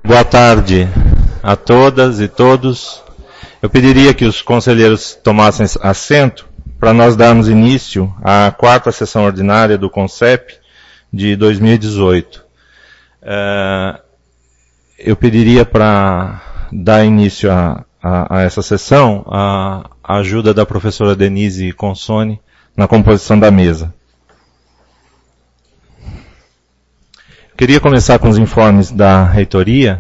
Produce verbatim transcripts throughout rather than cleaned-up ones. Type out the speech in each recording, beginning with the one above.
Boa tarde a todas e todos. Eu pediria que os conselheiros tomassem assento para nós darmos início à quarta sessão ordinária do CONCEP de dois mil e dezoito. Uh, eu pediria para dar início a, a, a essa sessão a, a ajuda da professora Denise Consone na composição da mesa. Queria começar com os informes da reitoria.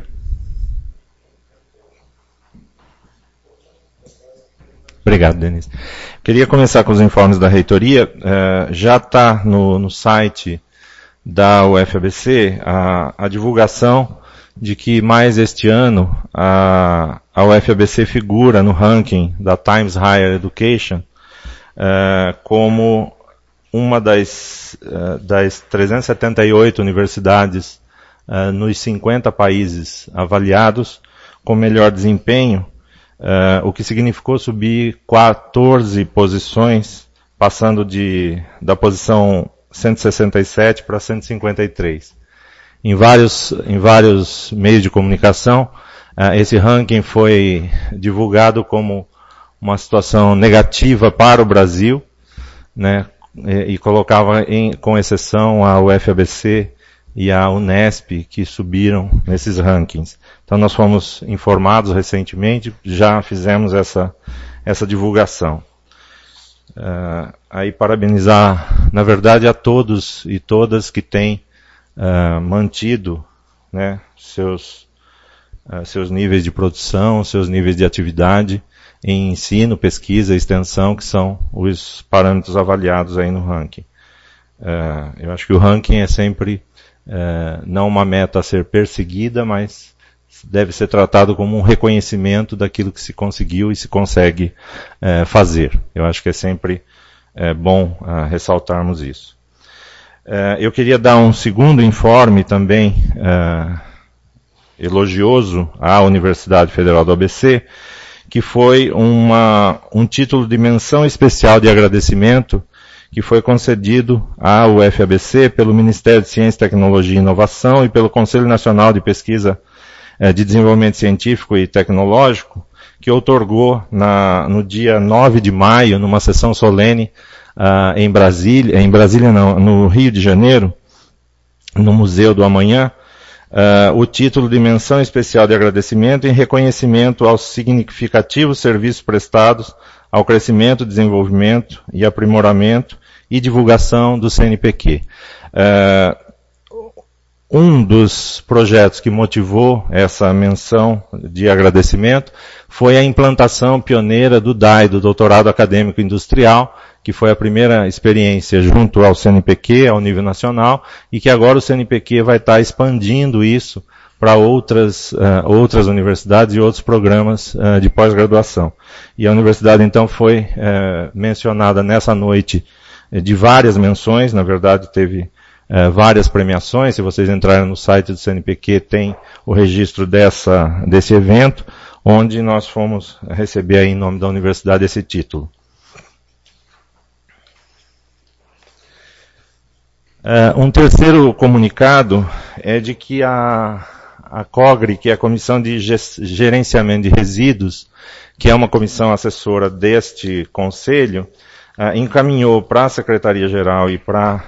Obrigado, Denise. Queria começar com os informes da reitoria. Uh, já está no, no site da U F A B C a, a divulgação de que mais este ano a, a U F A B C figura no ranking da Times Higher Education uh, como uma das, uh, das trezentas e setenta e oito universidades uh, nos cinquenta países avaliados com melhor desempenho, uh, o que significou subir quatorze posições, passando de, da posição cento e sessenta e sete para cento e cinquenta e três. Em vários, em vários meios de comunicação, uh, esse ranking foi divulgado como uma situação negativa para o Brasil, né? E, e colocava, em, com exceção a U F A B C e a Unesp, que subiram nesses rankings. Então nós fomos informados recentemente, já fizemos essa, essa divulgação. Uh, aí parabenizar, na verdade, a todos e todas que têm uh, mantido, né, seus, uh, seus níveis de produção, seus níveis de atividade em ensino, pesquisa e extensão, que são os parâmetros avaliados aí no ranking. Uh, eu acho que o ranking é sempre uh, não uma meta a ser perseguida, mas deve ser tratado como um reconhecimento daquilo que se conseguiu e se consegue uh, fazer. Eu acho que é sempre uh, bom uh, ressaltarmos isso. Uh, eu queria dar um segundo informe também uh, elogioso à Universidade Federal do A B C, que foi uma, um título de menção especial de agradecimento que foi concedido à U F A B C pelo Ministério de Ciência, Tecnologia e Inovação e pelo Conselho Nacional de Pesquisa eh, de Desenvolvimento Científico e Tecnológico, que outorgou na, no dia nove de maio, numa sessão solene uh, em Brasília, em Brasília não, no Rio de Janeiro, no Museu do Amanhã, Uh, o título de menção especial de agradecimento em reconhecimento aos significativos serviços prestados ao crescimento, desenvolvimento e aprimoramento e divulgação do C N P Q. Uh, um dos projetos que motivou essa menção de agradecimento foi a implantação pioneira do D A I, do Doutorado Acadêmico Industrial, que foi a primeira experiência junto ao C N P Q, ao nível nacional, e que agora o C N P Q vai estar expandindo isso para outras, uh, outras universidades e outros programas uh, de pós-graduação. E a universidade, então, foi uh, mencionada nessa noite uh, de várias menções, na verdade teve uh, várias premiações. Se vocês entrarem no site do C N P Q, tem o registro dessa, desse evento, onde nós fomos receber aí, em nome da universidade, esse título. Uh, um terceiro comunicado é de que a, a COGRE, que é a Comissão de Gerenciamento de Resíduos, que é uma comissão assessora deste Conselho, uh, encaminhou para a Secretaria-Geral e para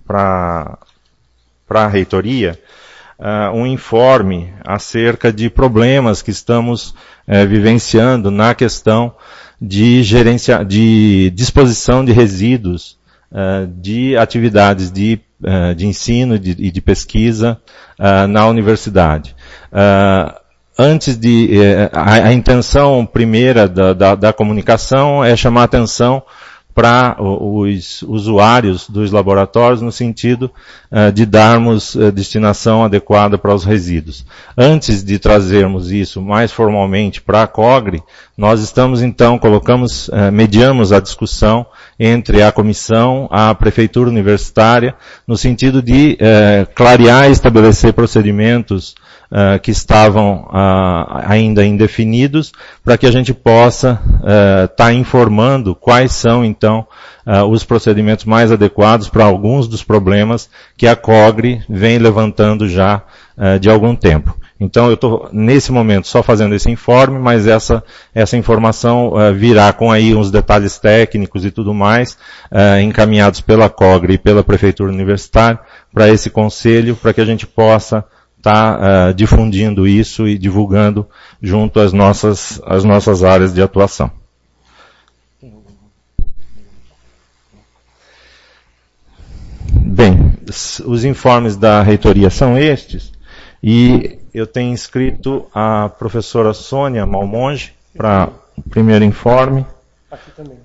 a Reitoria uh, um informe acerca de problemas que estamos uh, vivenciando na questão de, gerencia, de disposição de resíduos Uh, de atividades de, uh, de ensino e de, de pesquisa uh, na universidade. Uh, antes de, uh, a, a intenção primeira da, da, da comunicação é chamar a atenção para os usuários dos laboratórios no sentido uh, de darmos uh, destinação adequada para os resíduos. Antes de trazermos isso mais formalmente para a COGRE, nós estamos então, colocamos, uh, mediamos a discussão entre a comissão, a prefeitura universitária, no sentido de uh, clarear e estabelecer procedimentos Uh, que estavam uh, ainda indefinidos, para que a gente possa estar uh, tá informando quais são, então, uh, os procedimentos mais adequados para alguns dos problemas que a COGRE vem levantando já uh, de algum tempo. Então eu estou, nesse momento, só fazendo esse informe, mas essa, essa informação uh, virá com aí uns detalhes técnicos e tudo mais, uh, encaminhados pela COGRE e pela Prefeitura Universitária, para esse conselho, para que a gente possa estar tá, uh, difundindo isso e divulgando junto às nossas, às nossas áreas de atuação. Bem, os informes da reitoria são estes, e eu tenho inscrito a professora Sônia Malmonge para o primeiro informe. Aqui também.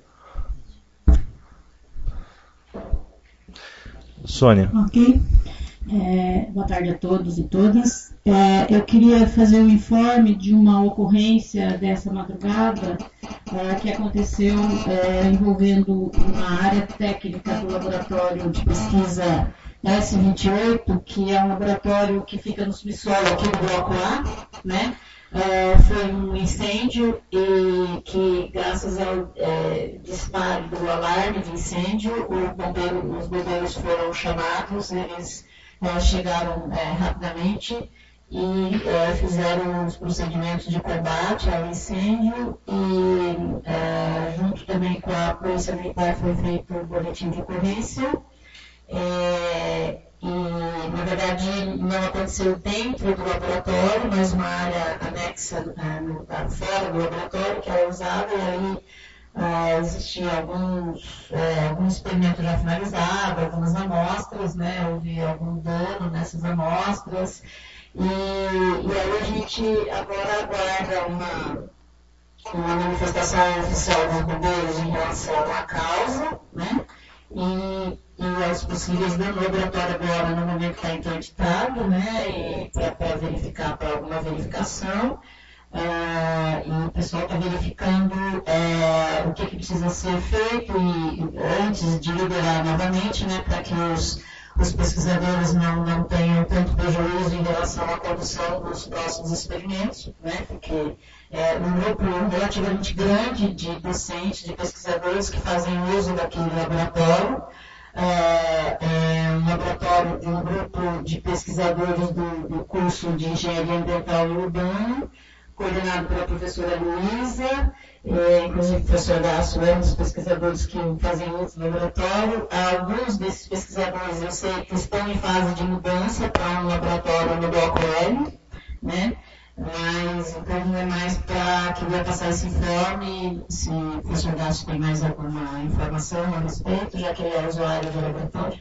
Sônia. Ok. É, boa tarde a todos e todas. É, eu queria fazer um informe de uma ocorrência dessa madrugada é, que aconteceu é, envolvendo uma área técnica do laboratório de pesquisa S vinte e oito, que é um laboratório que fica no subsolo aqui do bloco A, né? É, foi um incêndio e que, graças ao é, disparo do alarme de incêndio, o bombeiro, os bombeiros foram chamados, eles é, chegaram é, rapidamente e é, fizeram os procedimentos de combate ao incêndio e, é, junto também com a Polícia Militar, foi feito o boletim de ocorrência. É, e, na verdade, não aconteceu dentro do laboratório, mas uma área anexa é, no, fora do laboratório, que era usada, e aí é, existiam alguns, é, alguns experimentos já finalizados, algumas amostras, né, houve algum dano nessas amostras, e, e aí a gente agora aguarda uma, uma manifestação oficial dos bombeiros em relação à causa, né, e e aos possíveis danos. O laboratório agora, no momento, está interditado, né, para verificar, para alguma verificação, uh, e o pessoal está verificando uh, o que, que precisa ser feito e, antes de liberar novamente, né, para que os, os pesquisadores não, não tenham tanto prejuízo em relação à condução dos próximos experimentos, né, porque é um grupo relativamente grande de docentes, de pesquisadores que fazem uso daquele laboratório. É, é um laboratório de um grupo de pesquisadores do, do curso de Engenharia Ambiental e Urbana, coordenado pela professora Luísa, é, inclusive o professor Dácio é um dos pesquisadores que fazem uso do laboratório. Alguns desses pesquisadores eu sei que estão em fase de mudança para um laboratório no Bloco L, né? Mas então não é mais para queria passar esse informe, se o professor Dácio tem mais alguma informação a respeito, já que ele é usuário do laboratório.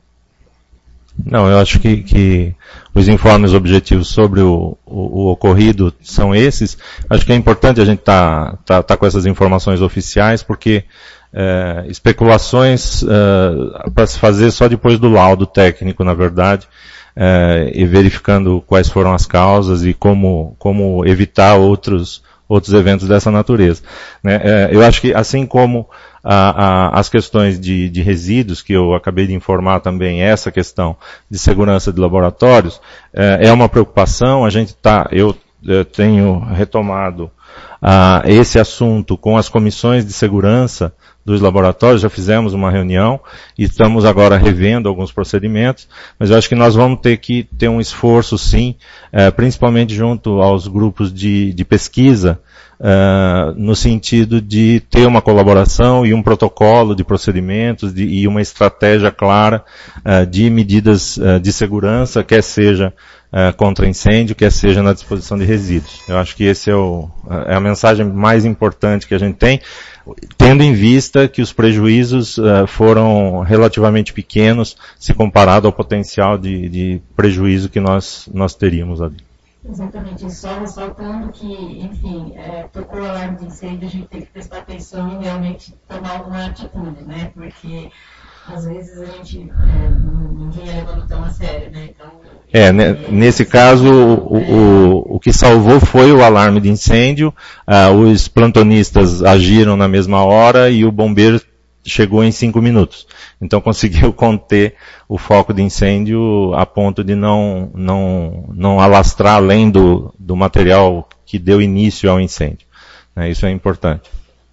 Não, eu acho que, que os informes objetivos sobre o, o, o ocorrido são esses. Acho que é importante a gente estar tá, tá, tá com essas informações oficiais, porque é, especulações é, para se fazer só depois do laudo técnico, na verdade, é, e verificando quais foram as causas e como, como evitar outros, outros eventos dessa natureza. Né? É, eu acho que, assim como a, a, as questões de, de resíduos, que eu acabei de informar também, essa questão de segurança de laboratórios, é, é uma preocupação. A gente tá, eu, eu tenho retomado uh, esse assunto com as comissões de segurança dos laboratórios, já fizemos uma reunião e estamos agora revendo alguns procedimentos, mas eu acho que nós vamos ter que ter um esforço, sim, eh, principalmente junto aos grupos de, de pesquisa, eh, no sentido de ter uma colaboração e um protocolo de procedimentos de, e uma estratégia clara eh, de medidas eh, de segurança, quer seja eh, contra incêndio, quer seja na disposição de resíduos. Eu acho que esse é, o, é a mensagem mais importante que a gente tem, tendo em vista que os prejuízos uh, foram relativamente pequenos se comparado ao potencial de, de prejuízo que nós, nós teríamos ali. Exatamente, só ressaltando que, enfim, é, tocou o alarme de incêndio, a gente tem que prestar atenção e realmente tomar alguma atitude, né, porque às vezes a gente, é, ninguém é levando tão a sério, né, então... É, né, nesse caso, o, o, o que salvou foi o alarme de incêndio, uh, os plantonistas agiram na mesma hora e o bombeiro chegou em cinco minutos. Então conseguiu conter o foco de incêndio a ponto de não, não, não alastrar além do, do material que deu início ao incêndio. Né, isso é importante.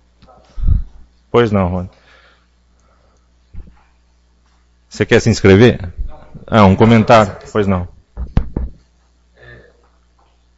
Pois não, Rony. Você quer se inscrever? Ah, um comentário? Pois não. É,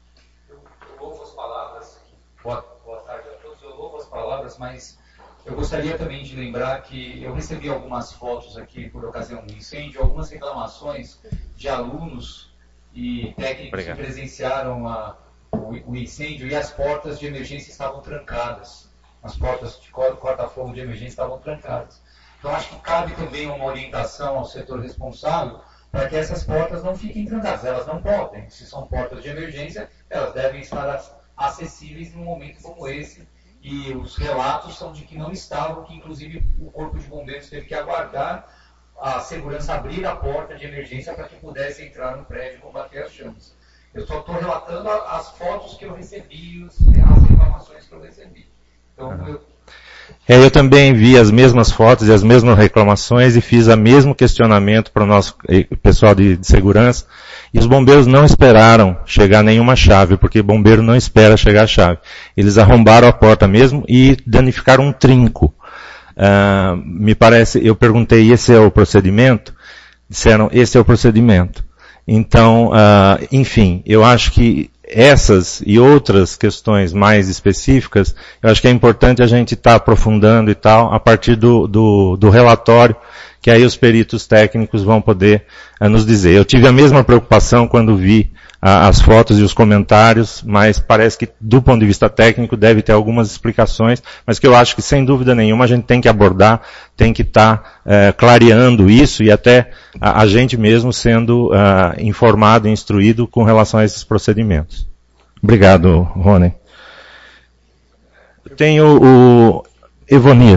mas eu gostaria também de lembrar que eu recebi algumas fotos aqui por ocasião do incêndio, algumas reclamações de alunos e técnicos Obrigado. que presenciaram a, o, o incêndio e as portas de emergência estavam trancadas. As portas de corta-fogo de emergência estavam trancadas. Então, acho que cabe também uma orientação ao setor responsável para que essas portas não fiquem trancadas. Elas não podem. Se são portas de emergência, elas devem estar acessíveis num momento como esse. E os relatos são de que não estavam, que inclusive o Corpo de Bombeiros teve que aguardar a segurança abrir a porta de emergência para que pudesse entrar no prédio e combater as chamas. Eu só estou relatando as fotos que eu recebi, as reclamações que eu recebi. Então, eu... É, eu também vi as mesmas fotos e as mesmas reclamações e fiz o mesmo questionamento para o nosso pessoal de, de segurança. E os bombeiros não esperaram chegar nenhuma chave, porque o bombeiro não espera chegar a chave. Eles arrombaram a porta mesmo e danificaram um trinco. Uh, me parece, eu perguntei, esse é o procedimento? Disseram, esse é o procedimento. Então, uh, enfim, eu acho que essas e outras questões mais específicas, eu acho que é importante a gente estar tá aprofundando e tal, a partir do, do, do relatório, que aí os peritos técnicos vão poder uh, nos dizer. Eu tive a mesma preocupação quando vi uh, as fotos e os comentários, mas parece que do ponto de vista técnico deve ter algumas explicações, mas que eu acho que sem dúvida nenhuma a gente tem que abordar, tem que estar tá, uh, clareando isso e até a, a gente mesmo sendo uh, informado e instruído com relação a esses procedimentos. Obrigado, Rony. Eu tenho o Evonir.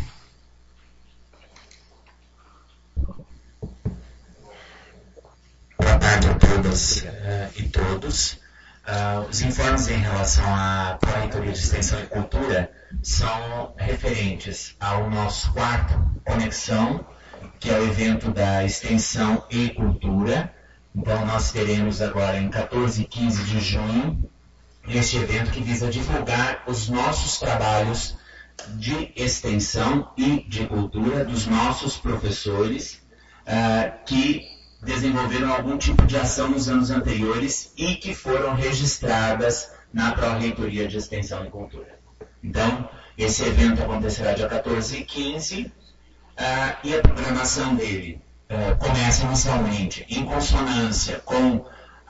Boa tarde a todas uh, e todos. Uh, os informes em relação à Pró-Reitoria de Extensão e Cultura são referentes ao nosso quarto Conexão, que é o evento da Extensão e Cultura. Então nós teremos agora em quatorze e quinze de junho este evento que visa divulgar os nossos trabalhos de extensão e de cultura dos nossos professores uh, que desenvolveram algum tipo de ação nos anos anteriores e que foram registradas na Pró-Reitoria de Extensão e Cultura. Então, esse evento acontecerá dia quatorze e quinze uh, e a programação dele uh, começa inicialmente em consonância com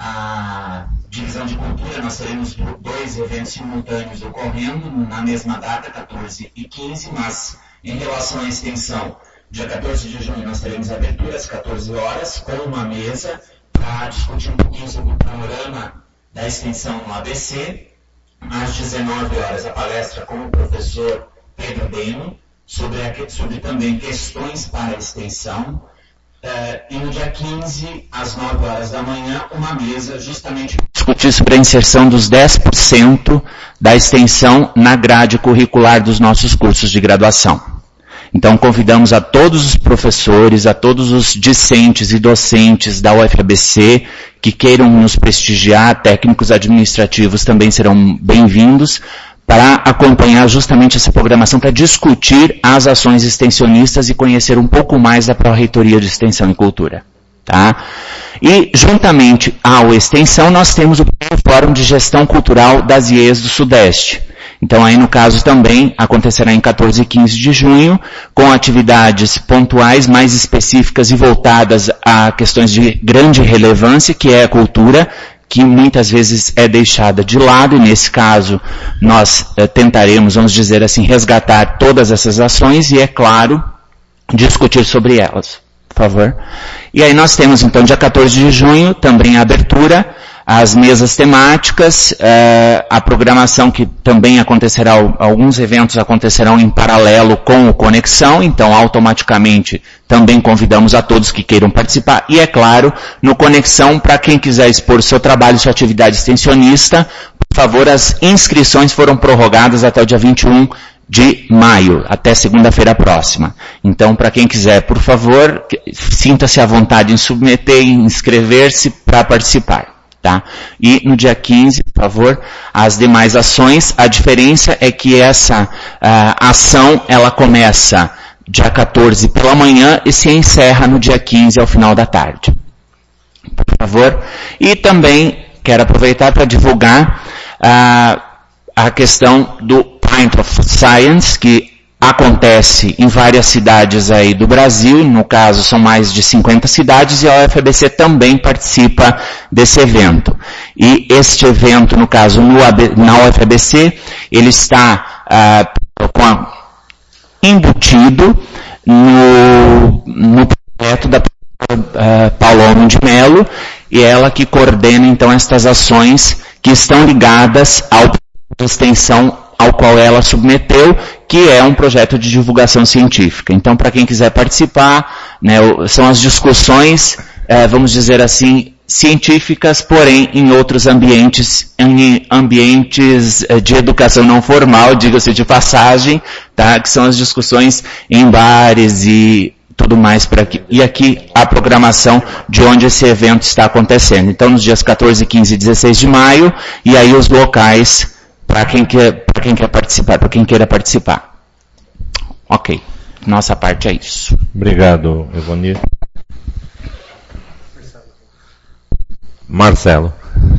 a divisão de cultura. Nós teremos dois eventos simultâneos ocorrendo na mesma data, quatorze e quinze, mas em relação à extensão, dia quatorze de junho nós teremos abertura às quatorze horas, com uma mesa para discutir um pouquinho sobre o panorama da extensão no A B C. Às dezenove horas, a palestra com o professor Pedro Beno, sobre, a, sobre também questões para a extensão. Uh, e no dia quinze, às nove horas da manhã, uma mesa justamente para discutir sobre a inserção dos dez por cento da extensão na grade curricular dos nossos cursos de graduação. Então convidamos a todos os professores, a todos os discentes e docentes da U F A B C que queiram nos prestigiar, técnicos administrativos também serão bem-vindos, para acompanhar justamente essa programação, para discutir as ações extensionistas e conhecer um pouco mais da Pró-Reitoria de Extensão e Cultura. Tá? E, juntamente ao Extensão, nós temos o Fórum de Gestão Cultural das I E S do Sudeste. Então, aí no caso também acontecerá em quatorze e quinze de junho, com atividades pontuais mais específicas e voltadas a questões de grande relevância, que é a cultura, que muitas vezes é deixada de lado, e nesse caso nós eh, tentaremos, vamos dizer assim, resgatar todas essas ações e, é claro, discutir sobre elas. Por favor. E aí nós temos, então, dia quatorze de junho, também a abertura, as mesas temáticas, eh, a programação que também acontecerá, alguns eventos acontecerão em paralelo com o Conexão, então automaticamente também convidamos a todos que queiram participar. E é claro, no Conexão, para quem quiser expor seu trabalho, sua atividade extensionista, por favor, as inscrições foram prorrogadas até o dia vinte e um de maio, até segunda-feira próxima. Então, para quem quiser, por favor, sinta-se à vontade em submeter e inscrever-se para participar. Tá? E no dia quinze, por favor, as demais ações, a diferença é que essa uh, ação, ela começa dia quatorze pela manhã e se encerra no dia quinze ao final da tarde. Por favor. E também quero aproveitar para divulgar uh, a questão do Pint of Science, que acontece em várias cidades aí do Brasil, no caso são mais de cinquenta cidades, e a U F A B C também participa desse evento. E este evento, no caso, no, na U F A B C, ele está uh, com a, embutido no, no projeto da uh, Paula de Mello, e ela que coordena, então, estas ações que estão ligadas ao projeto de extensão ao qual ela submeteu, que é um projeto de divulgação científica. Então, para quem quiser participar, né, são as discussões, eh, vamos dizer assim, científicas, porém em outros ambientes, em ambientes de educação não formal, diga-se de passagem, tá, que são as discussões em bares e tudo mais por aqui. E aqui a programação de onde esse evento está acontecendo. Então, nos dias quatorze, quinze e dezesseis de maio, e aí os locais para quem quer, para quem quer participar, para quem queira participar. Ok. Nossa parte é isso. Obrigado, Evonir. Marcelo.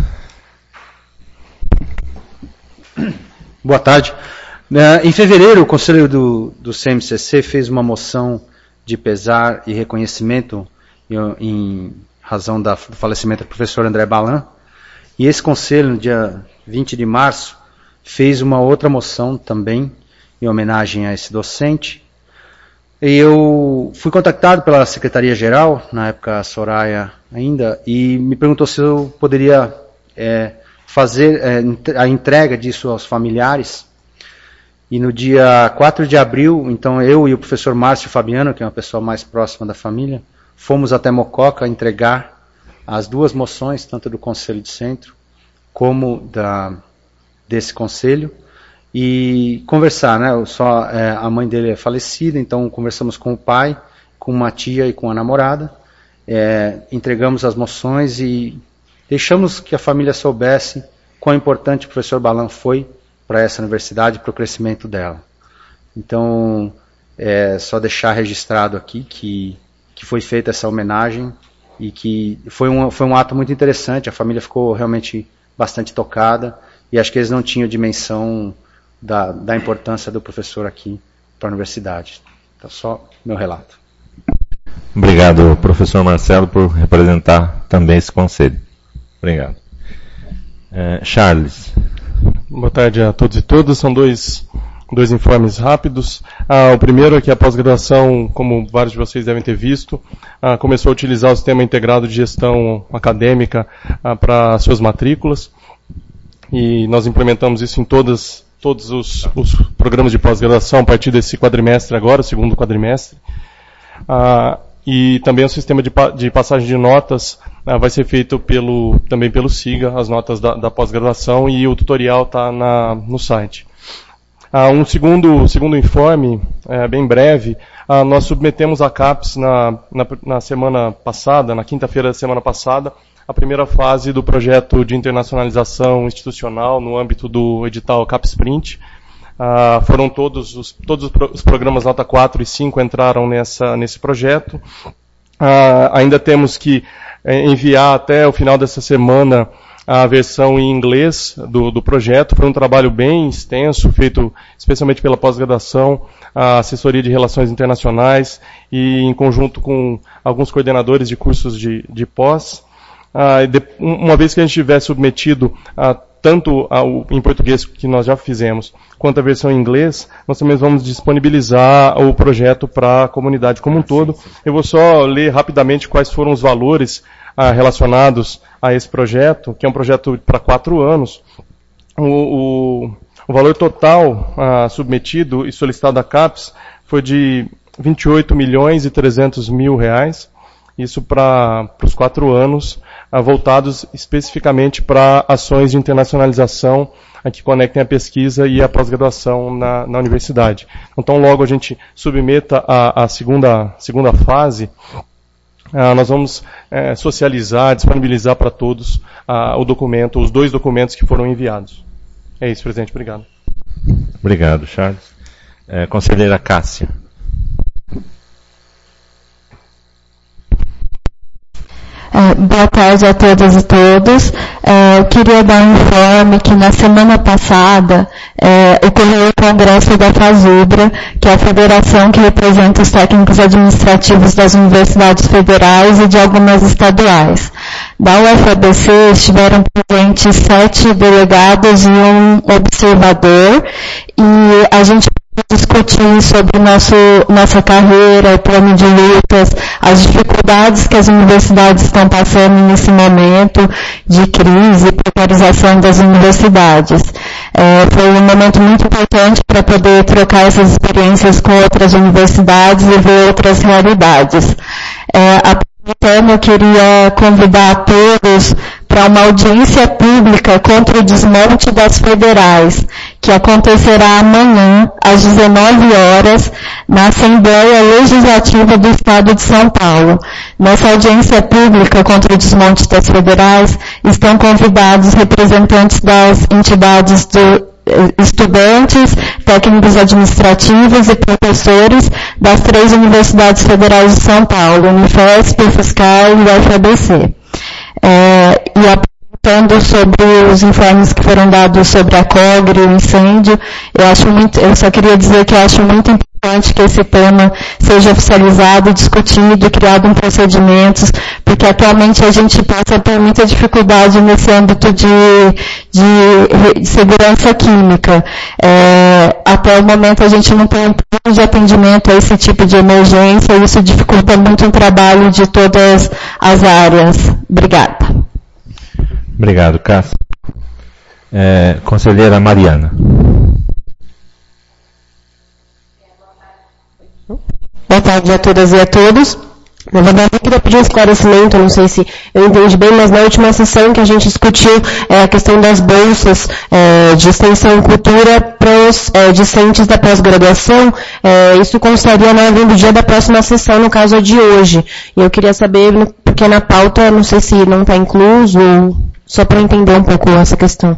Boa tarde. Em fevereiro, o Conselho do, do C M C C fez uma moção de pesar e reconhecimento em, em razão da, do falecimento do professor André Balan. E esse Conselho, no dia vinte de março, fez uma outra moção também, em homenagem a esse docente. E eu fui contactado pela Secretaria-Geral, na época a Soraya ainda, e me perguntou se eu poderia é, fazer é, a entrega disso aos familiares. E no dia quatro de abril, então eu e o professor Márcio Fabiano, que é uma pessoa mais próxima da família, fomos até Mococa entregar as duas moções, tanto do Conselho de Centro como da... desse conselho, e conversar, né, só, é, a mãe dele é falecida, então conversamos com o pai, com uma tia e com a namorada, é, entregamos as moções e deixamos que a família soubesse quão importante o professor Balan foi para essa universidade, para o crescimento dela. Então, é só deixar registrado aqui que, que foi feita essa homenagem e que foi um, foi um ato muito interessante, a família ficou realmente bastante tocada, e acho que eles não tinham dimensão da, da importância do professor aqui para a universidade. Então, só meu relato. Obrigado, professor Marcelo, por representar também esse conselho. Obrigado. É, Charles. Boa tarde a todos e todas. São dois, dois informes rápidos. Ah, o primeiro é que a pós-graduação, como vários de vocês devem ter visto, ah, começou a utilizar o Sistema Integrado de Gestão Acadêmica ah, para suas matrículas. E nós implementamos isso em todas, todos os, os programas de pós-graduação a partir desse quadrimestre agora, segundo quadrimestre. Ah, e também o sistema de, de passagem de notas ah, vai ser feito pelo, também pelo SIGA, as notas da, da pós-graduação, e o tutorial está no site. Ah, um segundo, segundo informe, é, bem breve, ah, nós submetemos a CAPES na, na, na semana passada, na quinta-feira da semana passada, a primeira fase do projeto de internacionalização institucional no âmbito do edital CAPES-Print. Ah, foram todos os, todos os, pro, os programas nota quatro e cinco entraram nessa, nesse projeto. Ah, ainda temos que eh, enviar até o final dessa semana a versão em inglês do, do projeto. Foi um trabalho bem extenso, feito especialmente pela pós-graduação, a assessoria de relações internacionais e em conjunto com alguns coordenadores de cursos de, de pós. Ah, de, uma vez que a gente tiver submetido a, tanto ao, em português, que nós já fizemos, quanto a versão em inglês, nós também vamos disponibilizar o projeto para a comunidade como um todo. Eu vou só ler rapidamente quais foram os valores ah, relacionados a esse projeto, que é um projeto para quatro anos. O, o, o valor total ah, submetido e solicitado à CAPES foi de vinte e oito milhões e trezentos mil reais. Isso para os quatro anos, ah, voltados especificamente para ações de internacionalização ah, que conectem a pesquisa e a pós-graduação na, na universidade. Então, logo a gente submeta a, a segunda, segunda fase, ah, nós vamos eh, socializar, disponibilizar para todos ah, o documento, os dois documentos que foram enviados. É isso, presidente. Obrigado. Obrigado, Charles. É, conselheira Uh, É, boa tarde a todas e todos. É, eu queria dar um informe que na semana passada é, ocorreu o congresso da FASUBRA, que é a federação que representa os técnicos administrativos das universidades federais e de algumas estaduais. Da U F A B C estiveram presentes sete delegados e um observador, e a gente discutir sobre nosso, nossa carreira, o plano de lutas, as dificuldades que as universidades estão passando nesse momento de crise e precarização das universidades. É, foi um momento muito importante para poder trocar essas experiências com outras universidades e ver outras realidades. É, aproveitando, eu queria convidar a todos para uma audiência pública contra o desmonte das federais, que acontecerá amanhã, às dezenove horas, na Assembleia Legislativa do Estado de São Paulo. Nessa audiência pública contra o desmonte das federais, estão convidados representantes das entidades do estudantes, técnicos administrativos e professores das três universidades federais de São Paulo, Unifesp, UFSCar e U F A B C. É, e apontando sobre os informes que foram dados sobre a Cogre e o incêndio, eu acho muito, eu só queria dizer que eu acho muito importante que esse tema seja oficializado, discutido, criado em procedimentos, porque atualmente a gente passa por muita dificuldade nesse âmbito de, de, de segurança química. É, até o momento a gente não tem um plano de atendimento a esse tipo de emergência, e isso dificulta muito o trabalho de todas as áreas. Obrigada. Obrigado, Cássio. É, conselheira Mariana. Boa tarde a todas e a todos. Na verdade, eu queria pedir um esclarecimento, não sei se eu entendi bem, mas na última sessão que a gente discutiu é, a questão das bolsas é, de extensão e cultura para os é, discentes da pós-graduação, é, isso constaria na ordem do dia da próxima sessão, no caso a de hoje. E eu queria saber, porque na pauta, não sei se não está incluso, só para entender um pouco essa questão.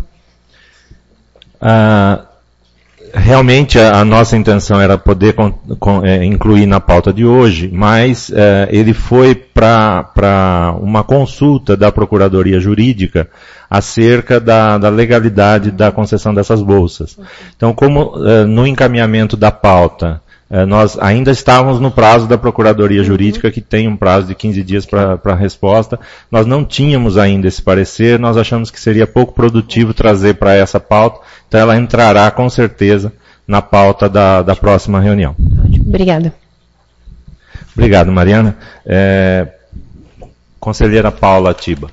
Ah, realmente a, a nossa intenção era poder con, con, é, incluir na pauta de hoje, mas é, ele foi para uma consulta da Procuradoria Jurídica acerca da, da legalidade da concessão dessas bolsas. Então, como é, no encaminhamento da pauta, é, nós ainda estávamos no prazo da Procuradoria Jurídica, que tem um prazo de quinze dias para a resposta, nós não tínhamos ainda esse parecer, nós achamos que seria pouco produtivo trazer para essa pauta, então ela entrará com certeza na pauta da, da próxima reunião. Obrigada. Obrigado, Mariana. É, conselheira Paula Tiba.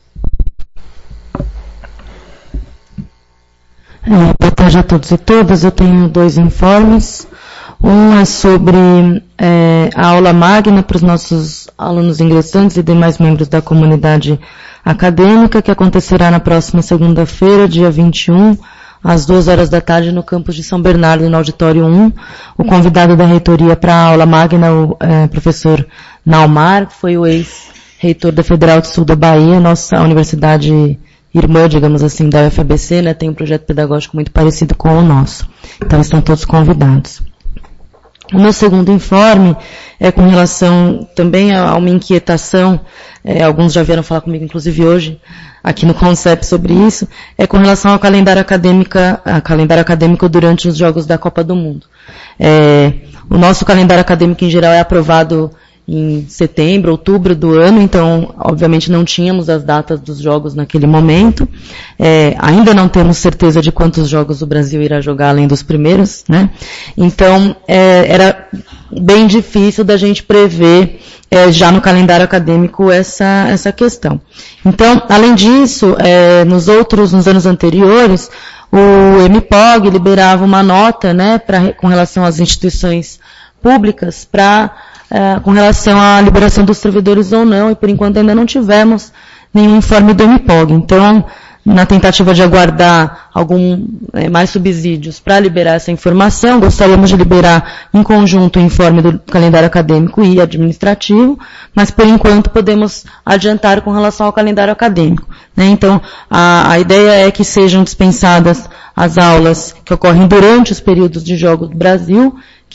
É, boa tarde a todos e todas. Eu tenho dois informes. Um é sobre é, a aula magna para os nossos alunos ingressantes e demais membros da comunidade acadêmica, que acontecerá na próxima segunda-feira, dia vinte e um, às duas horas da tarde, no campus de São Bernardo, no auditório um. O convidado da reitoria para a aula magna, o é, professor Naumar, foi o ex-reitor da Federal do Sul da Bahia, nossa universidade irmã, digamos assim, da U F A B C, né, tem um projeto pedagógico muito parecido com o nosso. Então estão todos convidados. O meu segundo informe é com relação também a uma inquietação, é, alguns já vieram falar comigo, inclusive hoje, aqui no Concept sobre isso, é com relação ao calendário acadêmico, a calendário acadêmico durante os Jogos da Copa do Mundo. É, o nosso calendário acadêmico em geral é aprovado em setembro, outubro do ano, então, obviamente, não tínhamos as datas dos jogos naquele momento. É, ainda não temos certeza de quantos jogos o Brasil irá jogar além dos primeiros, né? Então, é, era bem difícil da gente prever é, já no calendário acadêmico essa, essa questão. Então, além disso, é, nos outros, nos anos anteriores, o M P O G liberava uma nota, né, pra, com relação às instituições públicas para É, com relação à liberação dos servidores ou não, e por enquanto ainda não tivemos nenhum informe do M P O G. Então, na tentativa de aguardar algum é, mais subsídios para liberar essa informação, gostaríamos de liberar em conjunto o informe do calendário acadêmico e administrativo, mas por enquanto podemos adiantar com relação ao calendário acadêmico, né? Então, a, a ideia é que sejam dispensadas as aulas que ocorrem durante os períodos de jogos do Brasil,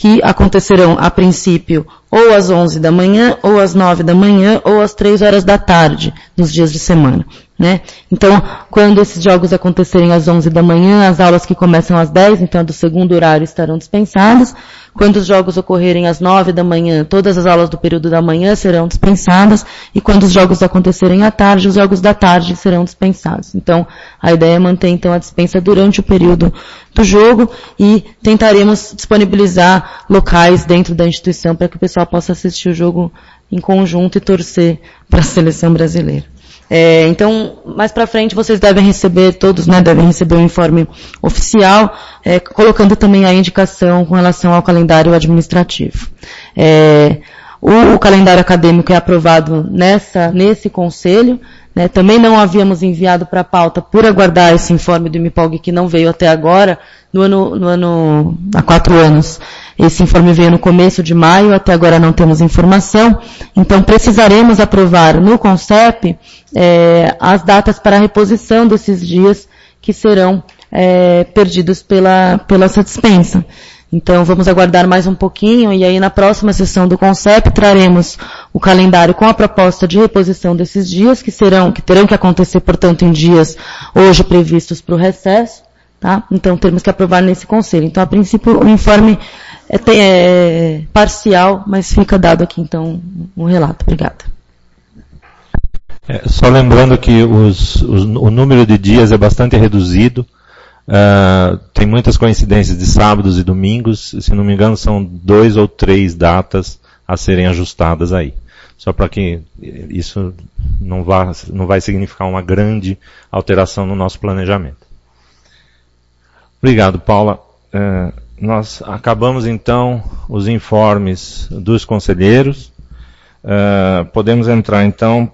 que acontecerão, a princípio, ou às onze da manhã, ou às nove da manhã, ou às três horas da tarde, nos dias de semana. Né? Então, quando esses jogos acontecerem às onze da manhã, as aulas que começam às dez, então do segundo horário, estarão dispensadas. Quando os jogos ocorrerem às nove da manhã, todas as aulas do período da manhã serão dispensadas. E quando os jogos acontecerem à tarde, os jogos da tarde serão dispensados. Então, a ideia é manter então a dispensa durante o período do jogo e tentaremos disponibilizar locais dentro da instituição para que o pessoal possa assistir o jogo em conjunto e torcer para a seleção brasileira. É, então, mais para frente, vocês devem receber, todos, né, devem receber um informe oficial, é, colocando também a indicação com relação ao calendário administrativo. É, o, o calendário acadêmico é aprovado nessa, nesse conselho, né, também não havíamos enviado para a pauta por aguardar esse informe do IMIPOG que não veio até agora, no ano, no ano, há quatro anos. Esse informe veio no começo de maio, até agora não temos informação, então precisaremos aprovar no CONCEP é, as datas para a reposição desses dias que serão é, perdidos pela, pela essa dispensa. Então vamos aguardar mais um pouquinho e aí na próxima sessão do CONCEP traremos o calendário com a proposta de reposição desses dias, que serão, que terão que acontecer, portanto, em dias hoje previstos para o recesso, tá? Então temos que aprovar nesse conselho. Então, a princípio, o informe é, é parcial, mas fica dado aqui, então, um relato. Obrigada. É, só lembrando que os, os, o número de dias é bastante reduzido. Uh, tem muitas coincidências de sábados e domingos. Se não me engano, são dois ou três datas a serem ajustadas aí. Só para que isso não, vá, não vai significar uma grande alteração no nosso planejamento. Obrigado, Paula. Uh, nós acabamos então os informes dos conselheiros. Uh, podemos entrar então.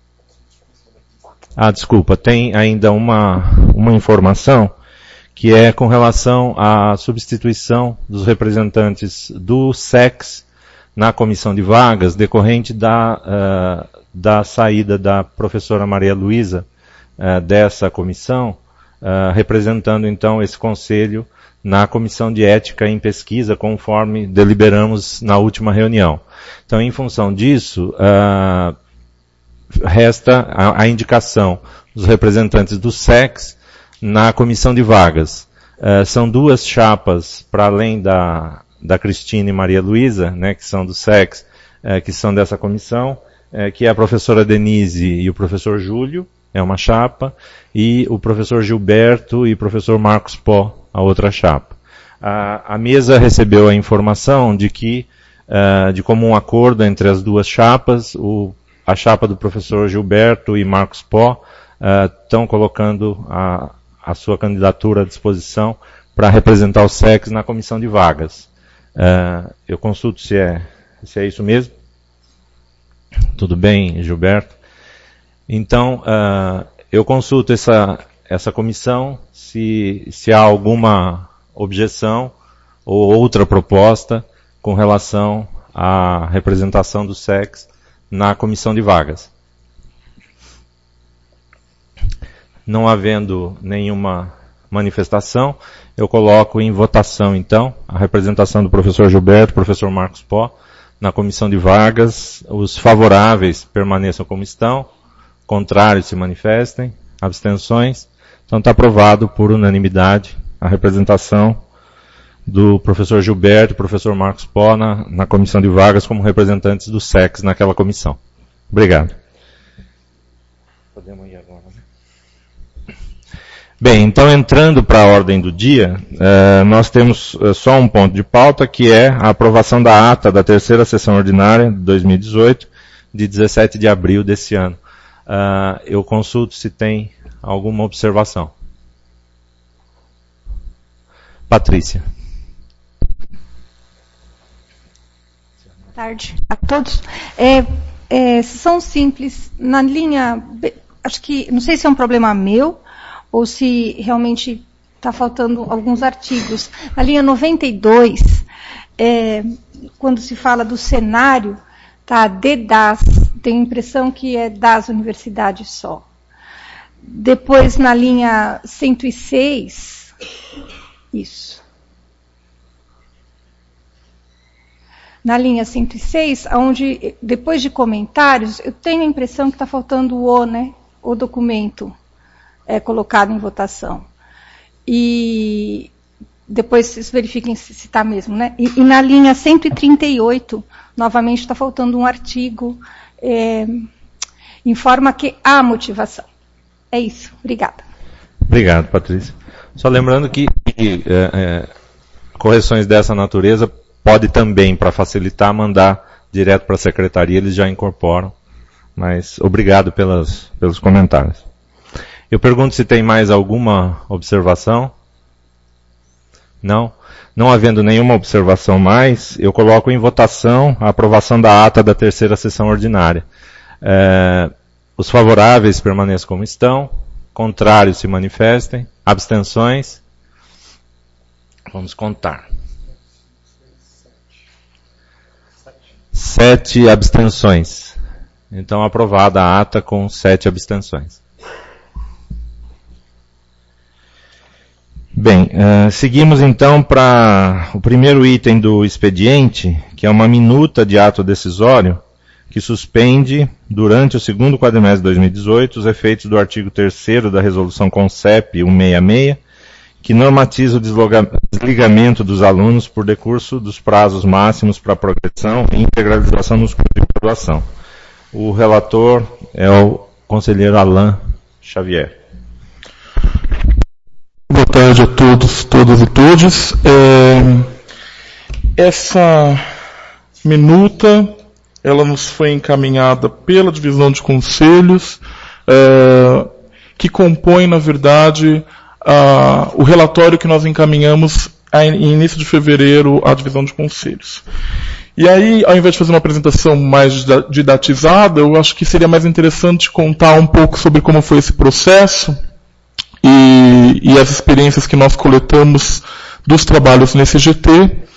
Ah, desculpa, tem ainda uma, uma informação que é com relação à substituição dos representantes do S E C na comissão de vagas, decorrente da, uh, da saída da professora Maria Luísa uh, dessa comissão, uh, representando então esse conselho na comissão de ética em pesquisa, conforme deliberamos na última reunião. Então, em função disso, uh, resta a, a indicação dos representantes do S E C na comissão de vagas. Uh, são duas chapas, para além da, da Cristina e Maria Luísa, né, que são do S E C, uh, que são dessa comissão, uh, que é a professora Denise e o professor Júlio, é uma chapa, e o professor Gilberto e o professor Marcos Pó, a outra chapa. A, a mesa recebeu a informação de que, uh, de comum acordo entre as duas chapas, o a chapa do professor Gilberto e Marcos Pó estão uh, colocando a, a sua candidatura à disposição para representar o S E C na comissão de vagas. Uh, eu consulto se é, se é isso mesmo. Tudo bem, Gilberto? Então, uh, eu consulto essa, essa comissão se, se há alguma objeção ou outra proposta com relação à representação do S E C na comissão de vagas. Não havendo nenhuma manifestação, eu coloco em votação, então, a representação do professor Gilberto, professor Marcos Pó, na comissão de vagas. Os favoráveis permaneçam como estão, contrários se manifestem, abstenções. Então está aprovado por unanimidade a representação do professor Gilberto e professor Marcos Pó na, na comissão de vagas como representantes do S E C naquela comissão. Obrigado. Podemos ir agora, né? Bem, então entrando para a ordem do dia, eh, nós temos eh, só um ponto de pauta, que é a aprovação da ata da terceira sessão ordinária de dois mil e dezoito, de dezessete de abril desse ano. Uh, eu consulto se tem alguma observação. Patrícia. Boa tarde a todos. É, é, são simples. Na linha, acho que, não sei se é um problema meu, ou se realmente está faltando alguns artigos. Na linha noventa e dois, é, quando se fala do cenário, tá, de das, tenho a impressão que é das universidades só. Depois, na linha cento e seis, isso. na linha cento e seis, onde, depois de comentários, eu tenho a impressão que está faltando o O, né? O documento é colocado em votação. E depois vocês verifiquem se está mesmo, né? E, e na linha cento e trinta e oito, novamente está faltando um artigo, é, informa que há motivação. É isso. Obrigada. Obrigado, Patrícia. Só lembrando que, que é, é, correções dessa natureza pode também, para facilitar, mandar direto para a secretaria, eles já incorporam. Mas obrigado pelas, pelos comentários. Eu pergunto se tem mais alguma observação. Não? Não havendo nenhuma observação mais, eu coloco em votação a aprovação da ata da terceira sessão ordinária. É, os favoráveis permaneçam como estão, contrários se manifestem, abstenções. Vamos contar. Sete abstenções. Então, aprovada a ata com sete abstenções. Bem, uh, seguimos então para o primeiro item do expediente, que é uma minuta de ato decisório, que suspende, durante o segundo quadrimestre de dois mil e dezoito, os efeitos do artigo terceiro da Resolução CONCEP cento e sessenta e seis, que normatiza o desligamento dos alunos por decurso dos prazos máximos para progressão e integralização nos cursos de graduação. O relator é o conselheiro Alain Xavier. Boa tarde a todos, todas e todos. É, essa minuta, ela nos foi encaminhada pela divisão de conselhos, é, que compõe, na verdade, a, o relatório que nós encaminhamos em início de fevereiro à divisão de conselhos. E aí, ao invés de fazer uma apresentação mais didatizada, eu acho que seria mais interessante contar um pouco sobre como foi esse processo e, e as experiências que nós coletamos dos trabalhos nesse G T.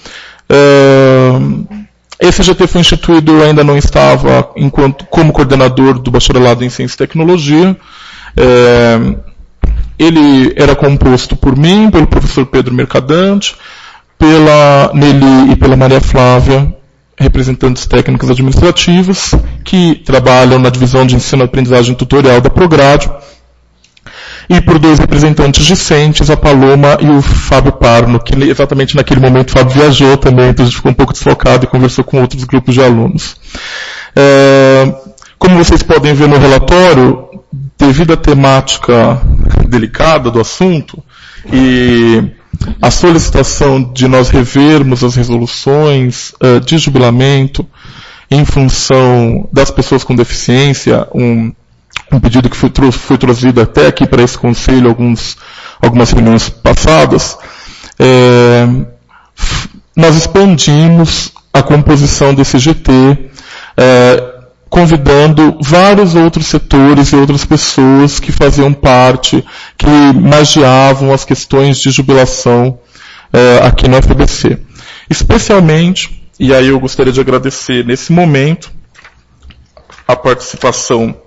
Uh, esse G T foi instituído, eu ainda não estava enquanto, como coordenador do bacharelado em Ciência e Tecnologia. Uh, ele era composto por mim, pelo professor Pedro Mercadante, pela Nelly e pela Maria Flávia, representantes técnicos administrativos, que trabalham na divisão de ensino e aprendizagem tutorial da Prograde, e por dois representantes discentes, a Paloma e o Fábio Parno, que exatamente naquele momento o Fábio viajou também, então a gente ficou um pouco desfocado e conversou com outros grupos de alunos. É, como vocês podem ver no relatório, devido à temática delicada do assunto, e a solicitação de nós revermos as resoluções uh, de jubilamento em função das pessoas com deficiência, um, um pedido que foi, foi trazido até aqui para esse conselho alguns, algumas reuniões passadas, é, nós expandimos a composição desse G T, é, convidando vários outros setores e outras pessoas que faziam parte, que magiavam as questões de jubilação eh, aqui no F A B C. Especialmente, e aí eu gostaria de agradecer nesse momento, a participação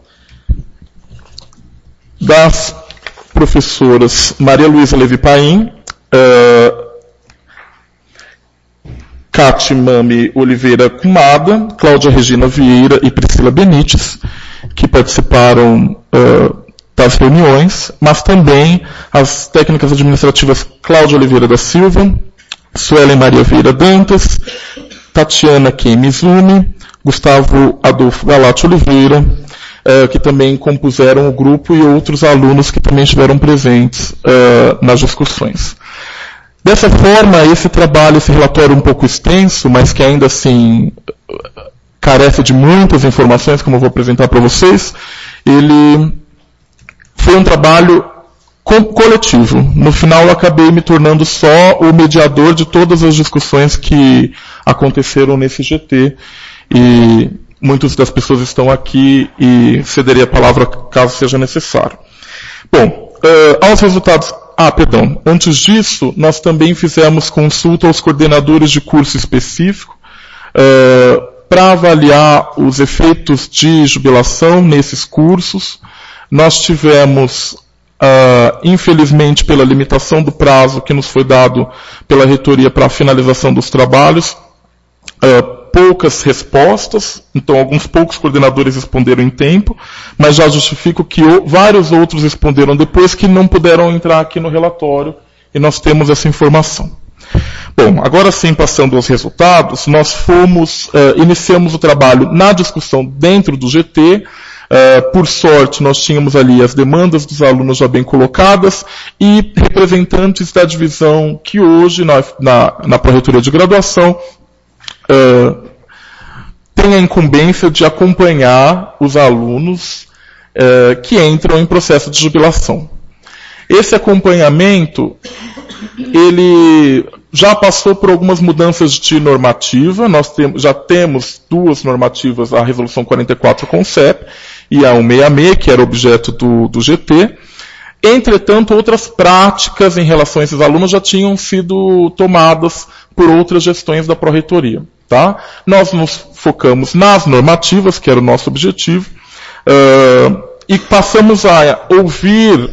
das professoras Maria Luísa Levi Paim, eh, Cátia Mami Oliveira Cumada, Cláudia Regina Vieira e Priscila Benites, que participaram uh, das reuniões, mas também as técnicas administrativas Cláudia Oliveira da Silva, Suelen Maria Vieira Dantas, Tatiana Ken Mizumi, Gustavo Adolfo Galati Oliveira, uh, que também compuseram o grupo, e outros alunos que também estiveram presentes uh, nas discussões. Dessa forma, esse trabalho, esse relatório um pouco extenso, mas que ainda assim carece de muitas informações, como eu vou apresentar para vocês, ele foi um trabalho co- coletivo. No final, eu acabei me tornando só o mediador de todas as discussões que aconteceram nesse G T, e muitas das pessoas estão aqui e cederei a palavra caso seja necessário. Bom, uh, aos resultados... Ah, perdão. Antes disso, nós também fizemos consulta aos coordenadores de curso específico uh, para avaliar os efeitos de jubilação nesses cursos. Nós tivemos, uh, infelizmente, pela limitação do prazo que nos foi dado pela reitoria para a finalização dos trabalhos, uh, poucas respostas, então alguns poucos coordenadores responderam em tempo, mas já justifico que o, vários outros responderam depois que não puderam entrar aqui no relatório, e nós temos essa informação. Bom, agora sim, passando aos resultados, nós fomos, uh, iniciamos o trabalho na discussão dentro do G T. Uh, por sorte, nós tínhamos ali as demandas dos alunos já bem colocadas e representantes da divisão que hoje, na, na, na Pró-Reitoria de Graduação, uh, tem a incumbência de acompanhar os alunos uh, que entram em processo de jubilação. Esse acompanhamento, ele já passou por algumas mudanças de normativa. Nós tem, já temos duas normativas, a Resolução quarenta e quatro Concep e a cento e sessenta e seis, que era objeto do, do G T. Entretanto, outras práticas em relação a esses alunos já tinham sido tomadas por outras gestões da Pró-Reitoria. Tá? Nós nos focamos nas normativas, que era o nosso objetivo, uh, e passamos a ouvir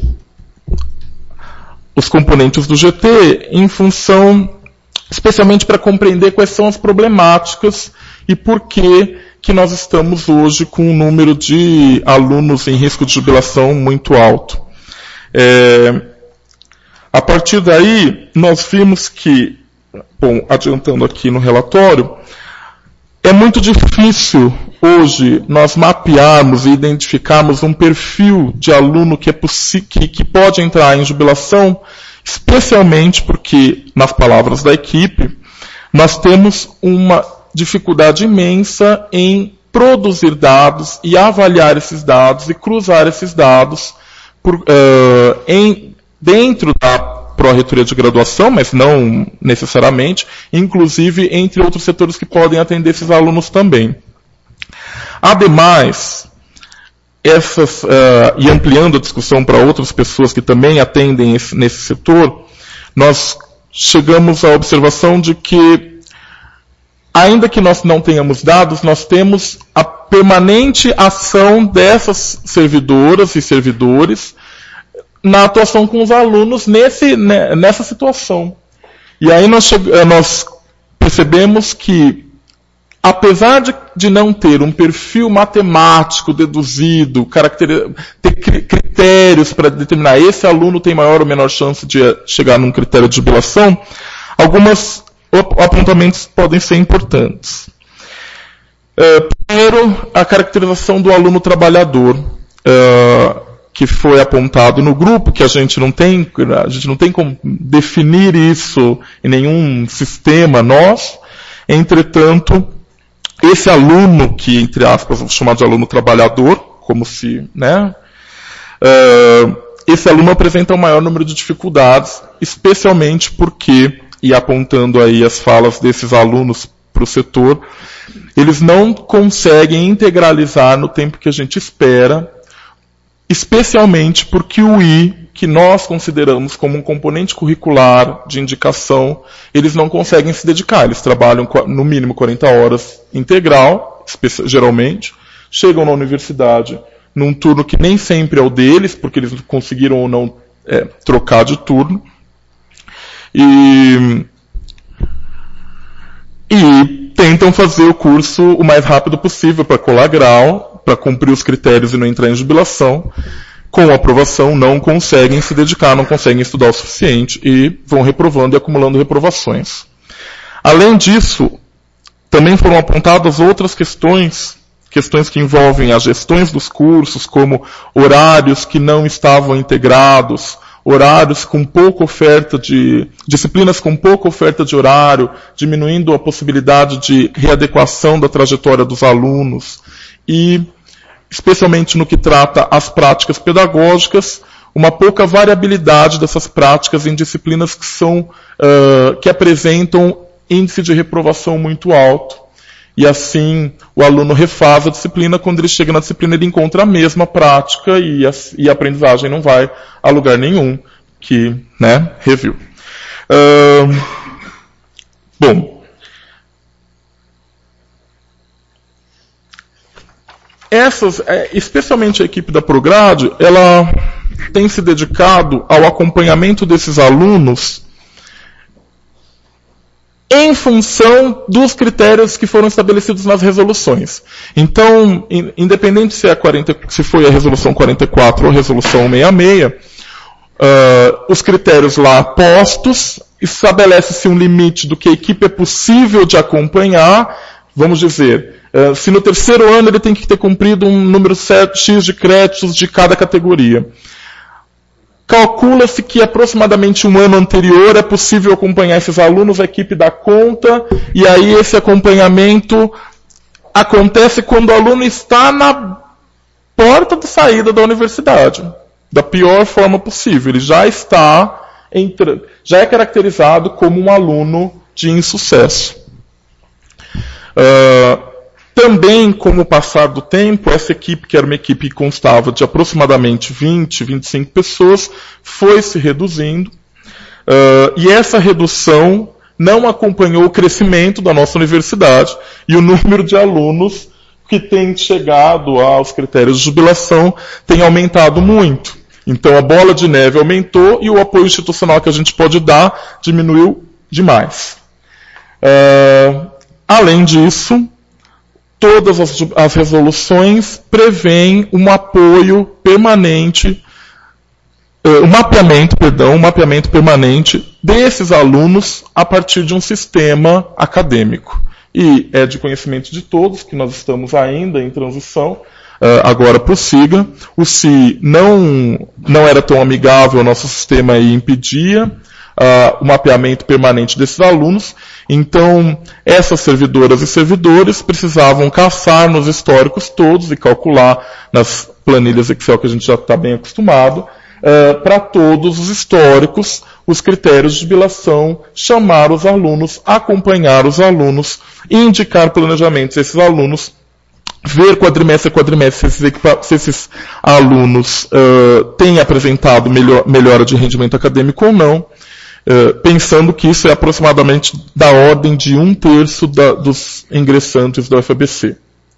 os componentes do G T em função, especialmente para compreender quais são as problemáticas e por que que nós estamos hoje com um número de alunos em risco de jubilação muito alto. É, a partir daí, nós vimos que, bom, adiantando aqui no relatório, é muito difícil hoje nós mapearmos e identificarmos um perfil de aluno que, é que, que pode entrar em jubilação, especialmente porque, nas palavras da equipe, nós temos uma dificuldade imensa em produzir dados e avaliar esses dados e cruzar esses dados por, uh, em, dentro da Pró-Reitoria de Graduação, mas não necessariamente, inclusive entre outros setores que podem atender esses alunos também. Ademais, essas, uh, e ampliando a discussão para outras pessoas que também atendem esse, nesse setor, nós chegamos à observação de que, ainda que nós não tenhamos dados, nós temos a permanente ação dessas servidoras e servidores na atuação com os alunos nesse, nessa situação. E aí nós, nós percebemos que, apesar de, de não ter um perfil matemático deduzido, ter critérios para determinar esse aluno tem maior ou menor chance de chegar num critério de jubilação, alguns apontamentos podem ser importantes. Uh, primeiro, a caracterização do aluno trabalhador, uh, que foi apontado no grupo, que a gente não tem, a gente não tem como definir isso em nenhum sistema nosso. Entretanto, esse aluno, que, entre aspas, vou chamar de aluno trabalhador, como se, né, uh, esse aluno apresenta um maior número de dificuldades, especialmente porque, e apontando aí as falas desses alunos para o setor, eles não conseguem integralizar no tempo que a gente espera, especialmente porque o I, que nós consideramos como um componente curricular de indicação, eles não conseguem se dedicar. Eles trabalham no mínimo quarenta horas integral, geralmente, chegam na universidade num turno que nem sempre é o deles, porque eles conseguiram ou não é, trocar de turno. E, e tentam fazer o curso o mais rápido possível para colar grau, para cumprir os critérios e não entrar em jubilação. Com aprovação, não conseguem se dedicar, não conseguem estudar o suficiente e vão reprovando e acumulando reprovações. Além disso, também foram apontadas outras questões, questões que envolvem as gestões dos cursos, como horários que não estavam integrados, horários com pouca oferta de, disciplinas com pouca oferta de horário, diminuindo a possibilidade de readequação da trajetória dos alunos e, especialmente no que trata as práticas pedagógicas, uma pouca variabilidade dessas práticas em disciplinas que são, uh, que apresentam índice de reprovação muito alto. E assim, o aluno refaz a disciplina, quando ele chega na disciplina ele encontra a mesma prática e a, e a aprendizagem não vai a lugar nenhum, que, né, reviu. Uh, bom, essas, especialmente a equipe da Prograde, ela tem se dedicado ao acompanhamento desses alunos em função dos critérios que foram estabelecidos nas resoluções. Então, independente se, é quarenta, se foi a resolução quarenta e quatro ou a resolução sessenta e seis, uh, os critérios lá postos, estabelece-se um limite do que a equipe é possível de acompanhar, vamos dizer, uh, se no terceiro ano ele tem que ter cumprido um número X de créditos de cada categoria. Calcula-se que aproximadamente um ano anterior é possível acompanhar esses alunos, a equipe dá conta, e aí esse acompanhamento acontece quando o aluno está na porta de saída da universidade, da pior forma possível. Ele já está, entra, já é caracterizado como um aluno de insucesso. Uh, Também, com o passar do tempo, essa equipe, que era uma equipe que constava de aproximadamente vinte, vinte e cinco pessoas, foi se reduzindo. Uh, e essa redução não acompanhou o crescimento da nossa universidade e o número de alunos que tem chegado aos critérios de jubilação tem aumentado muito. Então, a bola de neve aumentou e o apoio institucional que a gente pode dar diminuiu demais. Uh, além disso, todas as, as resoluções prevêem um apoio permanente, uh, um mapeamento, perdão, um mapeamento permanente desses alunos a partir de um sistema acadêmico. E é de conhecimento de todos que nós estamos ainda em transição, uh, agora para o SIGA. O S I não, não era tão amigável ao nosso sistema e impedia Uh, o mapeamento permanente desses alunos. Então, essas servidoras e servidores precisavam caçar nos históricos todos e calcular nas planilhas Excel que a gente já está bem acostumado, uh, para todos os históricos, os critérios de jubilação, chamar os alunos, acompanhar os alunos, indicar planejamentos a esses alunos, ver quadrimestre a quadrimestre se esses, se esses alunos uh, têm apresentado melhor, melhora de rendimento acadêmico ou não, Uh, pensando que isso é aproximadamente da ordem de um terço da, dos ingressantes da U F A B C.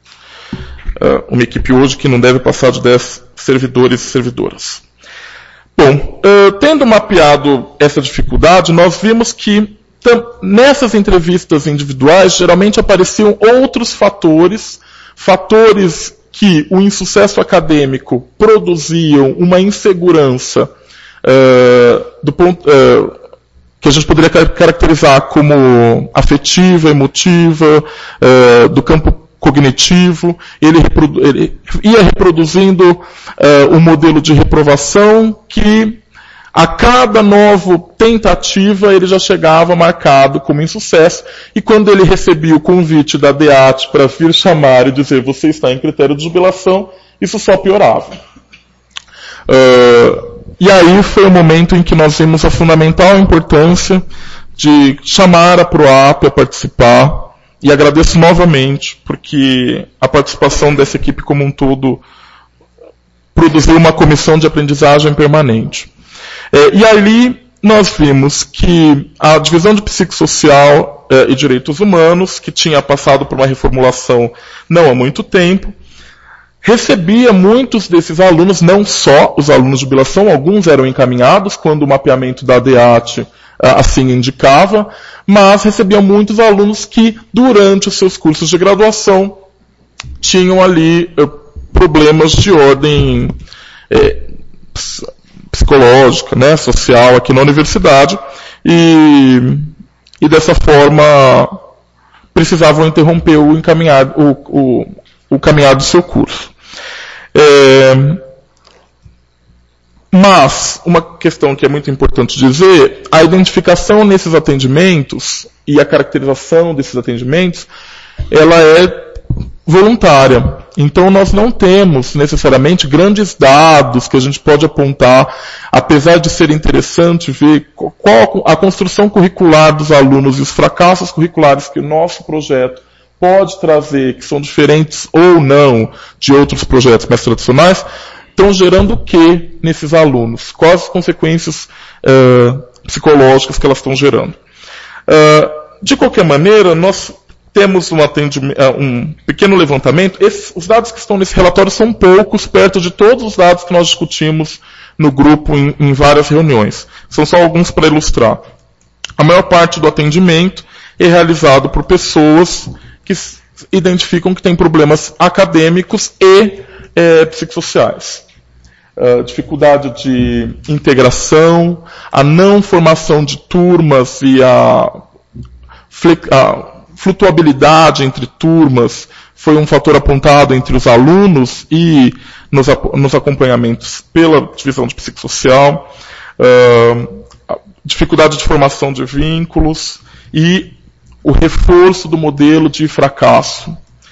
Uh, uma equipe hoje que não deve passar de dez servidores e servidoras. Bom, uh, tendo mapeado essa dificuldade, nós vimos que nessas entrevistas individuais geralmente apareciam outros fatores, fatores que o insucesso acadêmico produziam uma insegurança uh, do ponto... Uh, que a gente poderia caracterizar como afetiva, emotiva, uh, do campo cognitivo. Ele, reprodu ele ia reproduzindo uh, um modelo de reprovação que, a cada nova tentativa, ele já chegava marcado como insucesso, e quando ele recebia o convite da D E A T para vir chamar e dizer você está em critério de jubilação, isso só piorava. Uh, E aí foi o momento em que nós vimos a fundamental importância de chamar a PROAP a participar, e agradeço novamente, porque a participação dessa equipe como um todo produziu uma comissão de aprendizagem permanente. É, e ali nós vimos que a divisão de psicossocial é, e direitos humanos, que tinha passado por uma reformulação não há muito tempo, recebia muitos desses alunos, não só os alunos de jubilação, alguns eram encaminhados quando o mapeamento da D E A T assim indicava, mas recebia muitos alunos que, durante os seus cursos de graduação, tinham ali problemas de ordem é, psicológica, né, social aqui na universidade, e, e dessa forma precisavam interromper o, encaminhar, o, o, o caminhar do seu curso. É, mas, uma questão que é muito importante dizer, a identificação nesses atendimentos e a caracterização desses atendimentos, ela é voluntária. Então, nós não temos necessariamente grandes dados que a gente pode apontar, apesar de ser interessante ver qual a construção curricular dos alunos e os fracassos curriculares que o nosso projeto pode trazer, que são diferentes ou não de outros projetos mais tradicionais, estão gerando o que nesses alunos? Quais as consequências uh, psicológicas que elas estão gerando? Uh, de qualquer maneira, nós temos um, um pequeno levantamento. Esses, os dados que estão nesse relatório são poucos, perto de todos os dados que nós discutimos no grupo em, em várias reuniões. São só alguns para ilustrar. A maior parte do atendimento é realizado por pessoas que identificam que têm problemas acadêmicos e é, psicossociais. Uh, dificuldade de integração, a não formação de turmas e a, a flutuabilidade entre turmas foi um fator apontado entre os alunos e nos, nos acompanhamentos pela divisão de psicossocial, uh, dificuldade de formação de vínculos e o reforço do modelo de fracasso.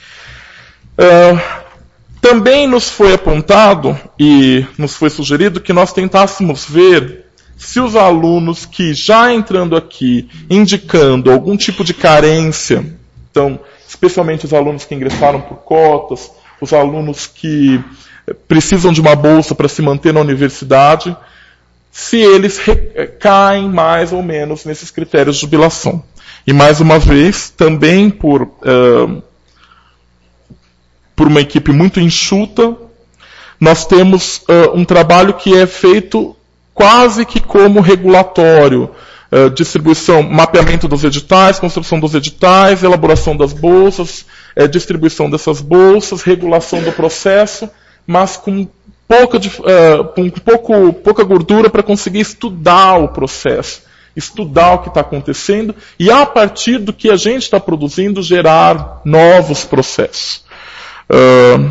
Uh, Também nos foi apontado e nos foi sugerido que nós tentássemos ver se os alunos que já entrando aqui, indicando algum tipo de carência, então, especialmente os alunos que ingressaram por cotas, os alunos que precisam de uma bolsa para se manter na universidade, se eles caem mais ou menos nesses critérios de jubilação. E mais uma vez, também por... Uh, por uma equipe muito enxuta, nós temos uh, um trabalho que é feito quase que como regulatório, uh, distribuição, mapeamento dos editais, construção dos editais, elaboração das bolsas, uh, distribuição dessas bolsas, regulação do processo, mas com pouca, uh, com pouco, pouca gordura para conseguir estudar o processo, estudar o que está acontecendo e, a partir do que a gente está produzindo, gerar novos processos. Uh,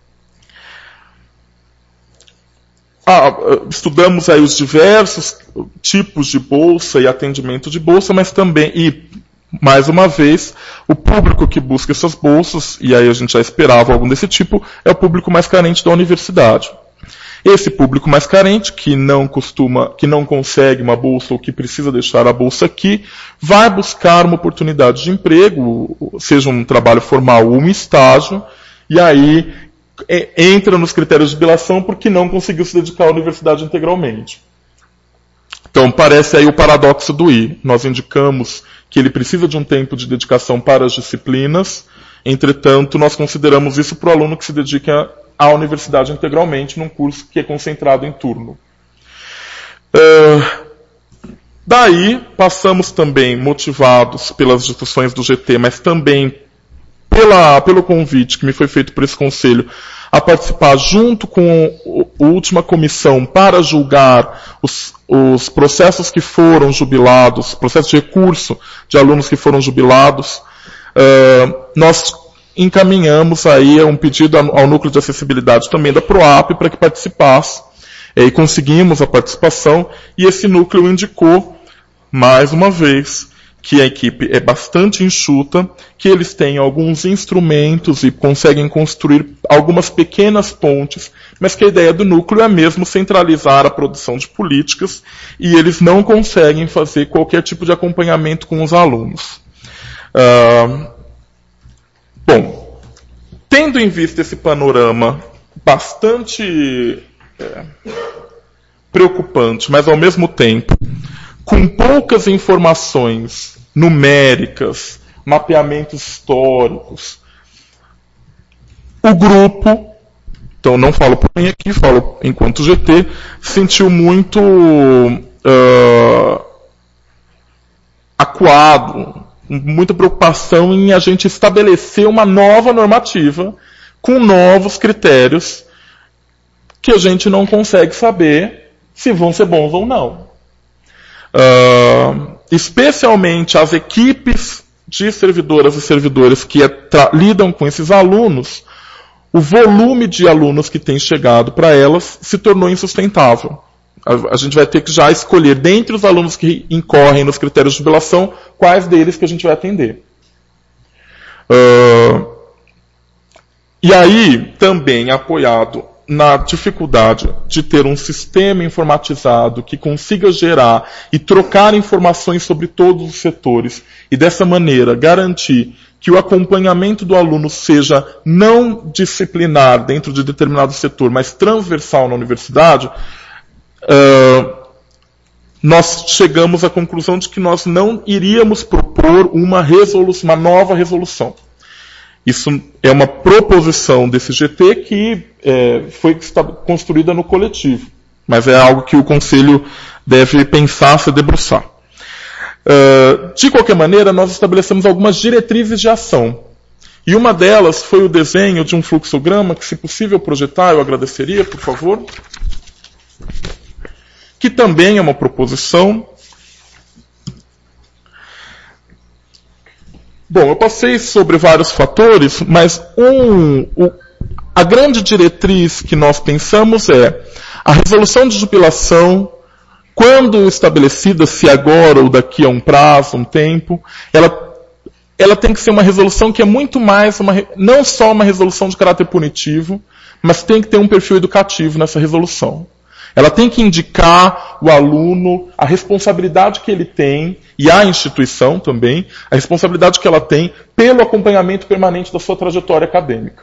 ah, estudamos aí os diversos tipos de bolsa e atendimento de bolsa, mas também, e mais uma vez, o público que busca essas bolsas, e aí a gente já esperava algum desse tipo, é o público mais carente da universidade. Esse público mais carente, que não costuma, que não consegue uma bolsa ou que precisa deixar a bolsa aqui, vai buscar uma oportunidade de emprego, seja um trabalho formal ou um estágio, e aí é, entra nos critérios de jubilação porque não conseguiu se dedicar à universidade integralmente. Então parece aí o paradoxo do I. Nós indicamos que ele precisa de um tempo de dedicação para as disciplinas, entretanto nós consideramos isso para o aluno que se dedica à universidade integralmente num curso que é concentrado em turno. Uh, daí passamos também, motivados pelas discussões do G T, mas também Pela, pelo convite que me foi feito por esse conselho, a participar junto com a última comissão para julgar os, os processos que foram jubilados, processos de recurso de alunos que foram jubilados, uh, nós encaminhamos aí um pedido ao, ao núcleo de acessibilidade também da PROAP para que participasse, e conseguimos a participação, e esse núcleo indicou, mais uma vez, que a equipe é bastante enxuta, que eles têm alguns instrumentos e conseguem construir algumas pequenas pontes, mas que a ideia do núcleo é mesmo centralizar a produção de políticas e eles não conseguem fazer qualquer tipo de acompanhamento com os alunos. Uh, bom, tendo em vista esse panorama bastante é, preocupante, mas ao mesmo tempo com poucas informações numéricas, mapeamentos históricos, o grupo, então não falo por mim aqui, falo enquanto G T, sentiu muito uh, acuado, muita preocupação em a gente estabelecer uma nova normativa com novos critérios que a gente não consegue saber se vão ser bons ou não. Uh, especialmente as equipes de servidoras e servidores que lidam com esses alunos, o volume de alunos que tem chegado para elas se tornou insustentável. A, a gente vai ter que já escolher, dentre os alunos que incorrem nos critérios de jubilação, quais deles que a gente vai atender. Uh, e aí, também apoiado na dificuldade de ter um sistema informatizado que consiga gerar e trocar informações sobre todos os setores e dessa maneira garantir que o acompanhamento do aluno seja não disciplinar dentro de determinado setor, mas transversal na universidade, uh, nós chegamos à conclusão de que nós não iríamos propor uma, resolução, uma nova resolução. Isso é uma proposição desse G T que é, foi construída no coletivo, mas é algo que o Conselho deve pensar, se debruçar. Uh, de qualquer maneira, nós estabelecemos algumas diretrizes de ação. E uma delas foi o desenho de um fluxograma, que, se possível projetar, eu agradeceria, por favor. Que também é uma proposição. Bom, eu passei sobre vários fatores, mas um, o, a grande diretriz que nós pensamos é a resolução de jubilação, quando estabelecida, se agora ou daqui a um prazo, um tempo, ela, ela tem que ser uma resolução que é muito mais, uma, não só uma resolução de caráter punitivo, mas tem que ter um perfil educativo nessa resolução. Ela tem que indicar o aluno a responsabilidade que ele tem, e a instituição também, a responsabilidade que ela tem pelo acompanhamento permanente da sua trajetória acadêmica.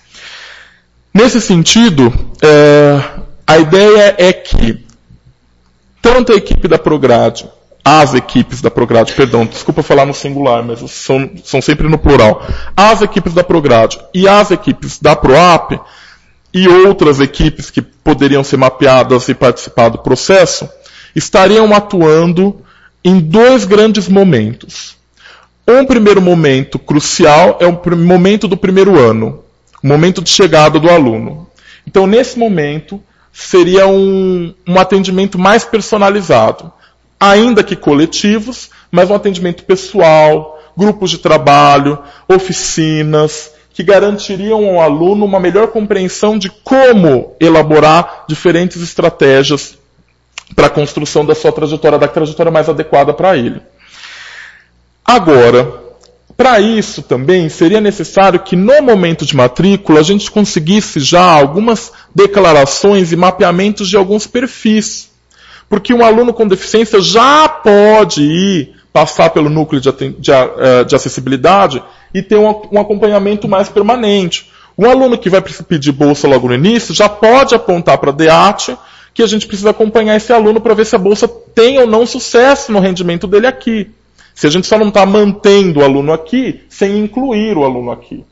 Nesse sentido, é, a ideia é que tanto a equipe da Prograde, as equipes da Prograde, perdão, desculpa falar no singular, mas são, são sempre no plural, as equipes da Prograde e as equipes da PROAP, e outras equipes que poderiam ser mapeadas e participar do processo, estariam atuando em dois grandes momentos. Um primeiro momento crucial é o momento do primeiro ano, o momento de chegada do aluno. Então, nesse momento, seria um, um atendimento mais personalizado, ainda que coletivos, mas um atendimento pessoal, grupos de trabalho, oficinas, que garantiriam ao aluno uma melhor compreensão de como elaborar diferentes estratégias para a construção da sua trajetória, da trajetória mais adequada para ele. Agora, para isso também seria necessário que no momento de matrícula a gente conseguisse já algumas declarações e mapeamentos de alguns perfis. Porque um aluno com deficiência já pode ir passar pelo núcleo de, de, de acessibilidade e ter um, um acompanhamento mais permanente. Um aluno que vai pedir bolsa logo no início já pode apontar para a DEAT que a gente precisa acompanhar esse aluno para ver se a bolsa tem ou não sucesso no rendimento dele aqui. Se a gente só não está mantendo o aluno aqui, sem incluir o aluno aqui.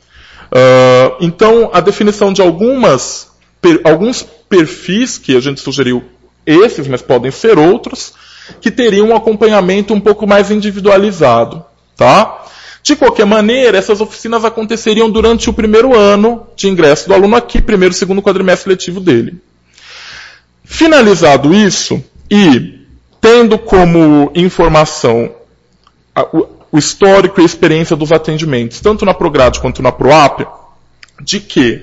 Uh, então, a definição de algumas, per, alguns perfis, que a gente sugeriu esses, mas podem ser outros, que teriam um acompanhamento um pouco mais individualizado. Tá? De qualquer maneira, essas oficinas aconteceriam durante o primeiro ano de ingresso do aluno aqui, primeiro e segundo quadrimestre letivo dele. Finalizado isso, e tendo como informação a, o, o histórico e a experiência dos atendimentos, tanto na Prograde quanto na PROAP, de que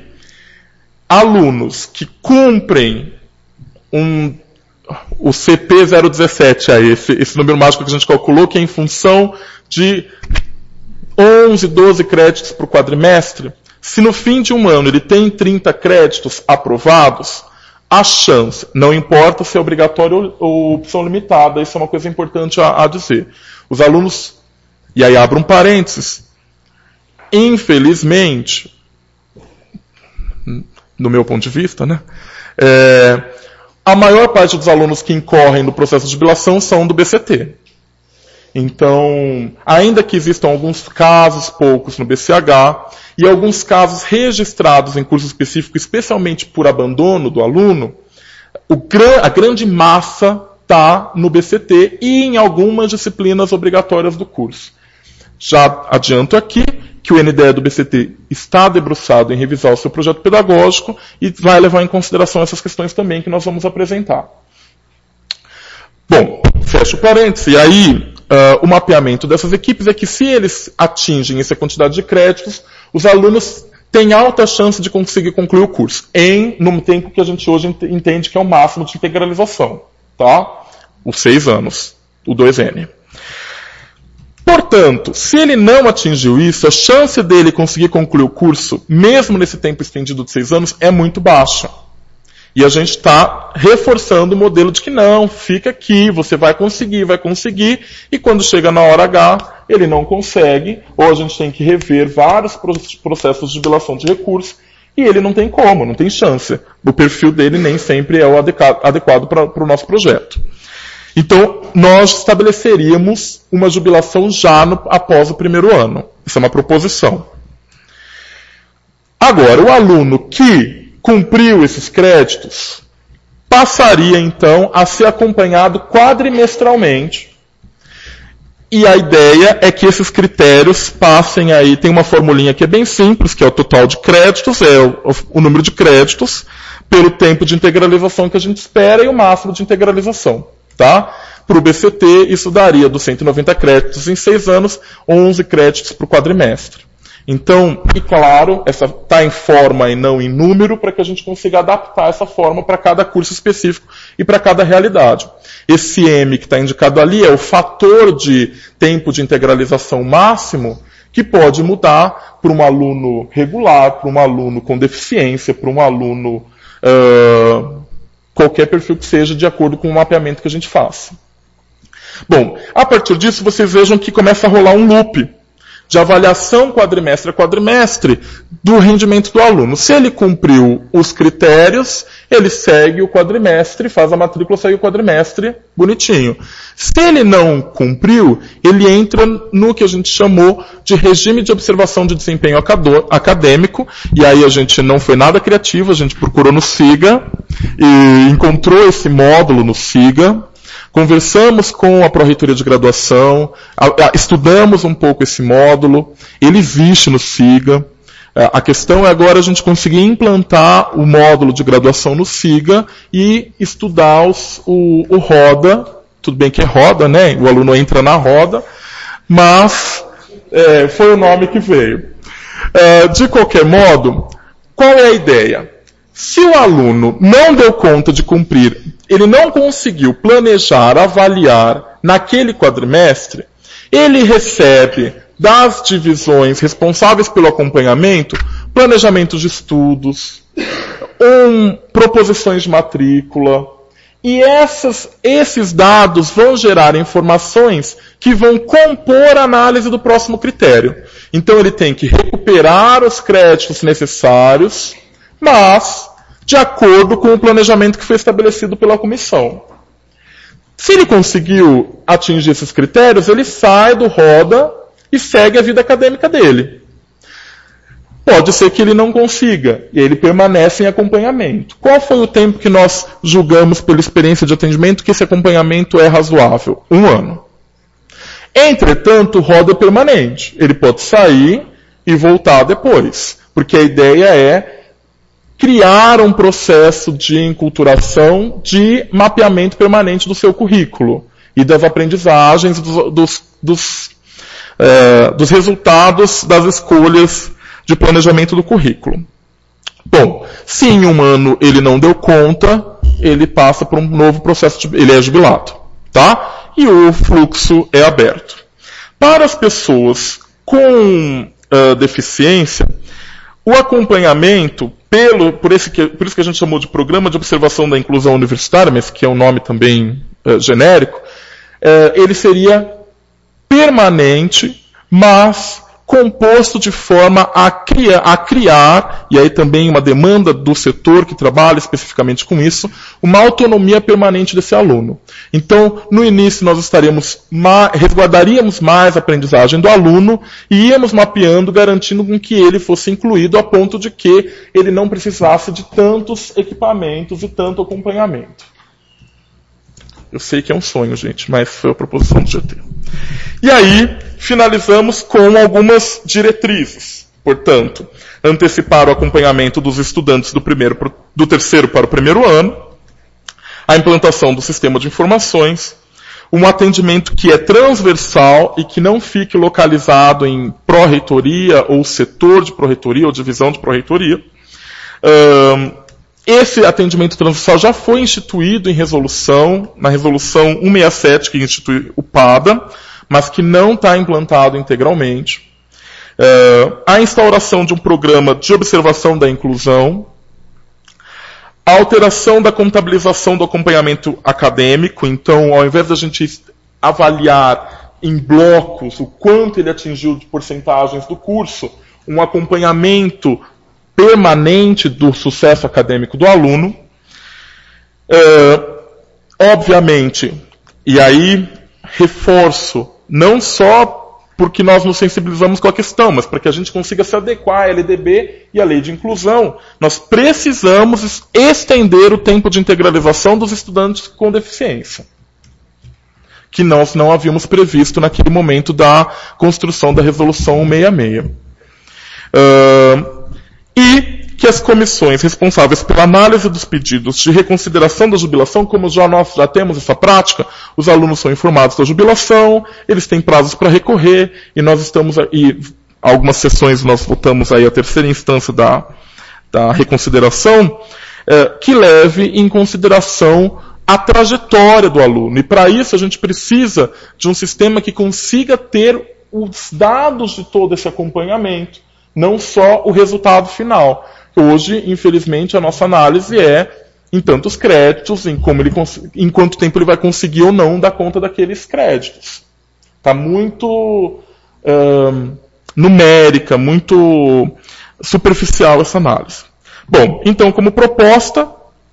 alunos que cumprem um, o C P zero dezessete, aí, esse, esse número mágico que a gente calculou, que é em função de onze, doze créditos por quadrimestre, se no fim de um ano ele tem trinta créditos aprovados, a chance, não importa se é obrigatório ou opção limitada, isso é uma coisa importante a, a dizer. Os alunos, e aí abro um parênteses, infelizmente, no meu ponto de vista, né, é, a maior parte dos alunos que incorrem no processo de jubilação são do B C T. Então, ainda que existam alguns casos, poucos, no B C H, e alguns casos registrados em curso específico, especialmente por abandono do aluno, o, a grande massa está no B C T e em algumas disciplinas obrigatórias do curso. Já adianto aqui que o N D E do B C T está debruçado em revisar o seu projeto pedagógico e vai levar em consideração essas questões também que nós vamos apresentar. Bom, fecho o parênteses. E aí, uh, o mapeamento dessas equipes é que se eles atingem essa quantidade de créditos, os alunos têm alta chance de conseguir concluir o curso, em, no tempo que a gente hoje entende que é o máximo de integralização, tá? Os seis anos, o dois N. Portanto, se ele não atingiu isso, a chance dele conseguir concluir o curso, mesmo nesse tempo estendido de seis anos, é muito baixa. E a gente está reforçando o modelo de que não, fica aqui, você vai conseguir, vai conseguir, e quando chega na hora H, ele não consegue, ou a gente tem que rever vários processos de jubilação de recurso, e ele não tem como, não tem chance. O perfil dele nem sempre é o adequado para o nosso projeto. Então, nós estabeleceríamos uma jubilação já no, após o primeiro ano. Isso é uma proposição. Agora, o aluno que cumpriu esses créditos passaria, então, a ser acompanhado quadrimestralmente E a ideia é que esses critérios passem aí, tem uma formulinha que é bem simples, que é o total de créditos, é o, o número de créditos, pelo tempo de integralização que a gente espera e o máximo de integralização. Tá? Para o B C T, isso daria dos cento e noventa créditos em seis anos, onze créditos para o quadrimestre. Então, e claro, essa está em forma e não em número, para que a gente consiga adaptar essa forma para cada curso específico e para cada realidade. Esse M que está indicado ali é o fator de tempo de integralização máximo, que pode mudar para um aluno regular, para um aluno com deficiência, para um aluno, uh, qualquer perfil que seja, de acordo com o mapeamento que a gente faça. Bom, a partir disso, vocês vejam que começa a rolar um loop de avaliação quadrimestre a quadrimestre do rendimento do aluno. Se ele cumpriu os critérios, ele segue o quadrimestre, faz a matrícula, segue o quadrimestre bonitinho. Se ele não cumpriu, ele entra no que a gente chamou de regime de observação de desempenho acadêmico, e aí a gente não foi nada criativo, a gente procurou no SIGA, e encontrou esse módulo no SIGA. Conversamos com a Pró-Reitoria de Graduação, estudamos um pouco esse módulo, ele existe no SIGA. A questão é agora a gente conseguir implantar o módulo de graduação no SIGA e estudar os, o, o RODA, tudo bem que é RODA, né? O aluno entra na roda, mas é, foi o nome que veio. É, de qualquer modo, qual é a ideia? Se o aluno não deu conta de cumprir, ele não conseguiu planejar, avaliar naquele quadrimestre, ele recebe das divisões responsáveis pelo acompanhamento, planejamento de estudos, um, proposições de matrícula, e essas, esses dados vão gerar informações que vão compor a análise do próximo critério. Então ele tem que recuperar os créditos necessários, mas de acordo com o planejamento que foi estabelecido pela comissão. Se ele conseguiu atingir esses critérios, ele sai do RODA e segue a vida acadêmica dele. Pode ser que ele não consiga, e ele permanece em acompanhamento. Qual foi o tempo que nós julgamos pela experiência de atendimento que esse acompanhamento é razoável? Um ano. Entretanto, o RODA é permanente. Ele pode sair e voltar depois, porque a ideia é criar um processo de enculturação, de mapeamento permanente do seu currículo e das aprendizagens, dos, dos, dos, é, dos resultados das escolhas de planejamento do currículo. Bom, se em um ano ele não deu conta, ele passa por um novo processo, de, ele é jubilado, tá? E o fluxo é aberto. Para as pessoas com uh, deficiência, o acompanhamento, pelo, por, esse que, por isso que a gente chamou de Programa de Observação da Inclusão Universitária, mas que é um nome também uh, genérico, uh, ele seria permanente, mas composto de forma a criar, a criar, e aí também uma demanda do setor que trabalha especificamente com isso, uma autonomia permanente desse aluno. Então, no início nós estaríamos, resguardaríamos mais a aprendizagem do aluno e íamos mapeando, garantindo com que ele fosse incluído a ponto de que ele não precisasse de tantos equipamentos e tanto acompanhamento. Eu sei que é um sonho, gente, mas foi a proposição do G T. E aí, finalizamos com algumas diretrizes. Portanto, antecipar o acompanhamento dos estudantes do, primeiro, do terceiro para o primeiro ano, a implantação do sistema de informações, um atendimento que é transversal e que não fique localizado em pró-reitoria ou setor de pró-reitoria ou divisão de pró-reitoria. Um, Esse atendimento transversal já foi instituído em resolução, na resolução cento e sessenta e sete, que institui o PADA, mas que não está implantado integralmente. Uh, a instauração de um programa de observação da inclusão, a alteração da contabilização do acompanhamento acadêmico, então, ao invés da gente avaliar em blocos o quanto ele atingiu de porcentagens do curso, um acompanhamento permanente do sucesso acadêmico do aluno. É, obviamente, e aí reforço, não só porque nós nos sensibilizamos com a questão, mas para que a gente consiga se adequar à L D B e à lei de inclusão, nós precisamos estender o tempo de integralização dos estudantes com deficiência. que nós não havíamos previsto naquele momento da construção da Resolução cento e sessenta e seis. Uh, e que as comissões responsáveis pela análise dos pedidos de reconsideração da jubilação, como já nós já temos essa prática, os alunos são informados da jubilação, eles têm prazos para recorrer, e nós estamos aí, algumas sessões nós votamos aí a terceira instância da, da reconsideração, eh, que leve em consideração a trajetória do aluno. E para isso a gente precisa de um sistema que consiga ter os dados de todo esse acompanhamento, não só o resultado final. Hoje, infelizmente, a nossa análise é em tantos créditos, em, como ele, em quanto tempo ele vai conseguir ou não dar conta daqueles créditos. Está muito hum, numérica, muito superficial essa análise. Bom, então, como proposta,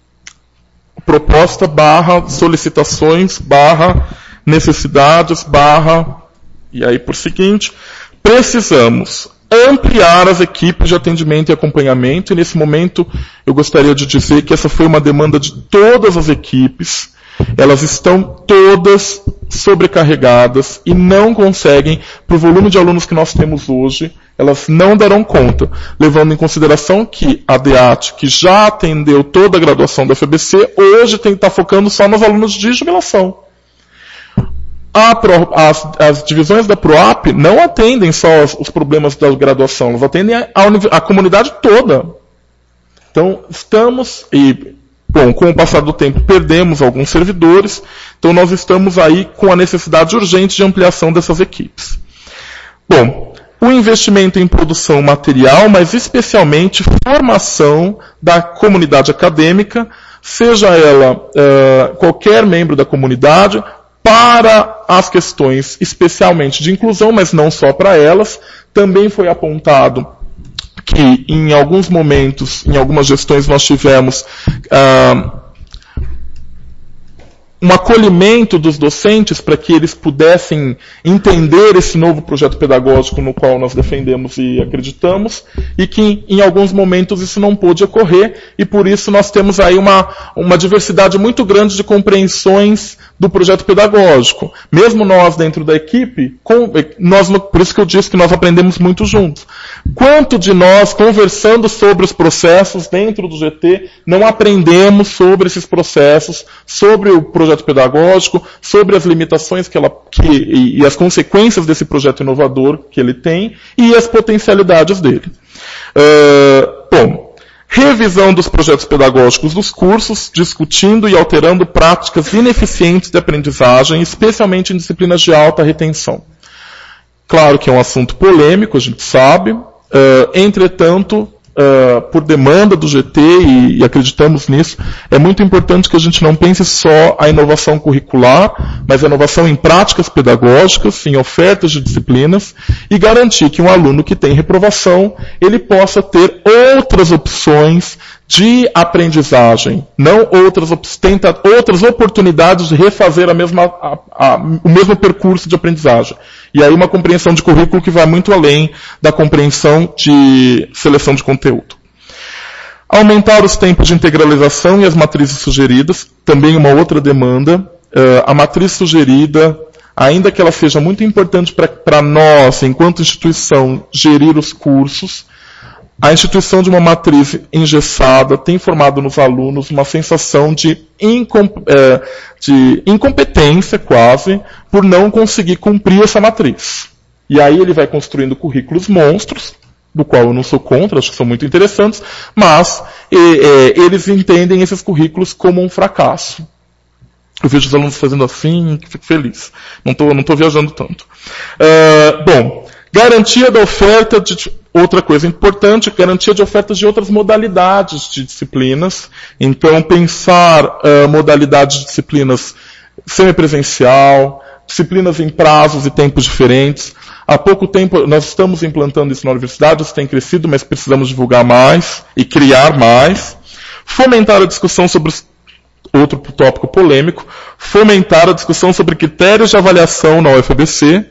proposta barra solicitações, barra necessidades, barra, e aí por seguinte, precisamos ampliar as equipes de atendimento e acompanhamento, e nesse momento eu gostaria de dizer que essa foi uma demanda de todas as equipes, elas estão todas sobrecarregadas e não conseguem, para o volume de alunos que nós temos hoje, elas não darão conta, levando em consideração que a D A T, que já atendeu toda a graduação da U F A B C, hoje tem que estar focando só nos alunos de jubilação. A Pro, as, as divisões da PROAP não atendem só os, os problemas da graduação, elas atendem a, a, a comunidade toda. Então, estamos, e, bom, com o passar do tempo, perdemos alguns servidores, então nós estamos aí com a necessidade urgente de ampliação dessas equipes. Bom, o investimento em produção material, mas especialmente formação da comunidade acadêmica, seja ela uh, qualquer membro da comunidade, para as questões especialmente de inclusão, mas não só para elas. Também foi apontado que em alguns momentos, em algumas gestões, nós tivemos ah, um acolhimento dos docentes para que eles pudessem entender esse novo projeto pedagógico no qual nós defendemos e acreditamos, e que em alguns momentos isso não pôde ocorrer, e por isso nós temos aí uma, uma diversidade muito grande de compreensões do projeto pedagógico. Mesmo nós dentro da equipe, com, nós, por isso que eu disse que nós aprendemos muito juntos. Quanto de nós, conversando sobre os processos dentro do G T, não aprendemos sobre esses processos, sobre o projeto pedagógico, sobre as limitações que ela, que, e, e as consequências desse projeto inovador que ele tem, e as potencialidades dele. Uh, bom, revisão dos projetos pedagógicos dos cursos, discutindo e alterando práticas ineficientes de aprendizagem, especialmente em disciplinas de alta retenção. Claro que é um assunto polêmico, a gente sabe, uh, entretanto, uh, por demanda do G T, e, e acreditamos nisso, é muito importante que a gente não pense só a inovação curricular, mas a inovação em práticas pedagógicas, em ofertas de disciplinas, e garantir que um aluno que tem reprovação, ele possa ter outras opções de aprendizagem, não outras, tenta, outras oportunidades de refazer a mesma, a, a, o mesmo percurso de aprendizagem. E aí uma compreensão de currículo que vai muito além da compreensão de seleção de conteúdo. Aumentar os tempos de integralização e as matrizes sugeridas, também uma outra demanda. Uh, a matriz sugerida, ainda que ela seja muito importante para nós, enquanto instituição, gerir os cursos, a instituição de uma matriz engessada tem formado nos alunos uma sensação de, incom é, de incompetência, quase, por não conseguir cumprir essa matriz. E aí ele vai construindo currículos monstros, do qual eu não sou contra, acho que são muito interessantes, mas e, e, eles entendem esses currículos como um fracasso. Eu vejo os alunos fazendo assim, fico feliz. Não estou não tô viajando tanto. Uh, bom, garantia da oferta de... Outra coisa importante, garantia de ofertas de outras modalidades de disciplinas. Então, pensar uh, modalidades de disciplinas semipresencial, disciplinas em prazos e tempos diferentes. Há pouco tempo, nós estamos implantando isso na universidade, isso tem crescido, mas precisamos divulgar mais e criar mais. Fomentar a discussão sobre outro tópico polêmico, fomentar a discussão sobre critérios de avaliação na U F A B C,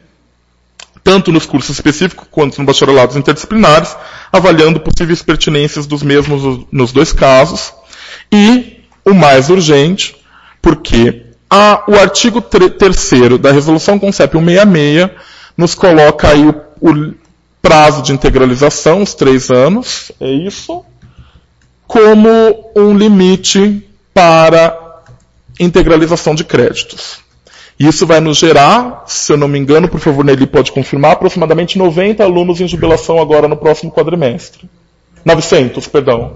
tanto nos cursos específicos quanto nos bacharelados interdisciplinares, avaliando possíveis pertinências dos mesmos nos dois casos. E, o mais urgente, porque a, o artigo terceiro da Resolução Concep cento e sessenta e seis nos coloca aí o, o prazo de integralização, os três anos, é isso, como um limite para integralização de créditos. Isso vai nos gerar, se eu não me engano, por favor, Nelly pode confirmar, aproximadamente noventa alunos em jubilação agora no próximo quadrimestre. novecentos, perdão.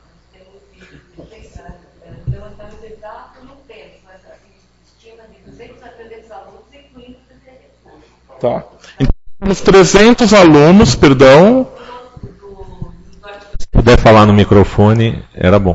Tá. Então, temos trezentos alunos, perdão. Se puder falar no microfone, era bom.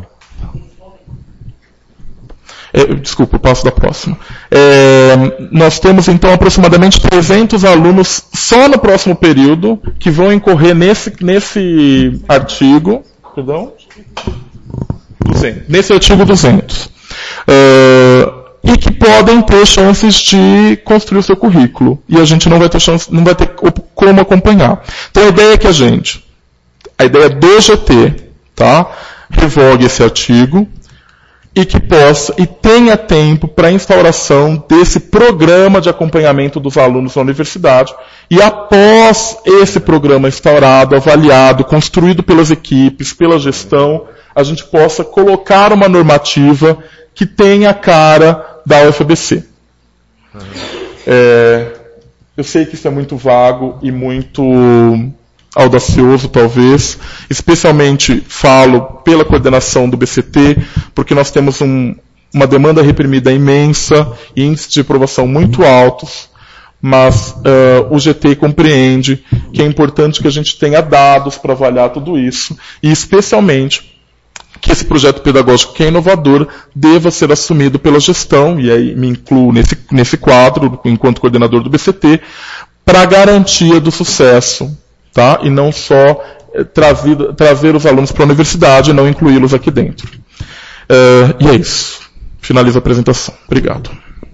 É, desculpa, eu passo da próxima. É, nós temos, então, aproximadamente trezentos alunos só no próximo período que vão incorrer nesse, nesse artigo. Perdão? duzentos, nesse artigo duzentos. É, e que podem ter chances de construir o seu currículo. E a gente não vai ter chance, não vai ter como acompanhar. Então a ideia é que a gente, a ideia do G T, tá, revogue esse artigo e que possa, e tenha tempo para a instauração desse programa de acompanhamento dos alunos na universidade, e após esse programa instaurado, avaliado, construído pelas equipes, pela gestão, a gente possa colocar uma normativa que tenha a cara da U F A B C. Uhum. É, eu sei que isso é muito vago e muito audacioso, talvez, especialmente falo pela coordenação do B C T, porque nós temos um, uma demanda reprimida imensa e índices de aprovação muito altos, mas uh, o G T compreende que é importante que a gente tenha dados para avaliar tudo isso, e especialmente que esse projeto pedagógico que é inovador deva ser assumido pela gestão, e aí me incluo nesse, nesse quadro, enquanto coordenador do B C T, para a garantia do sucesso, tá? E não só eh, trazer, trazer os alunos para a universidade e não incluí-los aqui dentro. Uh, e é isso. Finalizo a apresentação. Obrigado.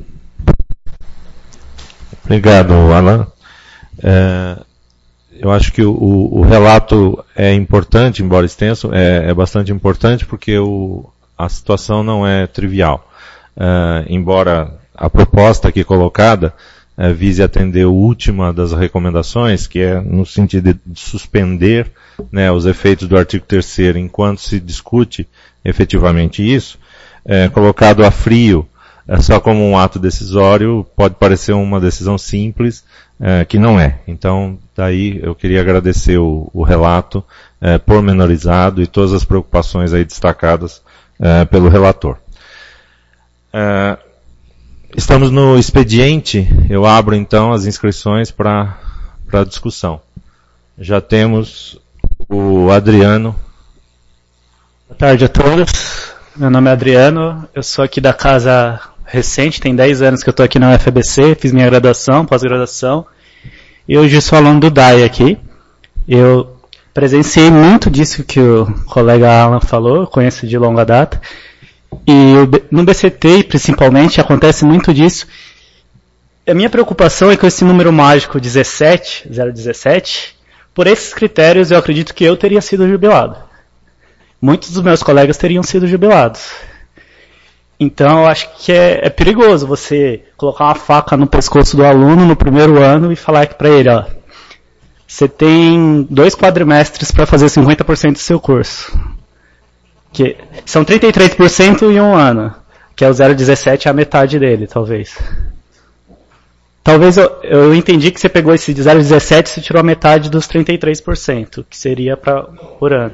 Obrigado, Alan. É, eu acho que o, o relato é importante, embora extenso, é, é bastante importante porque o, a situação não é trivial. É, embora a proposta aqui colocada é, vise atender a última das recomendações, que é no sentido de suspender, né, os efeitos do artigo terceiro enquanto se discute efetivamente isso, é, colocado a frio, é, só como um ato decisório, pode parecer uma decisão simples, é, que não é. Então, daí eu queria agradecer o, o relato é, pormenorizado e todas as preocupações aí destacadas é, pelo relator. É, estamos no expediente, eu abro então as inscrições para a discussão. Já temos o Adriano. Boa tarde a todos. Meu nome é Adriano, eu sou aqui da casa recente, tem dez anos que eu estou aqui na U F A B C, fiz minha graduação, pós-graduação, e hoje sou aluno do D A I aqui. Eu presenciei muito disso que o colega Alan falou, conheço de longa data, e no B C T, principalmente, acontece muito disso. A minha preocupação é com esse número mágico dezessete, zero dezessete, por esses critérios eu acredito que eu teria sido jubilado. Muitos dos meus colegas teriam sido jubilados. Então, eu acho que é, é perigoso você colocar uma faca no pescoço do aluno no primeiro ano e falar para ele, ó, você tem dois quadrimestres para fazer cinquenta por cento do seu curso. Que são trinta e três por cento em um ano, que é o zero dezessete, é a metade dele, talvez. Talvez eu, eu entendi que você pegou esse de zero dezessete e você tirou a metade dos trinta e três por cento, que seria pra, por ano.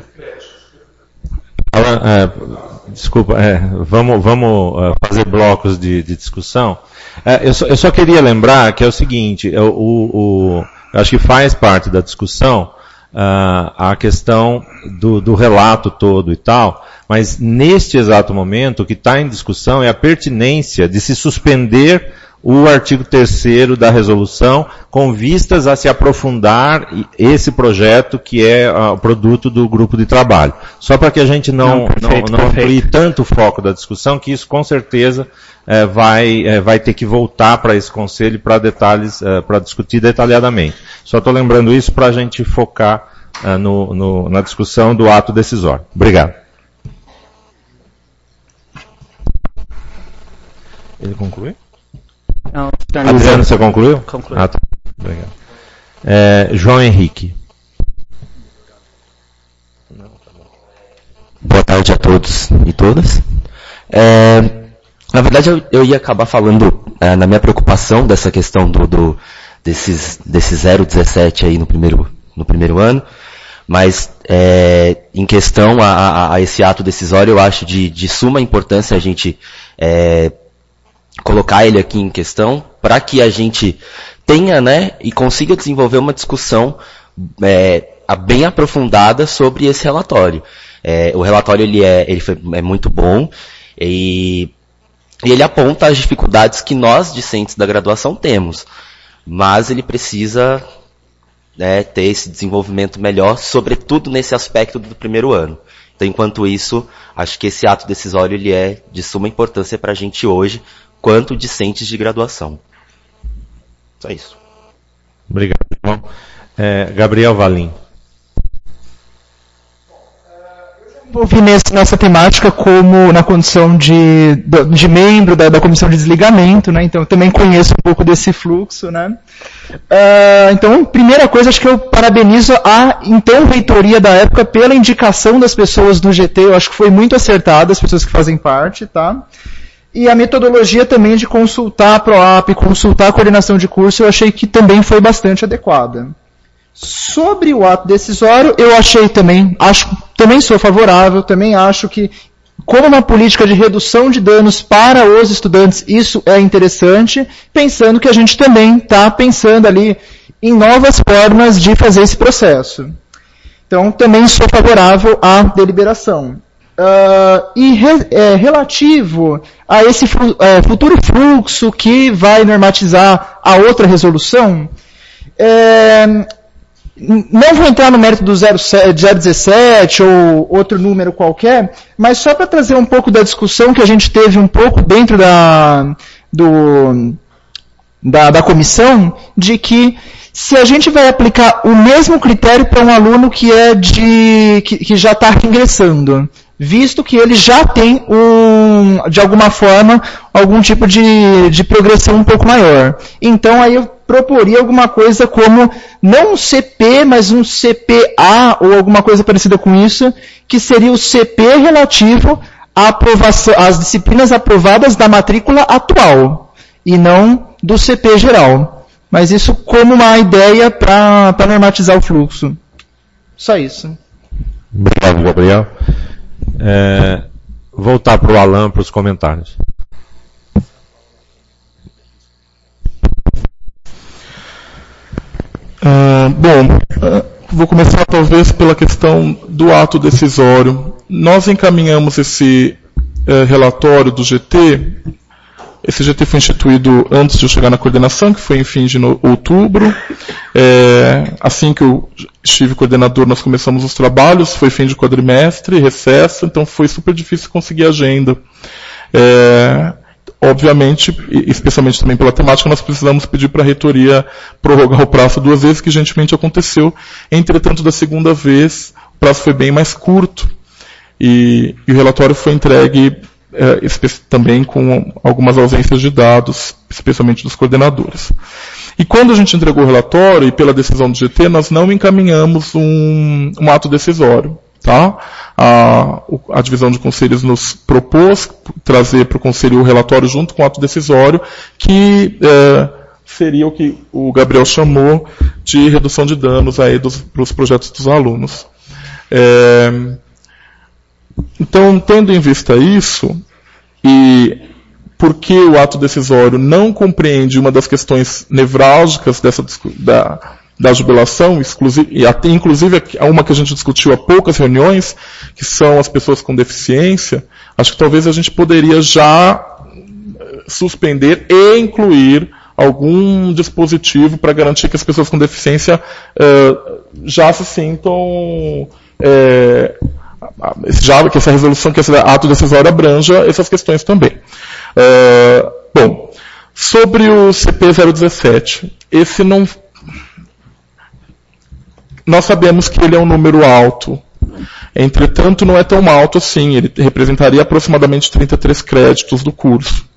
Alan, é, desculpa, é, vamos, vamos uh, fazer blocos de, de discussão. É, eu, só, eu só queria lembrar que é o seguinte, o, o, eu acho que faz parte da discussão uh, a questão do, do relato todo e tal, mas neste exato momento o que está em discussão é a pertinência de se suspender o artigo terceiro da resolução, com vistas a se aprofundar esse projeto que é uh, o produto do grupo de trabalho. Só para que a gente não, não, perfeito, não, não amplie tanto o foco da discussão, que isso com certeza eh, vai, eh, vai ter que voltar para esse conselho para detalhes, eh, para discutir detalhadamente. Só estou lembrando isso para a gente focar uh, no, no, na discussão do ato decisório. Obrigado. Ele concluiu? Não, Adriano, você concluiu? Concluiu. Ah, tá. Obrigado. É, João Henrique. Boa tarde a todos e todas. É, na verdade, eu, eu ia acabar falando é, na minha preocupação dessa questão do, do, desses, desses zero vírgula dezessete aí no primeiro, no primeiro ano, mas é, em questão a, a, a esse ato decisório, eu acho de, de suma importância a gente é, colocar ele aqui em questão para que a gente tenha, né, e consiga desenvolver uma discussão é, bem aprofundada sobre esse relatório. É, o relatório ele é, ele foi, é muito bom e, e ele aponta as dificuldades que nós, discentes da graduação, temos. Mas ele precisa, né, ter esse desenvolvimento melhor, sobretudo nesse aspecto do primeiro ano. Então, enquanto isso, acho que esse ato decisório ele é de suma importância para a gente hoje, quanto discentes de graduação. Só isso. Obrigado, irmão. É, Gabriel Valim. Envolvi nessa temática como na condição de, de membro da, da comissão de desligamento, né? Então eu também conheço um pouco desse fluxo, né? Uh, então, primeira coisa, acho que eu parabenizo a então reitoria da época pela indicação das pessoas do G T, eu acho que foi muito acertada, as pessoas que fazem parte, tá? E a metodologia também de consultar a PROAP, consultar a coordenação de curso, eu achei que também foi bastante adequada. Sobre o ato decisório, eu achei também, acho, também sou favorável, também acho que, como uma política de redução de danos para os estudantes, isso é interessante, pensando que a gente também está pensando ali em novas formas de fazer esse processo. Então, também sou favorável à deliberação. Uh, e re, é, relativo a esse é, futuro fluxo que vai normatizar a outra resolução, é, não vou entrar no mérito do zero vírgula dezessete ou outro número qualquer, mas só para trazer um pouco da discussão que a gente teve um pouco dentro da, do, da, da comissão, de que se a gente vai aplicar o mesmo critério para um aluno que, é de, que, que já está ingressando, visto que ele já tem, um, de alguma forma, algum tipo de, de progressão um pouco maior. Então, aí eu proporia alguma coisa como, não um C P, mas um C P A, ou alguma coisa parecida com isso, que seria o C P relativo à aprovação, às disciplinas aprovadas da matrícula atual, e não do C P geral. Mas isso como uma ideia para normatizar o fluxo. Só isso. Obrigado, Gabriel. É, voltar para o Alan para os comentários. Uh, bom, uh, vou começar talvez pela questão do ato decisório. Nós encaminhamos esse uh, relatório do G T. Esse G T foi instituído antes de eu chegar na coordenação, que foi em fim de no, outubro. É, assim que eu estive coordenador, nós começamos os trabalhos, foi fim de quadrimestre, recesso, então foi super difícil conseguir agenda. É, obviamente, especialmente também pela temática, nós precisamos pedir para a reitoria prorrogar o prazo duas vezes, que gentilmente aconteceu. Entretanto, da segunda vez, o prazo foi bem mais curto, e, e o relatório foi entregue É, também com algumas ausências de dados, especialmente dos coordenadores. E quando a gente entregou o relatório, e pela decisão do G T, nós não encaminhamos um, um ato decisório. Tá? A, a divisão de conselhos nos propôs trazer para o conselho o relatório junto com o ato decisório, que é, seria o que o Gabriel chamou de redução de danos aí dos, dos projetos dos alunos. É, Então, tendo em vista isso, e porque o ato decisório não compreende uma das questões nevrálgicas dessa, da, da jubilação, e até, inclusive uma que a gente discutiu há poucas reuniões, que são as pessoas com deficiência, acho que talvez a gente poderia já suspender e incluir algum dispositivo para garantir que as pessoas com deficiência uh, já se sintam... Uh, já que essa resolução, que esse ato decisório abranja essas questões também. Uh, bom, sobre o C P zero dezessete, esse não... Nós sabemos que ele é um número alto, entretanto não é tão alto assim, ele representaria aproximadamente trinta e três créditos do curso.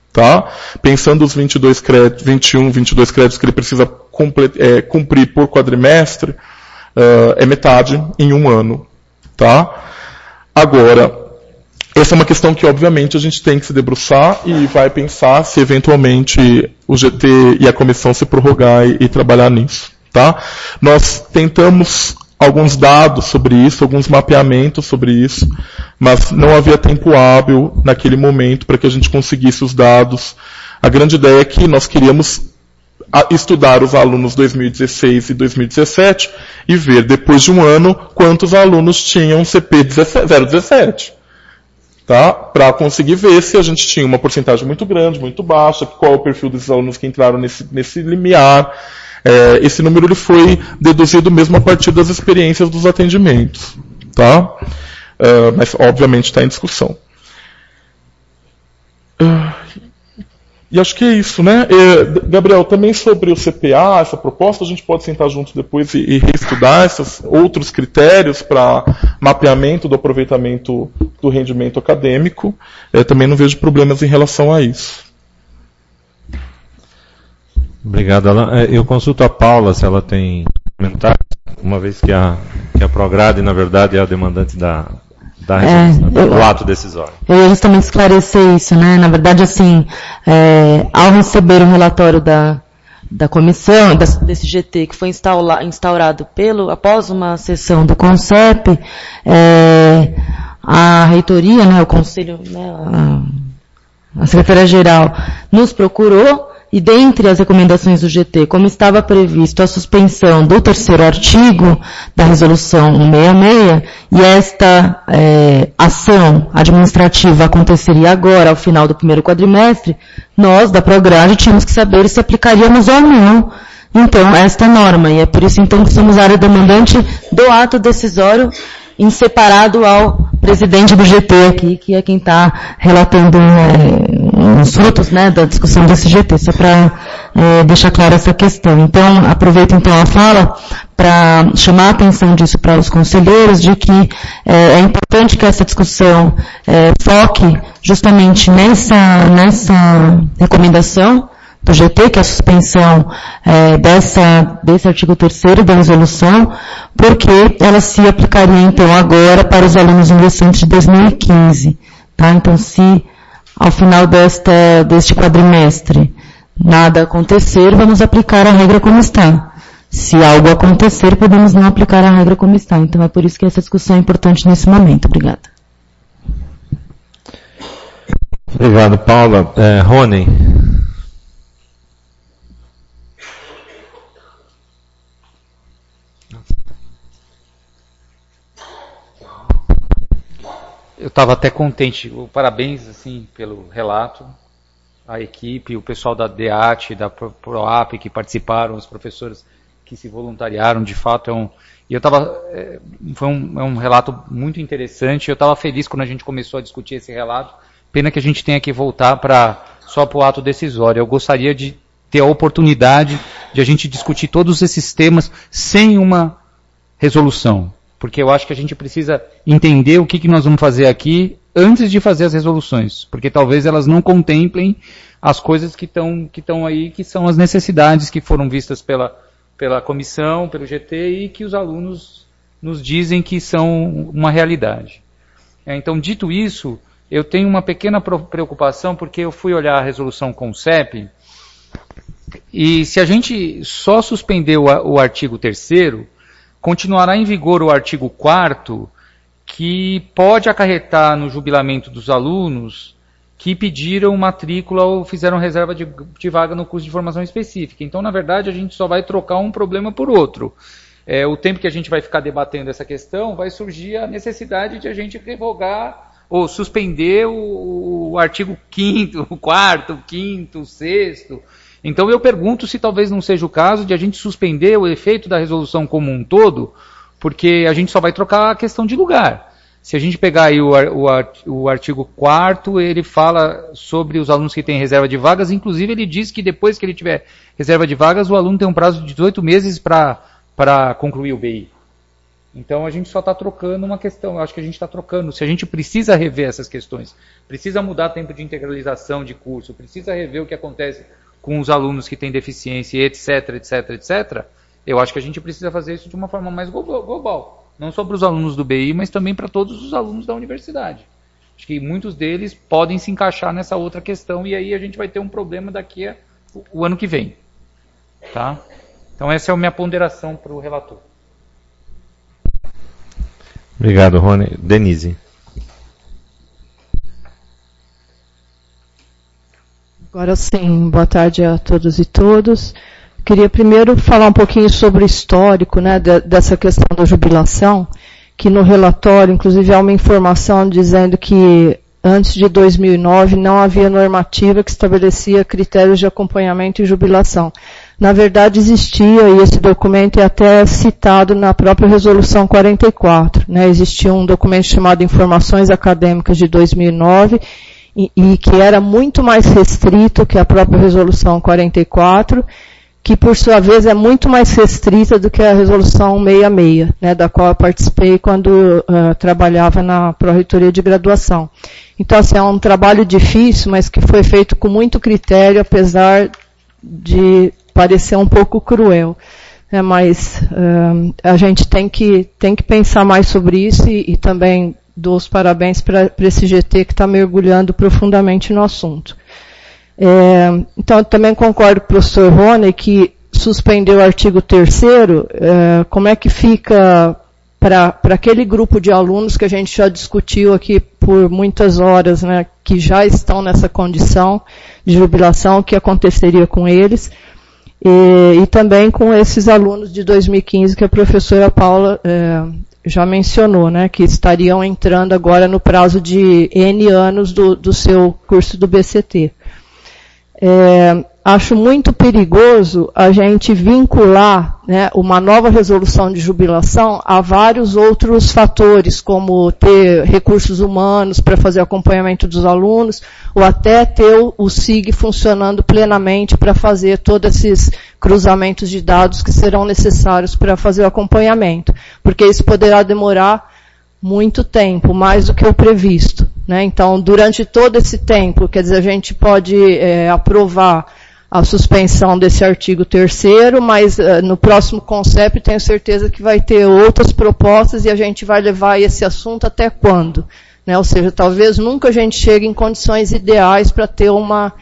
Tá? Pensando os vinte e dois créditos, vinte e um, vinte e dois créditos que ele precisa cumprir, é, cumprir por quadrimestre, uh, é metade em um ano. Tá? Agora, essa é uma questão que, obviamente, a gente tem que se debruçar e vai pensar se, eventualmente, o G T e a comissão se prorrogar e, e trabalhar nisso. Tá? Nós tentamos alguns dados sobre isso, alguns mapeamentos sobre isso, mas não havia tempo hábil naquele momento para que a gente conseguisse os dados. A grande ideia é que nós queríamos estudar os alunos dois mil e dezesseis e dois mil e dezessete e ver, depois de um ano, quantos alunos tinham C P zero dezessete. Tá? Para conseguir ver se a gente tinha uma porcentagem muito grande, muito baixa, qual é o perfil desses alunos que entraram nesse, nesse limiar. É, esse número ele foi deduzido mesmo a partir das experiências dos atendimentos. Tá? Uh, mas, obviamente, está em discussão. Uh, e acho que é isso, né? Uh, Gabriel, também sobre o C P A, essa proposta, a gente pode sentar juntos depois e, e reestudar esses outros critérios para mapeamento do aproveitamento do rendimento acadêmico. Uh, também não vejo problemas em relação a isso. Obrigado, Alan. Eu consulto a Paula se ela tem comentários, uma vez que a, que a Prograde, na verdade, é a demandante da, da é, do eu, ato decisório. Eu ia justamente esclarecer isso, né? Na verdade, assim, é, ao receber o relatório da, da comissão, da, desse G T, que foi instaura, instaurado pelo, após uma sessão do CONCEP, é, a reitoria, né, o conselho, né, a, a secretaria-geral, nos procurou. E dentre as recomendações do G T, como estava previsto a suspensão do terceiro artigo da resolução cento e sessenta e seis, e esta é, ação administrativa aconteceria agora, ao final do primeiro quadrimestre, nós, da Prograde, tínhamos que saber se aplicaríamos ou não, então, esta norma. E é por isso, então, que somos a área demandante do ato decisório em separado ao presidente do G T aqui, que é quem está relatando é, os frutos, né, da discussão desse G T, só para é, deixar clara essa questão. Então, aproveito então a fala para chamar a atenção disso para os conselheiros, de que é, é importante que essa discussão é, foque justamente nessa, nessa recomendação do G T, que é a suspensão é, dessa, desse artigo terceiro da resolução, porque ela se aplicaria então agora para os alunos ingressantes de dois mil e quinze. Tá? Então, se ao final desta, deste quadrimestre nada acontecer, vamos aplicar a regra como está. Se algo acontecer, podemos não aplicar a regra como está. Então, é por isso que essa discussão é importante nesse momento. Obrigada. Obrigado, Paula. É, Rony. Eu estava até contente, parabéns assim pelo relato, a equipe, o pessoal da D A T, da PROAP que participaram, os professores que se voluntariaram, de fato é um, e eu estava, é, foi um, é um relato muito interessante, eu estava feliz quando a gente começou a discutir esse relato, pena que a gente tenha que voltar para só para o ato decisório. Eu gostaria de ter a oportunidade de a gente discutir todos esses temas sem uma resolução. Porque eu acho que a gente precisa entender o que, que nós vamos fazer aqui antes de fazer as resoluções. Porque talvez elas não contemplem as coisas que estão que estão aí, que são as necessidades que foram vistas pela, pela comissão, pelo G T, e que os alunos nos dizem que são uma realidade. É, então, dito isso, eu tenho uma pequena preocupação, porque eu fui olhar a resolução CONCEP, e se a gente só suspender o, o artigo terceiro, continuará em vigor o artigo quarto, que pode acarretar no jubilamento dos alunos que pediram matrícula ou fizeram reserva de, de vaga no curso de formação específica. Então, na verdade, a gente só vai trocar um problema por outro. É, o tempo que a gente vai ficar debatendo essa questão, vai surgir a necessidade de a gente revogar ou suspender o, o artigo quinto, o quarto, o quinto, o sexto. Então eu pergunto se talvez não seja o caso de a gente suspender o efeito da resolução como um todo, porque a gente só vai trocar a questão de lugar. Se a gente pegar aí o, o, o artigo quarto, ele fala sobre os alunos que têm reserva de vagas, inclusive ele diz que depois que ele tiver reserva de vagas, o aluno tem um prazo de dezoito meses para para concluir o B I. Então a gente só está trocando uma questão, eu acho que a gente está trocando, se a gente precisa rever essas questões, precisa mudar tempo de integralização de curso, precisa rever o que acontece com os alunos que têm deficiência, etc, etc, etcétera, eu acho que a gente precisa fazer isso de uma forma mais global, não só para os alunos do B I, mas também para todos os alunos da universidade. Acho que muitos deles podem se encaixar nessa outra questão e aí a gente vai ter um problema daqui a o ano que vem. Tá? Então essa é a minha ponderação para o relator. Obrigado, Rony. Denise. Agora sim, boa tarde a todos e todas. Queria primeiro falar um pouquinho sobre o histórico, né, dessa questão da jubilação, que no relatório, inclusive, há uma informação dizendo que antes de dois mil e nove não havia normativa que estabelecia critérios de acompanhamento e jubilação. Na verdade existia, e esse documento é até citado na própria resolução quarenta e quatro, né? Existia um documento chamado Informações Acadêmicas de dois mil e nove, e, e que era muito mais restrito que a própria resolução quarenta e quatro, que por sua vez é muito mais restrita do que a resolução sessenta e seis, né, da qual eu participei quando uh, trabalhava na Pró-Reitoria de Graduação. Então, assim, é um trabalho difícil, mas que foi feito com muito critério, apesar de parecer um pouco cruel. É, mas uh, a gente tem que, tem que pensar mais sobre isso e, e também dou os parabéns para esse G T que está mergulhando profundamente no assunto. É, então, eu também concordo com o professor Rony que suspender o artigo terceiro, é, como é que fica para aquele grupo de alunos que a gente já discutiu aqui por muitas horas, né, que já estão nessa condição de jubilação, o que aconteceria com eles, e, e também com esses alunos de dois mil e quinze que a professora Paula é, já mencionou, né, que estariam entrando agora no prazo de N anos do, do seu curso do B C T. É, acho muito perigoso a gente vincular, né, uma nova resolução de jubilação a vários outros fatores, como ter recursos humanos para fazer acompanhamento dos alunos, ou até ter o, o S I G funcionando plenamente para fazer todos esses cruzamentos de dados que serão necessários para fazer o acompanhamento, porque isso poderá demorar muito tempo, mais do que o previsto. Né? Então, durante todo esse tempo, quer dizer, a gente pode é, aprovar a suspensão desse artigo terceiro, mas uh, no próximo CONCEP tenho certeza que vai ter outras propostas e a gente vai levar esse assunto até quando? Né? Ou seja, talvez nunca a gente chegue em condições ideais para ter uma,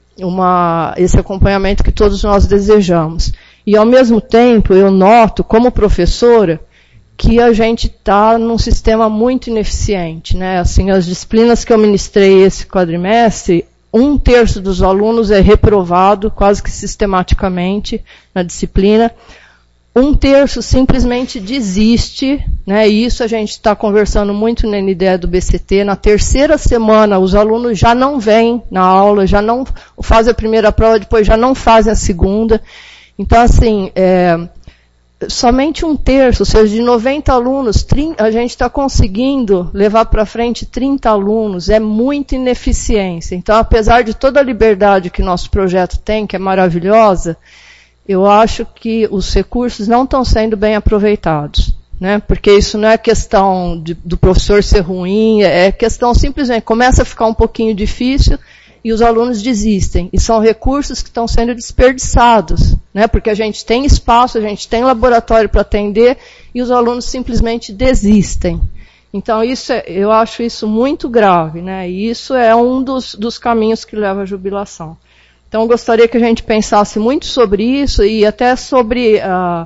uma, esse acompanhamento que todos nós desejamos. E, ao mesmo tempo, eu noto, como professora, que a gente está num sistema muito ineficiente, né? Assim, as disciplinas que eu ministrei esse quadrimestre, um terço dos alunos é reprovado quase que sistematicamente na disciplina, um terço simplesmente desiste, né? E isso a gente está conversando muito na N D E do B C T. Na terceira semana, os alunos já não vêm na aula, já não fazem a primeira prova, depois já não fazem a segunda. Então, assim, é, somente um terço, ou seja, de noventa alunos, trinta, a gente está conseguindo levar para frente trinta alunos, é muita ineficiência. Então, apesar de toda a liberdade que nosso projeto tem, que é maravilhosa, eu acho que os recursos não estão sendo bem aproveitados. Né? Porque isso não é questão de, do professor ser ruim, é questão simplesmente, começa a ficar um pouquinho difícil, e os alunos desistem. E são recursos que estão sendo desperdiçados, né? Porque a gente tem espaço, a gente tem laboratório para atender, e os alunos simplesmente desistem. Então, isso é, eu acho isso muito grave, né? E isso é um dos, dos caminhos que leva à jubilação. Então, eu gostaria que a gente pensasse muito sobre isso, e até sobre uh,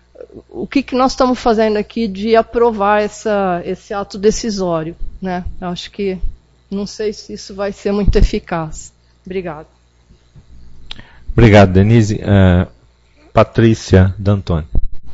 o que, que nós estamos fazendo aqui de aprovar essa, esse ato decisório, né? Eu acho que não sei se isso vai ser muito eficaz. Obrigado. Obrigado, Denise. Uh, Patrícia D'Antoni.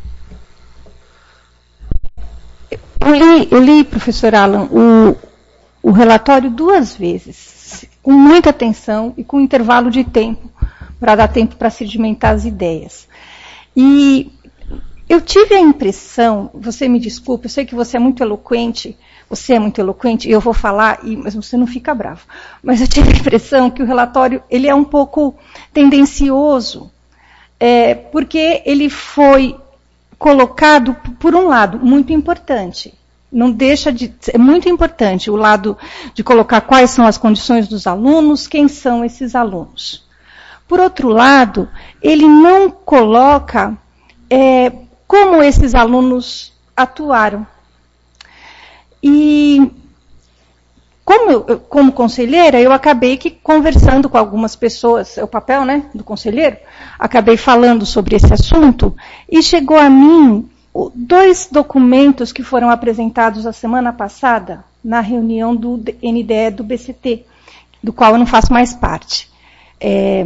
Eu li, eu li, professor Alan, o, o relatório duas vezes, com muita atenção e com intervalo de tempo, para dar tempo para sedimentar as ideias. E eu tive a impressão, você me desculpe, eu sei que você é muito eloquente, você é muito eloquente, e eu vou falar, e, mas você não fica bravo. Mas eu tive a impressão que o relatório ele é um pouco tendencioso, é, porque ele foi colocado, por um lado, muito importante. Não deixa de... É muito importante o lado de colocar quais são as condições dos alunos, quem são esses alunos. Por outro lado, ele não coloca é, como esses alunos atuaram. E, como, eu, como conselheira, eu acabei que conversando com algumas pessoas, é o papel, né, do conselheiro, acabei falando sobre esse assunto, e chegou a mim dois documentos que foram apresentados a semana passada, na reunião do N D E do B C T, do qual eu não faço mais parte. É,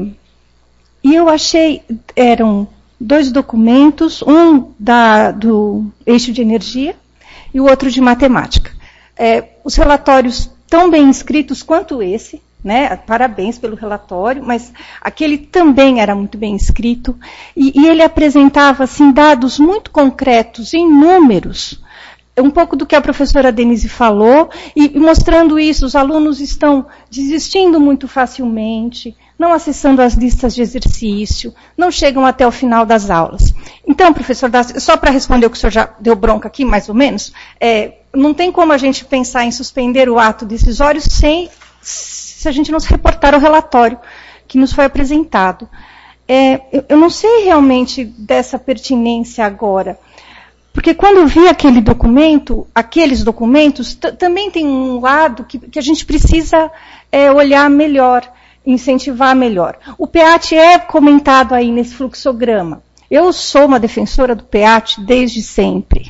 e eu achei, eram dois documentos, um da, do eixo de energia e o outro de matemática. É, os relatórios tão bem escritos quanto esse, né? Parabéns pelo relatório, mas aquele também era muito bem escrito, e, e ele apresentava assim, dados muito concretos, em números, um pouco do que a professora Denise falou, e, e mostrando isso, os alunos estão desistindo muito facilmente, não acessando as listas de exercício, não chegam até o final das aulas. Então, professor Dácio, só para responder o que o senhor já deu bronca aqui, mais ou menos, é, não tem como a gente pensar em suspender o ato decisório sem... se a gente não se reportar ao relatório que nos foi apresentado. É, eu, eu não sei realmente dessa pertinência agora, porque quando eu vi aquele documento, aqueles documentos, também tem um lado que, que a gente precisa é, olhar melhor, incentivar melhor. O P A T é comentado aí nesse fluxograma. Eu sou uma defensora do P A T desde sempre.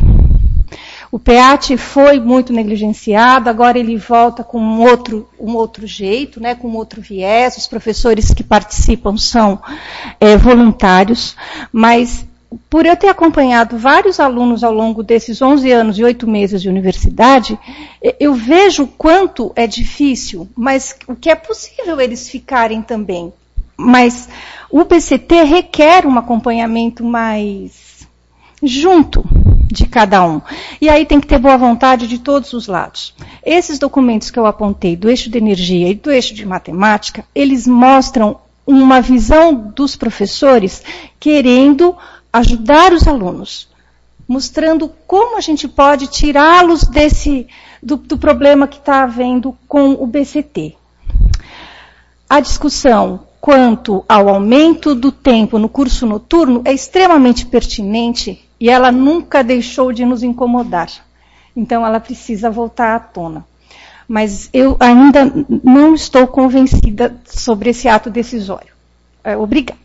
O P A T foi muito negligenciado, agora ele volta com um outro, um outro jeito, né, com um outro viés. Os professores que participam são é, voluntários, mas por eu ter acompanhado vários alunos ao longo desses onze anos e oito meses de universidade, eu vejo o quanto é difícil, mas o que é possível eles ficarem também. Mas o B C T requer um acompanhamento mais junto de cada um. E aí tem que ter boa vontade de todos os lados. Esses documentos que eu apontei do eixo de energia e do eixo de matemática, eles mostram uma visão dos professores querendo ajudar os alunos, mostrando como a gente pode tirá-los desse do, do problema que está havendo com o B C T. A discussão quanto ao aumento do tempo no curso noturno é extremamente pertinente e ela nunca deixou de nos incomodar. Então, ela precisa voltar à tona. Mas eu ainda não estou convencida sobre esse ato decisório. É, obrigada.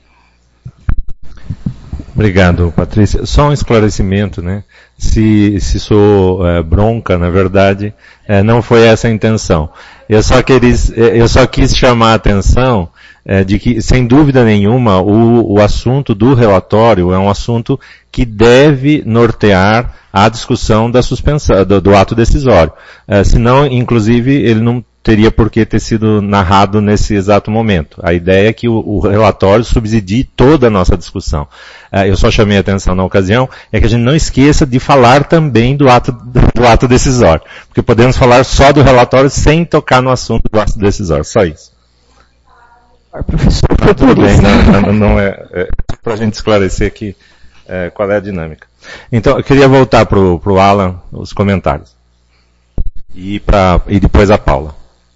Obrigado, Patrícia. Só um esclarecimento, né? Se, se sou é, bronca, na verdade, é, não foi essa a intenção. Eu só, queris, eu só quis chamar a atenção é, de que, sem dúvida nenhuma, o, o assunto do relatório é um assunto que deve nortear a discussão da suspensão, do, do ato decisório. É, senão, inclusive, ele não teria por que ter sido narrado nesse exato momento. A ideia é que o, o relatório subsidie toda a nossa discussão. Uh, eu só chamei a atenção na ocasião, é que a gente não esqueça de falar também do ato, do ato decisório. Porque podemos falar só do relatório sem tocar no assunto do ato decisório. Só isso. Professor, ah, tudo bem, não, não, não é, é para a gente esclarecer aqui é, qual é a dinâmica. Então, eu queria voltar para o Alan, os comentários. E, pra, e depois a Paula.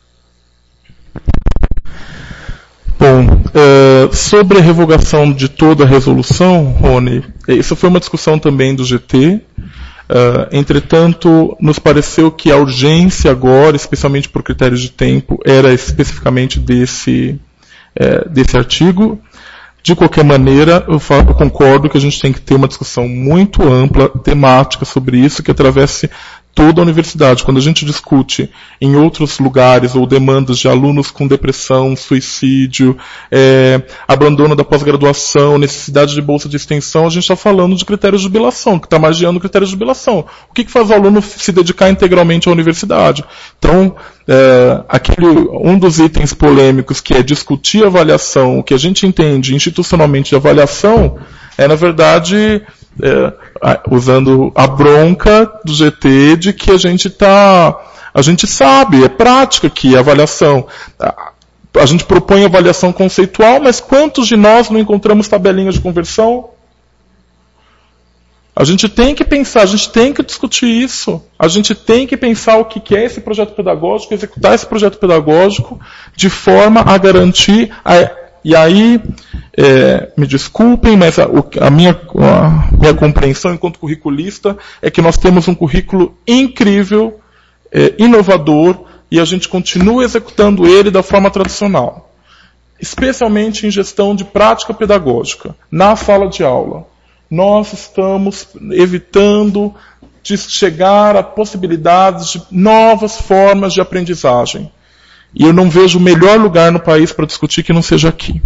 Bom, uh, sobre a revogação de toda a resolução, Rony, isso foi uma discussão também do G T. Uh, entretanto, nos pareceu que a urgência agora, especialmente por critérios de tempo, era especificamente desse, uh, desse artigo. De qualquer maneira, eu, falo, eu concordo que a gente tem que ter uma discussão muito ampla, temática sobre isso, que atravesse toda a universidade. Quando a gente discute em outros lugares ou demandas de alunos com depressão, suicídio, é, abandono da pós-graduação, necessidade de bolsa de extensão, a gente está falando de critérios de jubilação, que está margeando critérios de jubilação. O que, que faz o aluno se dedicar integralmente à universidade? Então, é, aquele, um dos itens polêmicos que é discutir a avaliação, o que a gente entende institucionalmente de avaliação, é, na verdade, É, usando a bronca do G T de que a gente tá, a gente sabe, é prática que a avaliação, a, a gente propõe avaliação conceitual, mas quantos de nós não encontramos tabelinhas de conversão? A gente tem que pensar, a gente tem que discutir isso. A gente tem que pensar o que é esse projeto pedagógico, executar esse projeto pedagógico de forma a garantir... A, e aí, é, me desculpem, mas a, a, minha, a minha compreensão enquanto curriculista é que nós temos um currículo incrível, é, inovador, e a gente continua executando ele da forma tradicional. Especialmente em gestão de prática pedagógica, na sala de aula. Nós estamos evitando de chegar a possibilidades de novas formas de aprendizagem. E eu não vejo o melhor lugar no país para discutir que não seja aqui.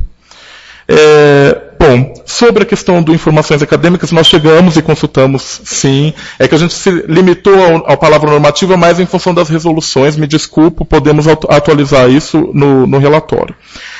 É, bom, sobre a questão do informações acadêmicas, nós chegamos e consultamos, sim. É que a gente se limitou ao, ao palavra normativa, mas em função das resoluções, me desculpo, podemos atualizar isso no, no relatório.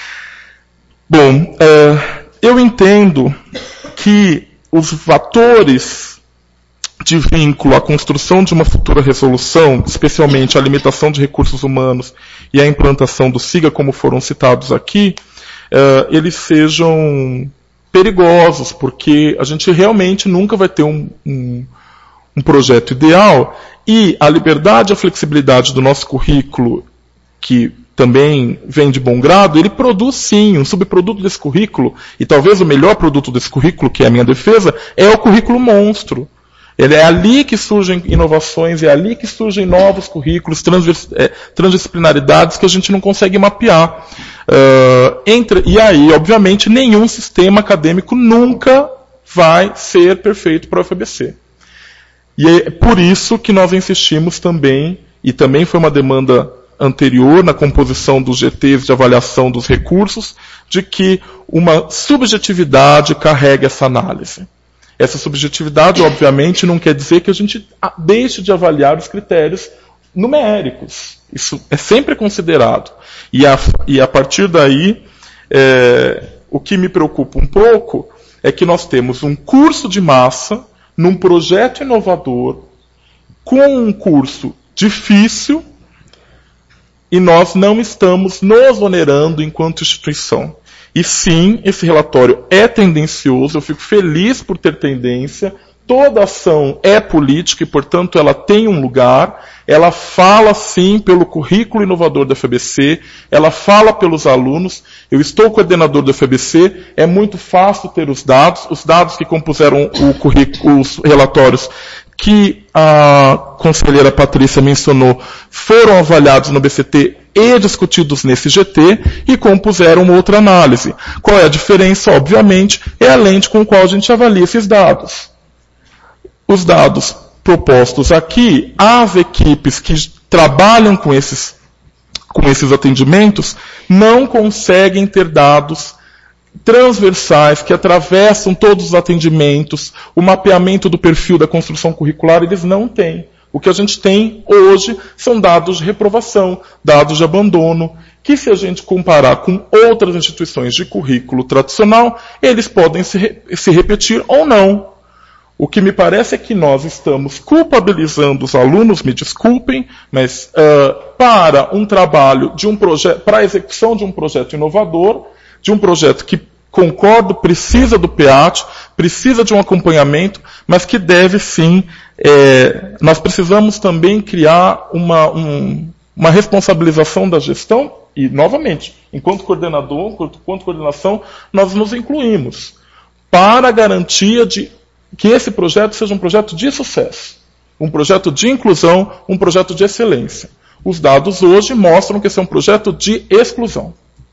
Bom, é, eu entendo que os fatores de vínculo à construção de uma futura resolução, especialmente a limitação de recursos humanos e a implantação do SIGA, como foram citados aqui, uh, eles sejam perigosos, porque a gente realmente nunca vai ter um, um, um projeto ideal, e a liberdade e a flexibilidade do nosso currículo, que também vem de bom grado, ele produz sim um subproduto desse currículo, e talvez o melhor produto desse currículo, que é a minha defesa, é o currículo monstro. Ele é ali que surgem inovações, é ali que surgem novos currículos, transvers, é, transdisciplinaridades que a gente não consegue mapear. Uh, entre, e aí, obviamente, nenhum sistema acadêmico nunca vai ser perfeito para o U F A B C. E é por isso que nós insistimos também, e também foi uma demanda anterior na composição dos G Tês de avaliação dos recursos, de que uma subjetividade carregue essa análise. Essa subjetividade, obviamente, não quer dizer que a gente deixe de avaliar os critérios numéricos. Isso é sempre considerado. E a, e a partir daí, é, o que me preocupa um pouco é que nós temos um curso de massa, num projeto inovador, com um curso difícil, e nós não estamos nos onerando enquanto instituição. E sim, esse relatório é tendencioso, eu fico feliz por ter tendência, toda ação é política e, portanto, ela tem um lugar, ela fala sim pelo currículo inovador da U F A B C, ela fala pelos alunos, eu estou coordenador da U F A B C, é muito fácil ter os dados, os dados que compuseram o currículo, os relatórios que a conselheira Patrícia mencionou, foram avaliados no B C T e discutidos nesse G T e compuseram uma outra análise. Qual é a diferença? Obviamente, é a lente com a qual a gente avalia esses dados. Os dados propostos aqui, as equipes que trabalham com esses, com esses atendimentos não conseguem ter dados transversais que atravessam todos os atendimentos, o mapeamento do perfil da construção curricular, eles não têm. O que a gente tem hoje são dados de reprovação, dados de abandono, que se a gente comparar com outras instituições de currículo tradicional, eles podem se, re- se repetir ou não. O que me parece é que nós estamos culpabilizando os alunos, me desculpem, mas uh, para um trabalho de um projeto, para a execução de um projeto inovador, de um projeto que, concordo, precisa do P A T, precisa de um acompanhamento, mas que deve sim, é, nós precisamos também criar uma, um, uma responsabilização da gestão, e, novamente, enquanto coordenador, enquanto coordenação, nós nos incluímos, para a garantia de que esse projeto seja um projeto de sucesso, um projeto de inclusão, um projeto de excelência. Os dados hoje mostram que esse é um projeto de exclusão.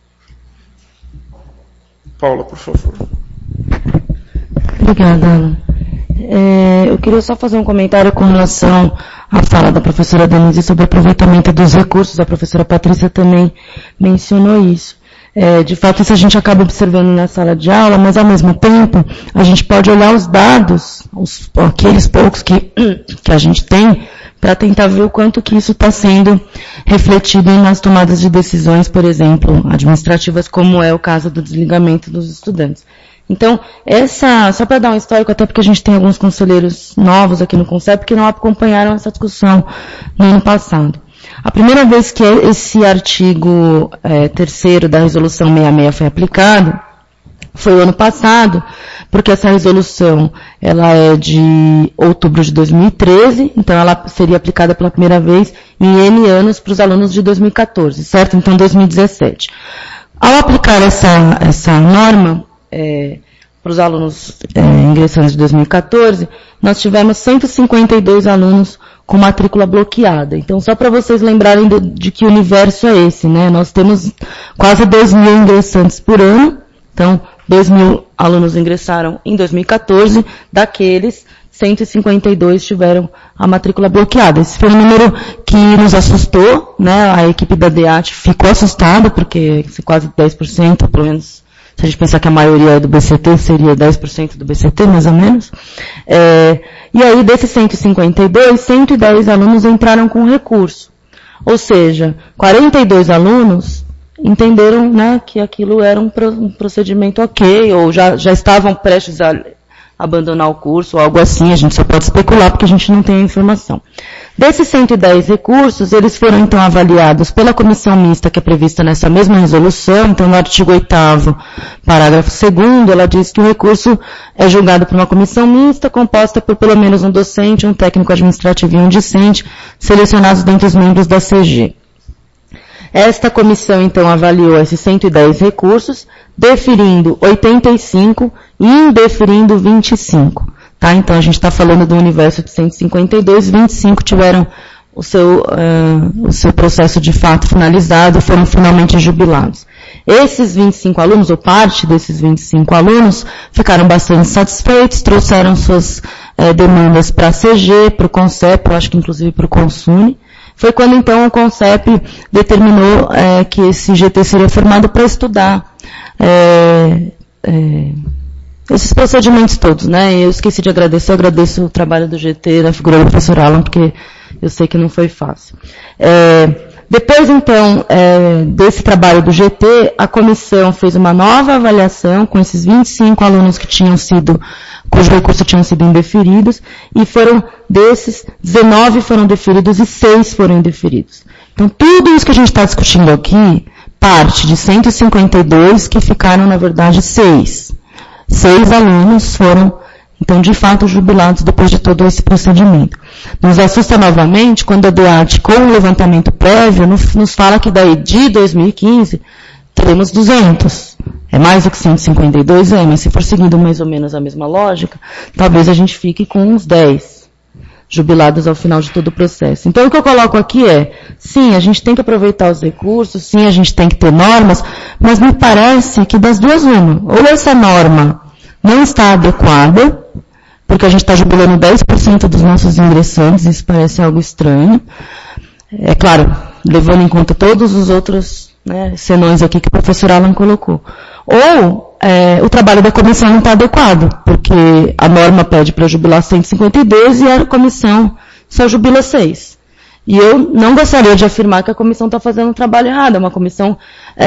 Paula, por favor. Obrigada, Ana. É, eu queria só fazer um comentário com relação à fala da professora Denise sobre o aproveitamento dos recursos. A professora Patrícia também mencionou isso. É, de fato, isso a gente acaba observando na sala de aula, mas ao mesmo tempo, a gente pode olhar os dados, os, aqueles poucos que, que a gente tem, para tentar ver o quanto que isso está sendo refletido nas tomadas de decisões, por exemplo, administrativas, como é o caso do desligamento dos estudantes. Então, essa, só para dar um histórico, até porque a gente tem alguns conselheiros novos aqui no CONCEP que não acompanharam essa discussão no ano passado. A primeira vez que esse artigo é, terceiro da resolução sessenta e seis foi aplicado, foi o ano passado, porque essa resolução ela é de outubro de dois mil e treze, então ela seria aplicada pela primeira vez em N anos para os alunos de dois mil e quatorze, certo? Então dois mil e dezessete. Ao aplicar essa, essa norma é, para os alunos é, ingressantes de dois mil e quatorze, nós tivemos cento e cinquenta e dois alunos com matrícula bloqueada. Então, só para vocês lembrarem do, de que universo é esse, né? Nós temos quase dois mil ingressantes por ano, então dois mil alunos ingressaram em dois mil e quatorze, daqueles cento e cinquenta e dois tiveram a matrícula bloqueada. Esse foi um número que nos assustou, né? A equipe da D E A T ficou assustada, porque quase dez por cento, pelo menos, se a gente pensar que a maioria é do B C T, seria dez por cento do B C T, mais ou menos. É, e aí, desses cento e cinquenta e dois, cento e dez alunos entraram com recurso. Ou seja, quarenta e dois alunos entenderam, né, que aquilo era um, pro, um procedimento ok, ou já, já estavam prestes a abandonar o curso, ou algo assim, a gente só pode especular porque a gente não tem a informação. Desses cento e dez recursos, eles foram então avaliados pela comissão mista que é prevista nessa mesma resolução. Então, no artigo oitavo, parágrafo segundo, ela diz que o recurso é julgado por uma comissão mista composta por pelo menos um docente, um técnico administrativo e um discente, selecionados dentre os membros da C G. Esta comissão, então, avaliou esses cento e dez recursos, deferindo oitenta e cinco e indeferindo vinte e cinco. Tá? Então, a gente está falando do universo de cento e cinquenta e dois, vinte e cinco tiveram o seu, uh, o seu processo de fato finalizado e foram finalmente jubilados. Esses vinte e cinco alunos, ou parte desses vinte e cinco alunos, ficaram bastante satisfeitos, trouxeram suas uh, demandas para a C G, para o CONCEP, eu acho que inclusive para o CONSUNE. Foi quando então o CONCEP determinou uh, que esse G T seria formado para estudar uh, uh, esses procedimentos todos, né? Eu esqueci de agradecer, eu agradeço o trabalho do G T, da figura do professor Alan, porque eu sei que não foi fácil. É, depois, então, é, desse trabalho do G T, a comissão fez uma nova avaliação com esses vinte e cinco alunos que tinham sido, cujo recurso tinham sido indeferidos, e foram desses, dezenove foram deferidos e seis foram indeferidos. Então, tudo isso que a gente está discutindo aqui, parte de cento e cinquenta e dois, que ficaram, na verdade, seis. Seis alunos foram, então, de fato, jubilados depois de todo esse procedimento. Nos assusta novamente quando a D E A T, com o levantamento prévio, nos fala que daí de dois mil e quinze teremos duzentos. É mais do que cento e cinquenta e dois? É, mas se for seguindo mais ou menos a mesma lógica, talvez a gente fique com uns dez jubilados ao final de todo o processo. Então, o que eu coloco aqui é, sim, a gente tem que aproveitar os recursos, sim, a gente tem que ter normas, mas me parece que das duas uma. Ou essa norma não está adequada, porque a gente está jubilando dez por cento dos nossos ingressantes, isso parece algo estranho. É claro, levando em conta todos os outros, né, senões aqui que o professor Alan colocou. Ou é, o trabalho da comissão não está adequado, porque a norma pede para jubilar cento e cinquenta e dois e a comissão só jubila seis. E eu não gostaria de afirmar que a comissão está fazendo um trabalho errado. É uma comissão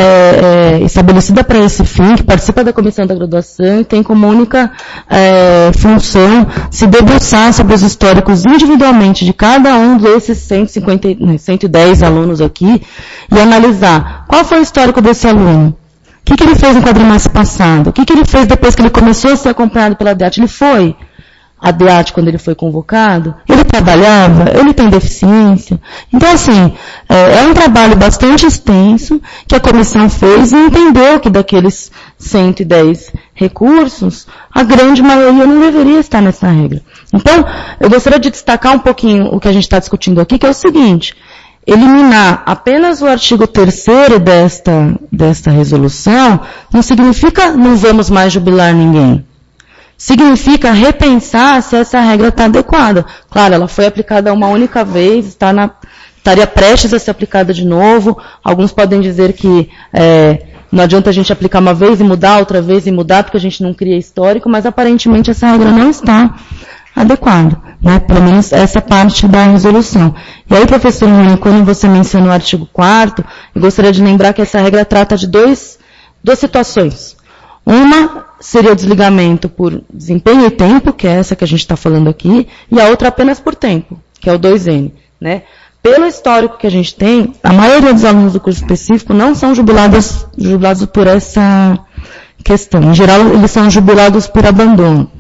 é, é, estabelecida para esse fim, que participa da comissão da graduação e tem como única é, função se debruçar sobre os históricos individualmente de cada um desses cento e cinquenta, cento e dez alunos aqui e analisar qual foi o histórico desse aluno. O que, que ele fez no quadrimestre passado? O que, que ele fez depois que ele começou a ser acompanhado pela D E A T? Ele foi a D E A T quando ele foi convocado? Ele trabalhava? Ele tem deficiência? Então, assim, é, é um trabalho bastante extenso que a comissão fez e entendeu que daqueles cento e dez recursos, a grande maioria não deveria estar nessa regra. Então, eu gostaria de destacar um pouquinho o que a gente está discutindo aqui, que é o seguinte: eliminar apenas o artigo terceiro desta, desta resolução não significa não vamos mais jubilar ninguém. Significa repensar se essa regra está adequada. Claro, ela foi aplicada uma única vez, está na, estaria prestes a ser aplicada de novo. Alguns podem dizer que é, não adianta a gente aplicar uma vez e mudar, outra vez e mudar, porque a gente não cria histórico, mas aparentemente essa regra não está adequada, né? Pelo menos essa parte da resolução. E aí, professor Rui, quando você menciona o artigo quarto, eu gostaria de lembrar que essa regra trata de dois, duas situações. Uma seria o desligamento por desempenho e tempo, que é essa que a gente está falando aqui, e a outra apenas por tempo, que é o dois N, né? Pelo histórico que a gente tem, a maioria dos alunos do curso específico não são jubilados, jubilados por essa, questão. Em geral, eles são jubilados por abandono.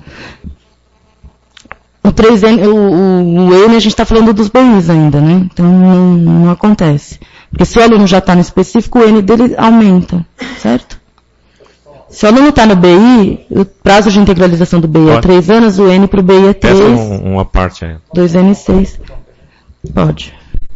O, três N, o, o, o N, a gente está falando dos B Is ainda, né? Então não, não acontece. Porque se o aluno já está no específico, o N dele aumenta, certo? Se o aluno está no B I, o prazo de integralização do B I Pode. é três anos, o N para o B I é três. Peça um, uma parte aí. dois N seis. Pode.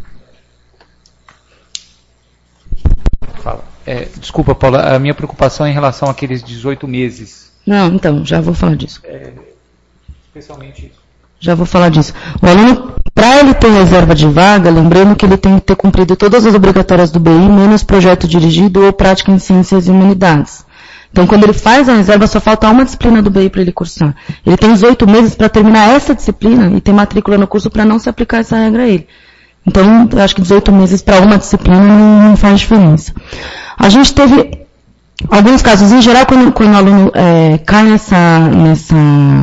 Fala. É, desculpa, Paula, a minha preocupação é em relação àqueles dezoito meses. Não, então, já vou falar disso. É, especialmente isso. Já vou falar disso. O aluno, para ele ter reserva de vaga, lembrando que ele tem que ter cumprido todas as obrigatórias do B I, menos projeto dirigido ou prática em ciências e humanidades. Então, quando ele faz a reserva, só falta uma disciplina do B I para ele cursar. Ele tem dezoito meses para terminar essa disciplina e ter matrícula no curso para não se aplicar essa regra a ele. Então, eu acho que dezoito meses para uma disciplina não, não faz diferença. A gente teve alguns casos, em geral, quando, quando o aluno é, cai nessa, nessa,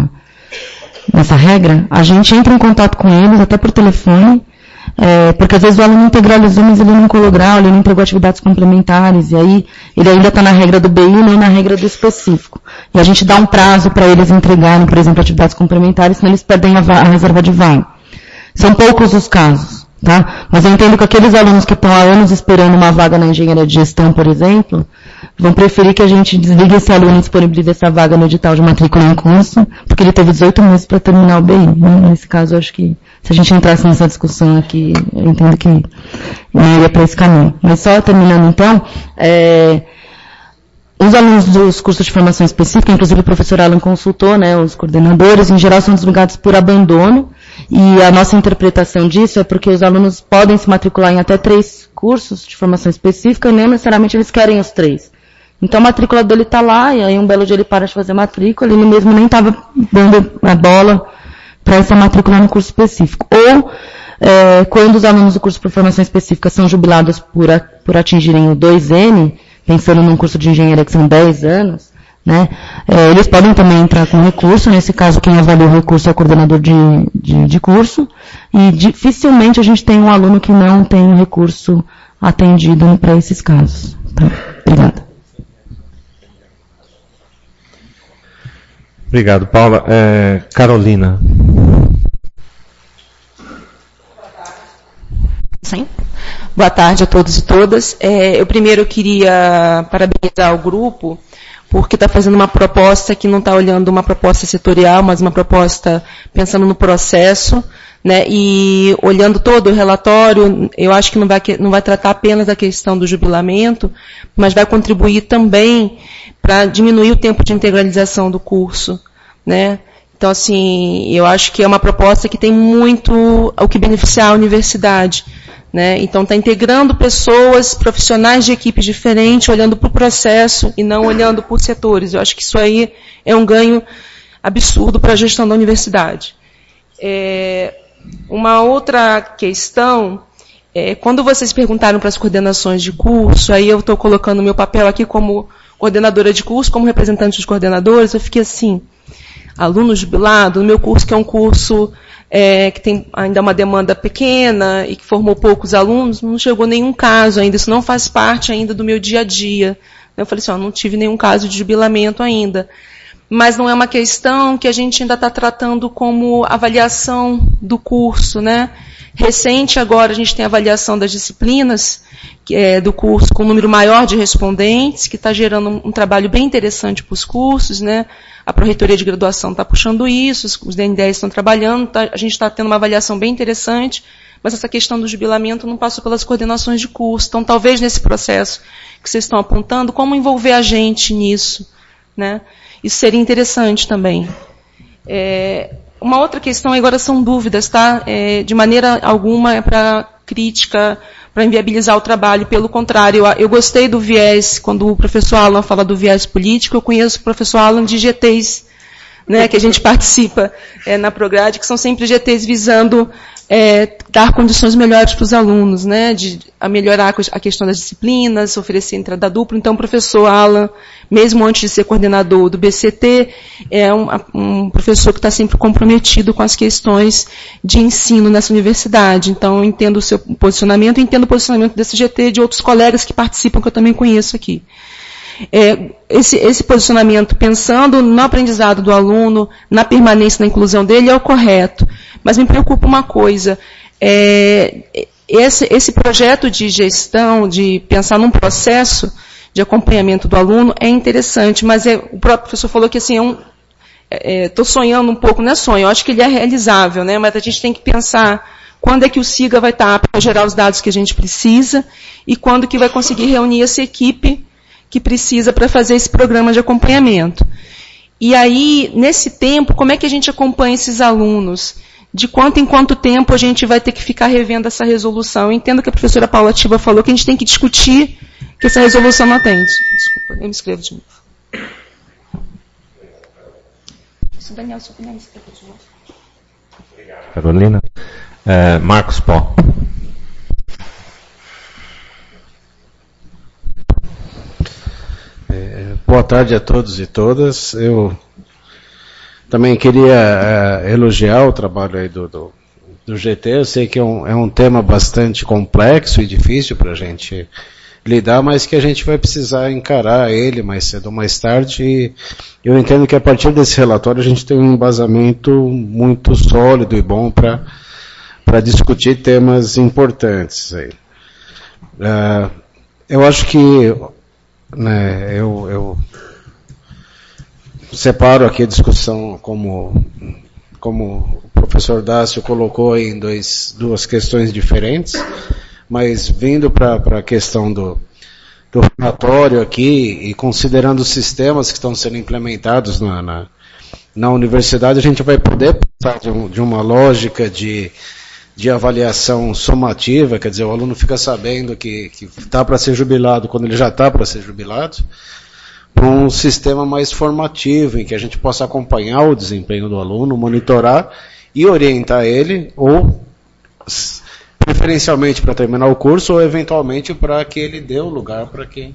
nessa regra, a gente entra em contato com eles, até por telefone, é, porque às vezes o aluno integralizou, mas ele não colou grau, ele não entregou atividades complementares, e aí ele ainda está na regra do B I, não na regra do específico. E a gente dá um prazo para eles entregarem, por exemplo, atividades complementares, senão eles perdem a, a reserva de vaga. São poucos os casos. Tá? Mas eu entendo que aqueles alunos que estão há anos esperando uma vaga na engenharia de gestão, por exemplo, vão preferir que a gente desligue esse aluno e disponibilize essa vaga no edital de matrícula em curso, porque ele teve dezoito meses para terminar o B I. Né? Nesse caso, eu acho que se a gente entrasse nessa discussão aqui, eu entendo que não iria para esse caminho. Mas só terminando então, é, os alunos dos cursos de formação específica, inclusive o professor Alan consultou, né, os coordenadores, em geral são desligados por abandono. E a nossa interpretação disso é porque os alunos podem se matricular em até três cursos de formação específica e nem necessariamente eles querem os três. Então a matrícula dele está lá e aí um belo dia ele para de fazer matrícula, ele mesmo nem estava dando a bola para se matricular no curso específico. Ou é, quando os alunos do curso de formação específica são jubilados por, a, por atingirem o dois N, pensando num curso de engenharia que são dez anos, né? É, eles podem também entrar com recurso, nesse caso quem avalia o recurso é o coordenador de, de, de curso, e dificilmente a gente tem um aluno que não tem o recurso atendido para esses casos. Tá? Obrigada. Obrigado, Paula. É, Carolina. Sim. Boa tarde a todos e todas. É, eu primeiro queria parabenizar o grupo, porque está fazendo uma proposta que não está olhando uma proposta setorial, mas uma proposta pensando no processo, né, e olhando todo o relatório, eu acho que não vai, não vai tratar apenas da questão do jubilamento, mas vai contribuir também para diminuir o tempo de integralização do curso, né. Então, assim, eu acho que é uma proposta que tem muito ao que beneficiar a universidade. Né? Então, está integrando pessoas, profissionais de equipes diferentes, olhando para o processo e não olhando por setores. Eu acho que isso aí é um ganho absurdo para a gestão da universidade. É, uma outra questão, é, quando vocês perguntaram para as coordenações de curso, aí eu estou colocando o meu papel aqui como coordenadora de curso, como representante dos coordenadores, eu fiquei assim, aluno jubilado, no meu curso, que é um curso É, que tem ainda uma demanda pequena e que formou poucos alunos, não chegou nenhum caso ainda, isso não faz parte ainda do meu dia a dia. Eu falei assim, ó, não tive nenhum caso de jubilamento ainda. Mas não é uma questão que a gente ainda está tratando como avaliação do curso, né? Recente agora a gente tem a avaliação das disciplinas que é, do curso com um número maior de respondentes, que está gerando um, um trabalho bem interessante para os cursos, né? A Pró-Reitoria de Graduação está puxando isso, os D N dez estão trabalhando, tá, a gente está tendo uma avaliação bem interessante, mas essa questão do jubilamento não passou pelas coordenações de curso. Então, talvez nesse processo que vocês estão apontando, como envolver a gente nisso, né? Isso seria interessante também. É, uma outra questão, agora são dúvidas, tá? É, de maneira alguma é para crítica, para inviabilizar o trabalho, pelo contrário, eu, eu gostei do viés, quando o professor Alan fala do viés político, eu conheço o professor Alan de G Ts, né, que a gente participa é, na Prograde, que são sempre G Ts visando é, dar condições melhores para os alunos, né, de a melhorar a questão das disciplinas, oferecer entrada dupla. Então, o professor Alan, mesmo antes de ser coordenador do B C T, é um, um professor que está sempre comprometido com as questões de ensino nessa universidade. Então, eu entendo o seu posicionamento, entendo o posicionamento desse G T e de outros colegas que participam, que eu também conheço aqui. é, esse, esse posicionamento pensando no aprendizado do aluno, na permanência, na inclusão dele, é o correto. Mas me preocupa uma coisa, é, esse, esse projeto de gestão, de pensar num processo de acompanhamento do aluno é interessante, mas é, o próprio professor falou que assim, é um, estou é, sonhando um pouco, não é sonho, eu acho que ele é realizável, né? Mas a gente tem que pensar quando é que o SIGA vai estar apto para gerar os dados que a gente precisa e quando que vai conseguir reunir essa equipe que precisa para fazer esse programa de acompanhamento. E aí, nesse tempo, como é que a gente acompanha esses alunos? De quanto em quanto tempo a gente vai ter que ficar revendo essa resolução? Eu entendo que a professora Paula Tiba falou que a gente tem que discutir que essa resolução não atende. Desculpa, eu me escrevo de novo. Daniel, se Daniel, escreva de novo. Carolina. É, Marcos Pó. É, boa tarde a todos e todas. Eu também queria é, elogiar o trabalho aí do, do, do G T. Eu sei que é um, é um tema bastante complexo e difícil para a gente lidar, mas que a gente vai precisar encarar ele mais cedo ou mais tarde. E eu entendo que a partir desse relatório a gente tem um embasamento muito sólido e bom para para discutir temas importantes aí. Uh, eu acho que né, eu, eu separo aqui a discussão como, como o professor Dácio colocou em dois, duas questões diferentes, mas vindo para a questão do, do relatório aqui e considerando os sistemas que estão sendo implementados na, na, na universidade, a gente vai poder passar de, um, de uma lógica de de avaliação somativa, quer dizer, o aluno fica sabendo que está para ser jubilado quando ele já está para ser jubilado, para um sistema mais formativo, em que a gente possa acompanhar o desempenho do aluno, monitorar e orientar ele, ou preferencialmente para terminar o curso, ou eventualmente para que ele dê o lugar para quem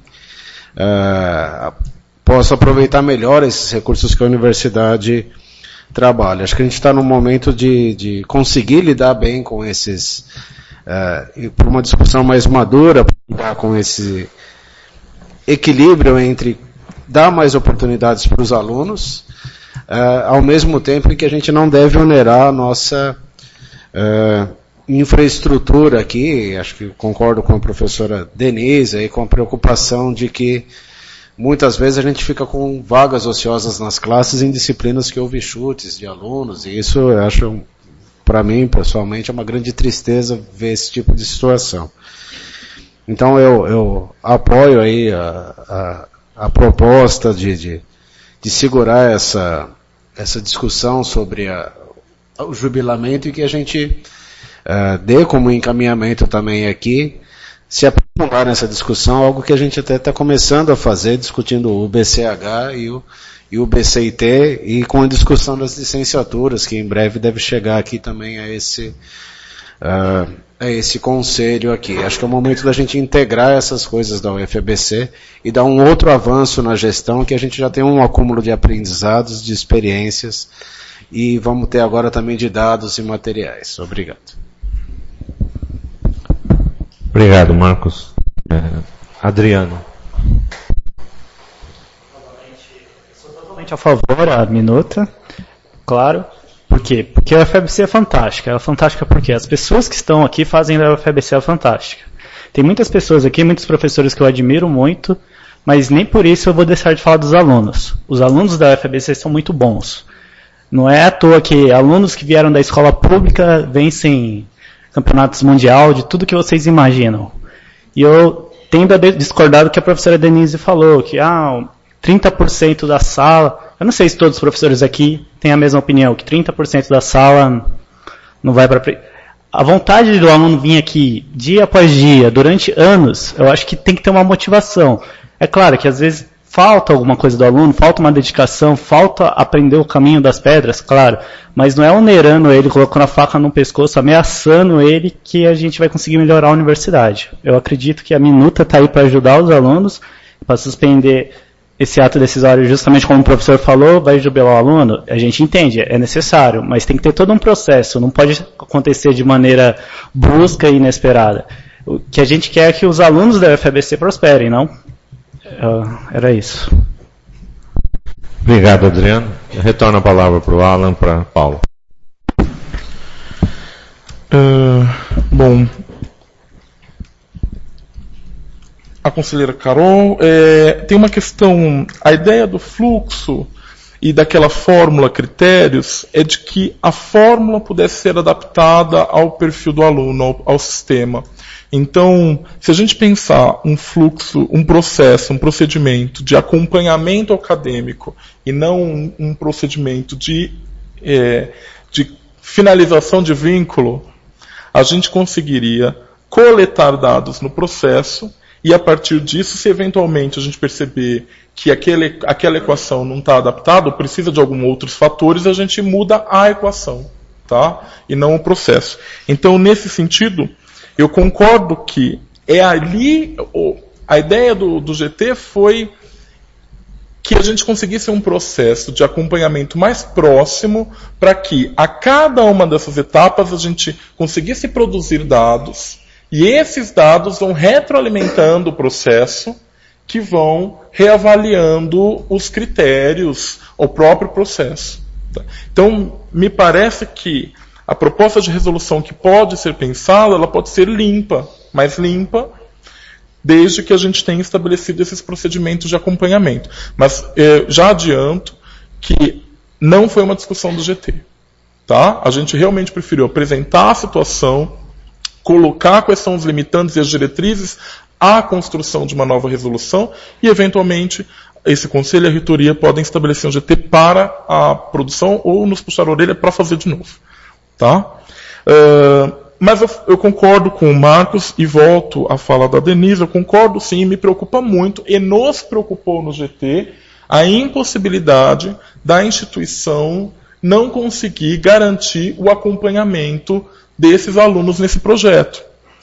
uh, possa aproveitar melhor esses recursos que a universidade trabalho. Acho que a gente está num momento de, de conseguir lidar bem com esses, uh, e por uma discussão mais madura, lidar com esse equilíbrio entre dar mais oportunidades para os alunos, uh, ao mesmo tempo em que a gente não deve onerar a nossa uh, infraestrutura aqui. Acho que concordo com a professora Denise e com a preocupação de que muitas vezes a gente fica com vagas ociosas nas classes em disciplinas que houve chutes de alunos, e isso eu acho, para mim, pessoalmente, é uma grande tristeza ver esse tipo de situação. Então eu, eu apoio aí a, a, a proposta de, de, de segurar essa, essa discussão sobre a, o jubilamento e que a gente uh, dê como encaminhamento também aqui, se aprofundar nessa discussão, algo que a gente até está começando a fazer, discutindo o B C H e o, e o B C I T, e com a discussão das licenciaturas, que em breve deve chegar aqui também a esse, uh, a esse conselho aqui. Acho que é o momento da gente integrar essas coisas da U F A B C e dar um outro avanço na gestão, que a gente já tem um acúmulo de aprendizados, de experiências, e vamos ter agora também de dados e materiais. Obrigado. Obrigado, Marcos. É, Adriano. Sou totalmente a favor da minuta, claro. Por quê? Porque a U F A B C é fantástica. Ela é fantástica porque as pessoas que estão aqui fazem da U F A B C fantástica. Tem muitas pessoas aqui, muitos professores que eu admiro muito, mas nem por isso eu vou deixar de falar dos alunos. Os alunos da U F A B C são muito bons. Não é à toa que alunos que vieram da escola pública vencem campeonatos mundial, de tudo que vocês imaginam. E eu tendo a discordar do que a professora Denise falou, que ah, trinta por cento da sala, eu não sei se todos os professores aqui têm a mesma opinião, que trinta por cento da sala não vai para... A vontade do aluno vir aqui dia após dia, durante anos, eu acho que tem que ter uma motivação. É claro que às vezes falta alguma coisa do aluno, falta uma dedicação, falta aprender o caminho das pedras, claro, mas não é onerando ele, colocando a faca no pescoço, ameaçando ele que a gente vai conseguir melhorar a universidade. Eu acredito que a minuta está aí para ajudar os alunos, para suspender esse ato decisório, justamente como o professor falou, vai jubilar o aluno, a gente entende, é necessário, mas tem que ter todo um processo, não pode acontecer de maneira brusca e inesperada. O que a gente quer é que os alunos da U F A B C prosperem, não? Era isso. Obrigado, Adriano. Eu retorno a palavra para o Alan, para Paulo. Uh, bom, a conselheira Carol, é, tem uma questão, a ideia do fluxo e daquela fórmula, critérios, é de que a fórmula pudesse ser adaptada ao perfil do aluno, ao, ao sistema. Então, se a gente pensar um fluxo, um processo, um procedimento de acompanhamento acadêmico e não um, um procedimento de, é, de finalização de vínculo, a gente conseguiria coletar dados no processo e, a partir disso, se eventualmente a gente perceber que aquele, aquela equação não está adaptada, ou precisa de alguns outros fatores, a gente muda a equação, tá? E não o processo. Então, nesse sentido, eu concordo que é ali, a ideia do, do G T foi que a gente conseguisse um processo de acompanhamento mais próximo para que a cada uma dessas etapas a gente conseguisse produzir dados e esses dados vão retroalimentando o processo que vão reavaliando os critérios, o próprio processo. Então, me parece que a proposta de resolução que pode ser pensada, ela pode ser limpa, mais limpa, desde que a gente tenha estabelecido esses procedimentos de acompanhamento. Mas eh, já adianto que não foi uma discussão do G T. Tá? A gente realmente preferiu apresentar a situação, colocar quais são os limitantes e as diretrizes à construção de uma nova resolução e, eventualmente, esse conselho e a reitoria podem estabelecer um G T para a produção ou nos puxar a orelha para fazer de novo. Tá? Uh, mas eu, eu concordo com o Marcos e volto à fala da Denise, eu concordo sim, me preocupa muito e nos preocupou no G T a impossibilidade da instituição não conseguir garantir o acompanhamento desses alunos nesse projeto.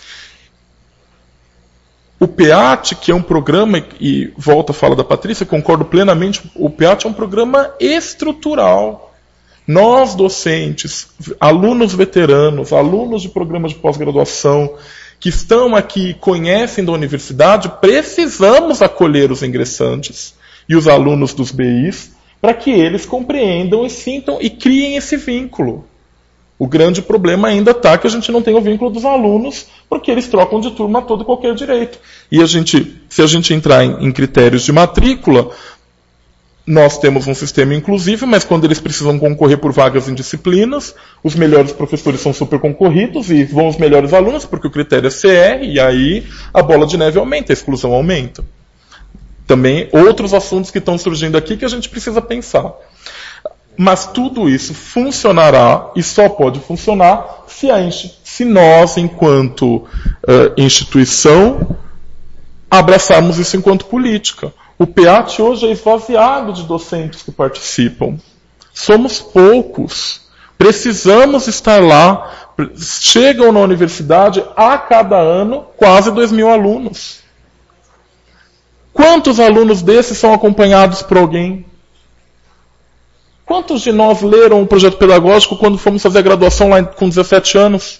O P A T, que é um programa, e volta à fala da Patrícia, concordo plenamente, o P A T é um programa estrutural. Nós, docentes, alunos veteranos, alunos de programas de pós-graduação, que estão aqui e conhecem da universidade, precisamos acolher os ingressantes e os alunos dos B Is para que eles compreendam e sintam e criem esse vínculo. O grande problema ainda está que a gente não tem o vínculo dos alunos, porque eles trocam de turma a todo e qualquer direito. E a gente, se a gente entrar em, em critérios de matrícula, nós temos um sistema inclusivo, mas quando eles precisam concorrer por vagas em disciplinas, os melhores professores são super concorridos e vão os melhores alunos, porque o critério é C R, e aí a bola de neve aumenta, a exclusão aumenta. Também outros assuntos que estão surgindo aqui que a gente precisa pensar. Mas tudo isso funcionará e só pode funcionar se, a, se nós, enquanto uh, instituição, abraçarmos isso enquanto política. O P A T hoje é esvaziado de docentes que participam. Somos poucos. Precisamos estar lá. Chegam na universidade a cada ano quase dois mil alunos. Quantos alunos desses são acompanhados por alguém? Quantos de nós leram o projeto pedagógico quando fomos fazer a graduação lá com dezessete anos?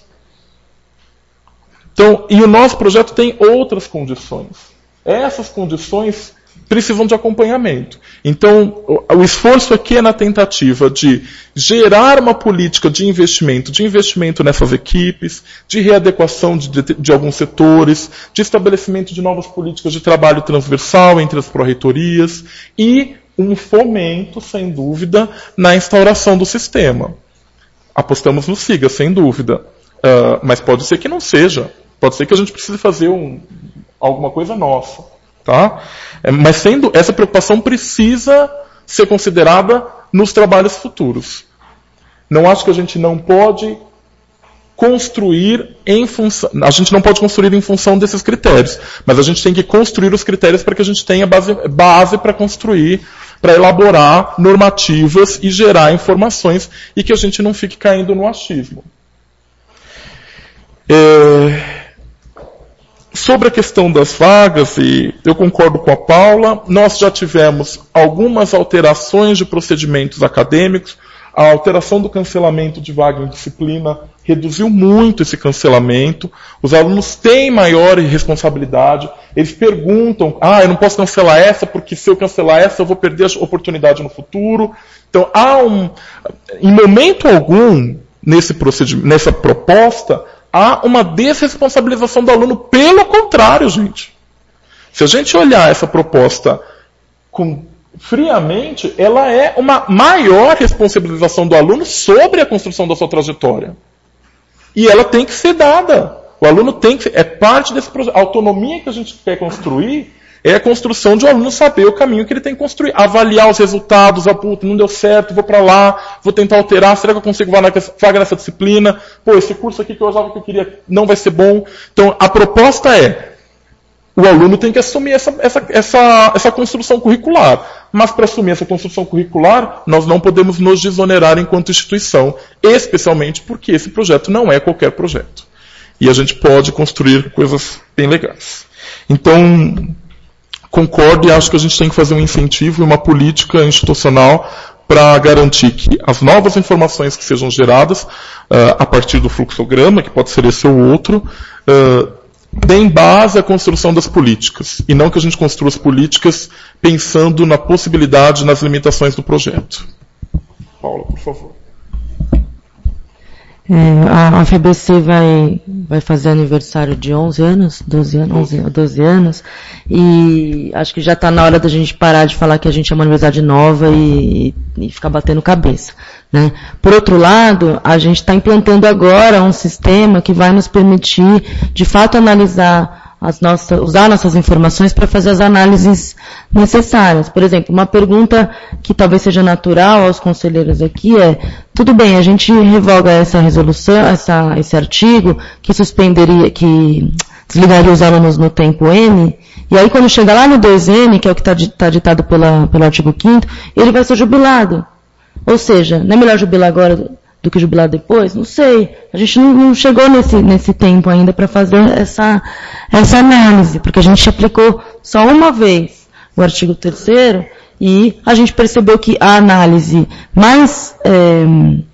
Então, e o nosso projeto tem outras condições. Essas condições precisam de acompanhamento. Então, o, o esforço aqui é na tentativa de gerar uma política de investimento, de investimento nessas equipes, de readequação de, de, de alguns setores, de estabelecimento de novas políticas de trabalho transversal entre as pró-reitorias e um fomento, sem dúvida, na instauração do sistema. Apostamos no SIGA, sem dúvida. Uh, mas pode ser que não seja. Pode ser que a gente precise fazer um, alguma coisa nossa. Tá? É, mas sendo, essa preocupação precisa ser considerada nos trabalhos futuros. Não acho que a gente não pode construir em função, a gente não pode construir em função desses critérios, mas a gente tem que construir os critérios para que a gente tenha base, base para construir, para elaborar normativas e gerar informações e que a gente não fique caindo no achismo. É... Sobre a questão das vagas, e eu concordo com a Paula, nós já tivemos algumas alterações de procedimentos acadêmicos, A alteração do cancelamento de vaga em disciplina reduziu muito esse cancelamento. Os alunos têm maior responsabilidade. Eles perguntam, ah, eu não posso cancelar essa porque se eu cancelar essa eu vou perder a oportunidade no futuro. Então, há um, em momento algum, nesse procedimento, nessa proposta, há uma desresponsabilização do aluno. Pelo contrário, gente. Se a gente olhar essa proposta com, friamente, ela é uma maior responsabilização do aluno sobre a construção da sua trajetória. E ela tem que ser dada. O aluno tem que ser, é parte desse projeto. A autonomia que a gente quer construir é a construção de o aluno saber o caminho que ele tem que construir. Avaliar os resultados, ah, puta, não deu certo, vou para lá, vou tentar alterar, será que eu consigo vaga nessa disciplina? Pô, esse curso aqui que eu achava que eu queria não vai ser bom. Então, a proposta é, o aluno tem que assumir essa, essa, essa, essa construção curricular. Mas para assumir essa construção curricular, nós não podemos nos desonerar enquanto instituição, especialmente porque esse projeto não é qualquer projeto. E a gente pode construir coisas bem legais. Então, concordo e acho que a gente tem que fazer um incentivo e uma política institucional para garantir que as novas informações que sejam geradas uh, a partir do fluxograma, que pode ser esse ou outro, uh, deem base à construção das políticas, e não que a gente construa as políticas pensando na possibilidade, nas limitações do projeto. Paula, por favor. É, a F A B C vai, vai fazer aniversário de onze anos, doze anos, onze, doze anos, e acho que já está na hora da gente parar de falar que a gente é uma universidade nova e, e ficar batendo cabeça, né? Por outro lado, a gente está implantando agora um sistema que vai nos permitir, de fato, analisar as nossas, usar nossas informações para fazer as análises necessárias. Por exemplo, uma pergunta que talvez seja natural aos conselheiros aqui é, tudo bem, a gente revoga essa resolução, essa, esse artigo que suspenderia, que desligaria os alunos no tempo N, e aí quando chega lá no dois N, que é o que está tá ditado pela, pelo artigo quinto, ele vai ser jubilado. Ou seja, não é melhor jubilar agora do que jubilar depois? Não sei. A gente não, não chegou nesse, nesse tempo ainda para fazer essa, essa análise, porque a gente aplicou só uma vez o artigo terceiro e a gente percebeu que a análise mais é,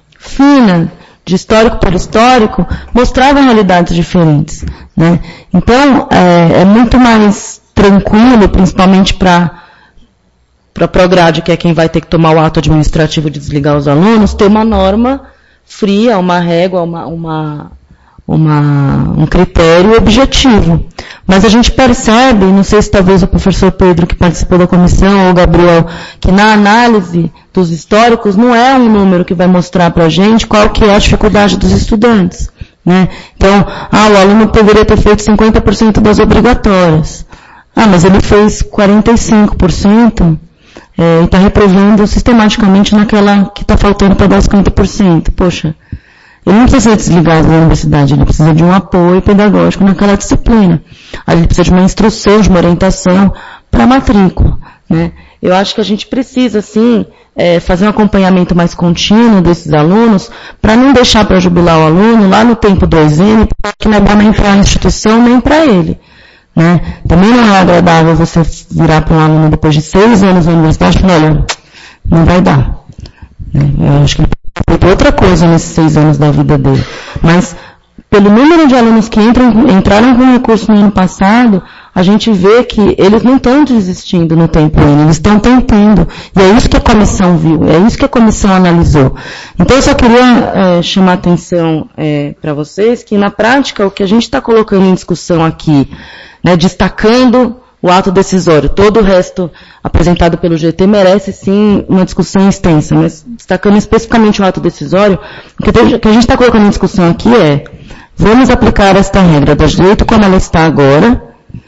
fina, de histórico por histórico, mostrava realidades diferentes, né? Então, é, é muito mais tranquilo, principalmente para para a Prograde, que é quem vai ter que tomar o ato administrativo de desligar os alunos, ter uma norma fria, uma régua, uma, uma, uma, um critério objetivo. Mas a gente percebe, não sei se talvez o professor Pedro, que participou da comissão, ou o Gabriel, que na análise dos históricos não é um número que vai mostrar para a gente qual que é a dificuldade dos estudantes, né? Então, ah, o aluno poderia ter feito cinquenta por cento das obrigatórias. Ah, mas ele fez quarenta e cinco por cento. É, e está reprovando sistematicamente naquela que está faltando para dar cinquenta por cento. Poxa, ele não precisa ser desligado da universidade, ele precisa de um apoio pedagógico naquela disciplina. Aí ele precisa de uma instrução, de uma orientação para a matrícula, né? Eu acho que a gente precisa, sim, é, fazer um acompanhamento mais contínuo desses alunos, para não deixar para jubilar o aluno lá no tempo dois N, porque não é bom nem para a instituição, nem para ele. Né? Também não é agradável você virar para um aluno depois de seis anos na universidade e falar, olha, não vai dar. Né? Eu acho que ele pode ter outra coisa nesses seis anos da vida dele. Mas, pelo número de alunos que entram, entraram com recurso no ano passado, a gente vê que eles não estão desistindo no tempo N, eles estão tentando. E é isso que a comissão viu, é isso que a comissão analisou. Então, eu só queria é, chamar a atenção é, para vocês que, na prática, o que a gente está colocando em discussão aqui, né, destacando o ato decisório, todo o resto apresentado pelo G T merece sim uma discussão extensa, mas destacando especificamente o ato decisório, o que a gente está colocando em discussão aqui é, vamos aplicar esta regra do jeito como ela está agora,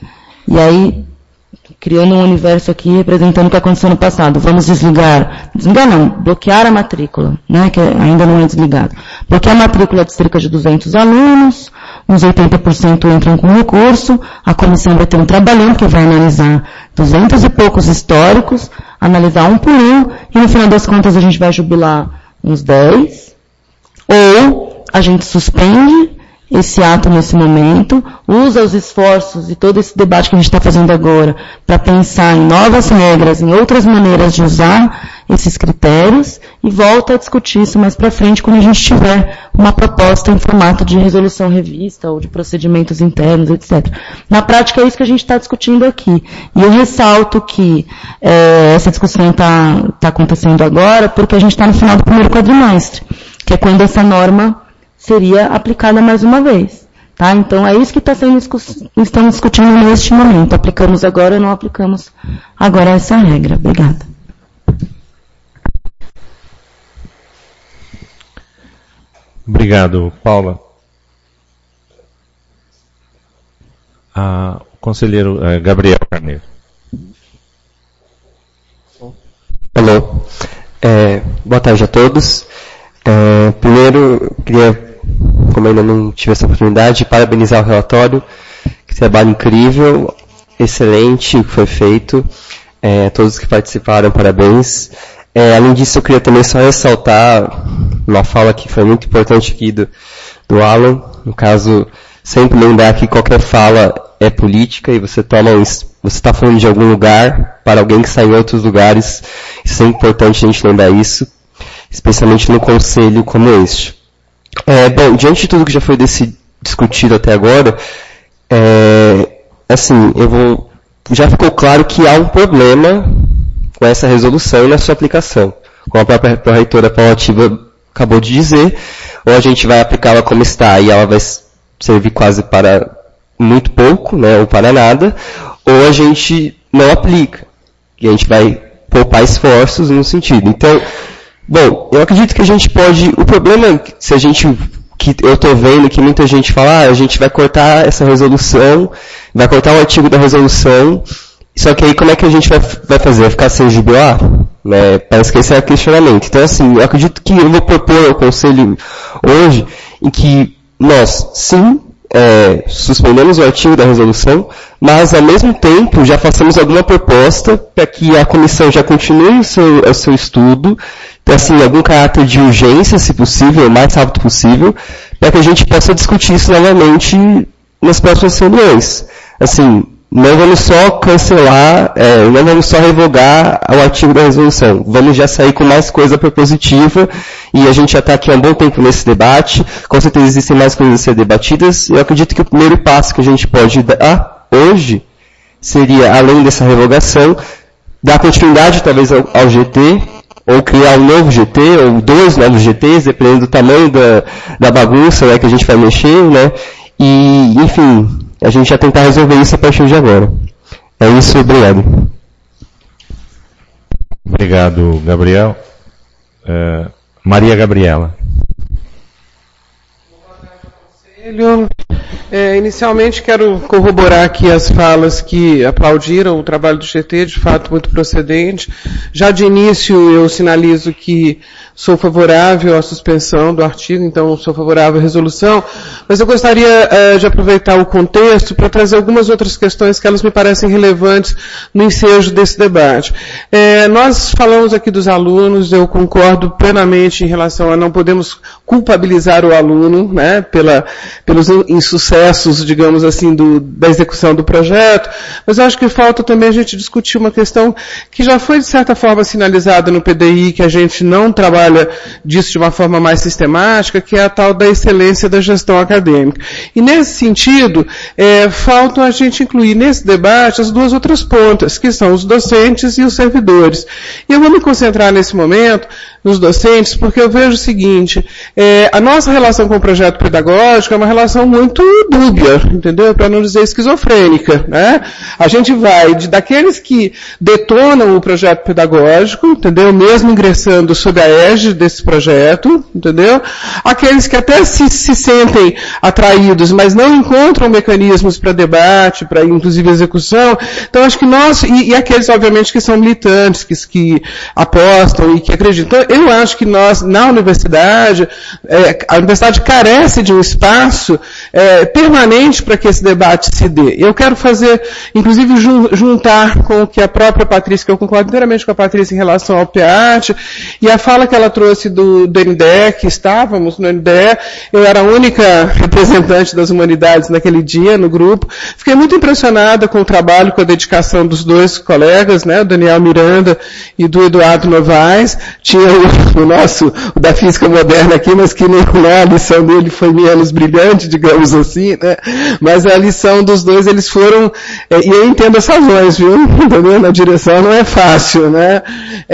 e aí, criando um universo aqui representando o que aconteceu no passado, vamos desligar, desligar não, bloquear a matrícula, né, que ainda não é desligado. Bloquear a matrícula de cerca de duzentos alunos, uns oitenta por cento entram com recurso, a comissão vai ter um trabalhão, que vai analisar duzentos e poucos históricos, analisar um por um, e no final das contas a gente vai jubilar uns dez, ou a gente suspende esse ato nesse momento, usa os esforços e todo esse debate que a gente está fazendo agora para pensar em novas regras, em outras maneiras de usar esses critérios e volta a discutir isso mais para frente quando a gente tiver uma proposta em formato de resolução revista ou de procedimentos internos, etcétera. Na prática é isso que a gente está discutindo aqui. E eu ressalto que é, essa discussão está tá acontecendo agora porque a gente está no final do primeiro quadrimestre, que é quando essa norma seria aplicada mais uma vez. Tá? Então é isso que está sendo estamos discutindo neste momento. Aplicamos agora ou não aplicamos agora essa regra. Obrigada. Obrigado, Paula. Ah, o conselheiro eh, Gabriel Carneiro. Alô. É, boa tarde a todos. É, primeiro, queria, como ainda não tive essa oportunidade, parabenizar o relatório. Que trabalho incrível, excelente o que foi feito. É, todos que participaram, parabéns. É, além disso, eu queria também só ressaltar uma fala que foi muito importante aqui do, do Alan. No caso, sempre lembrar que qualquer fala é política e você toma um, você está falando de algum lugar para alguém que está em outros lugares. Isso é importante a gente lembrar isso, especialmente no conselho como este. É, bom, diante de tudo que já foi desse, discutido até agora, é, assim, eu vou, já ficou claro que há um problema com essa resolução e na sua aplicação. Como a própria pró-reitora Paula Tiba acabou de dizer, ou a gente vai aplicá-la como está e ela vai servir quase para muito pouco, né, ou para nada, ou a gente não aplica, e a gente vai poupar esforços no sentido. Então, bom, eu acredito que a gente pode, o problema, se a gente, que eu estou vendo que muita gente fala, ah, a gente vai cortar essa resolução, vai cortar o artigo da resolução, só que aí como é que a gente vai, vai fazer? Vai ficar sem jubilar? Né? Parece que esse é o questionamento. Então, assim, eu acredito que eu vou propor ao Conselho hoje em que nós, sim, é, suspendemos o artigo da resolução, mas, ao mesmo tempo, já façamos alguma proposta para que a comissão já continue o seu, o seu estudo, então, assim, algum caráter de urgência, se possível, o mais rápido possível, para que a gente possa discutir isso novamente nas próximas reuniões. Assim, não vamos só cancelar, é, não vamos só revogar o artigo da resolução. Vamos já sair com mais coisa propositiva e a gente já está aqui há um bom tempo nesse debate. Com certeza existem mais coisas a ser debatidas. Eu acredito que o primeiro passo que a gente pode dar hoje seria, além dessa revogação, dar continuidade talvez ao, ao G T, ou criar um novo G T, ou dois novos G Ts, dependendo do tamanho da, da bagunça, né, que a gente vai mexer, né? E, enfim, a gente já tentar resolver isso a partir de agora. É isso, obrigado. Obrigado, Gabriel. Uh, Maria Gabriela. É, inicialmente quero corroborar aqui as falas que aplaudiram o trabalho do G T, de fato muito procedente. Já de início eu sinalizo que sou favorável à suspensão do artigo, então sou favorável à resolução, mas eu gostaria é, de aproveitar o contexto para trazer algumas outras questões que elas me parecem relevantes no ensejo desse debate. É, nós falamos aqui dos alunos, eu concordo plenamente em relação a não podemos culpabilizar o aluno, né, pela, pelos insucessos, digamos assim, do, da execução do projeto, mas eu acho que falta também a gente discutir uma questão que já foi de certa forma sinalizada no P D I, que a gente não trabalha disso de uma forma mais sistemática, que é a tal da excelência da gestão acadêmica. E nesse sentido, é, falta a gente incluir nesse debate as duas outras pontas, que são os docentes e os servidores. E eu vou me concentrar nesse momento nos docentes, porque eu vejo o seguinte, é, a nossa relação com o projeto pedagógico é uma relação muito dúbia, entendeu? Para não dizer esquizofrênica, né? A gente vai de daqueles que detonam o projeto pedagógico, entendeu? Mesmo ingressando sob a égide desse projeto, entendeu? Aqueles que até se, se sentem atraídos, mas não encontram mecanismos para debate, para inclusive execução. Então acho que nós, e, e aqueles obviamente que são militantes, que, que apostam e que acreditam. Então, eu acho que nós, na universidade, é, a universidade carece de um espaço é, permanente para que esse debate se dê. Eu quero fazer, inclusive, juntar com o que a própria Patrícia, que eu concordo inteiramente com a Patrícia em relação ao P A T, e a fala que ela trouxe do, do N D E, que estávamos no N D E, eu era a única representante das humanidades naquele dia, no grupo. Fiquei muito impressionada com o trabalho, com a dedicação dos dois colegas, né, o Daniel Miranda e do Eduardo Novaes. Tinha o, o nosso, o da física moderna aqui, mas que nem a lição dele foi menos brilhante, digamos assim, né? Mas a lição dos dois, eles foram, é, e eu entendo as razões, viu? Entendeu? Na direção não é fácil, né?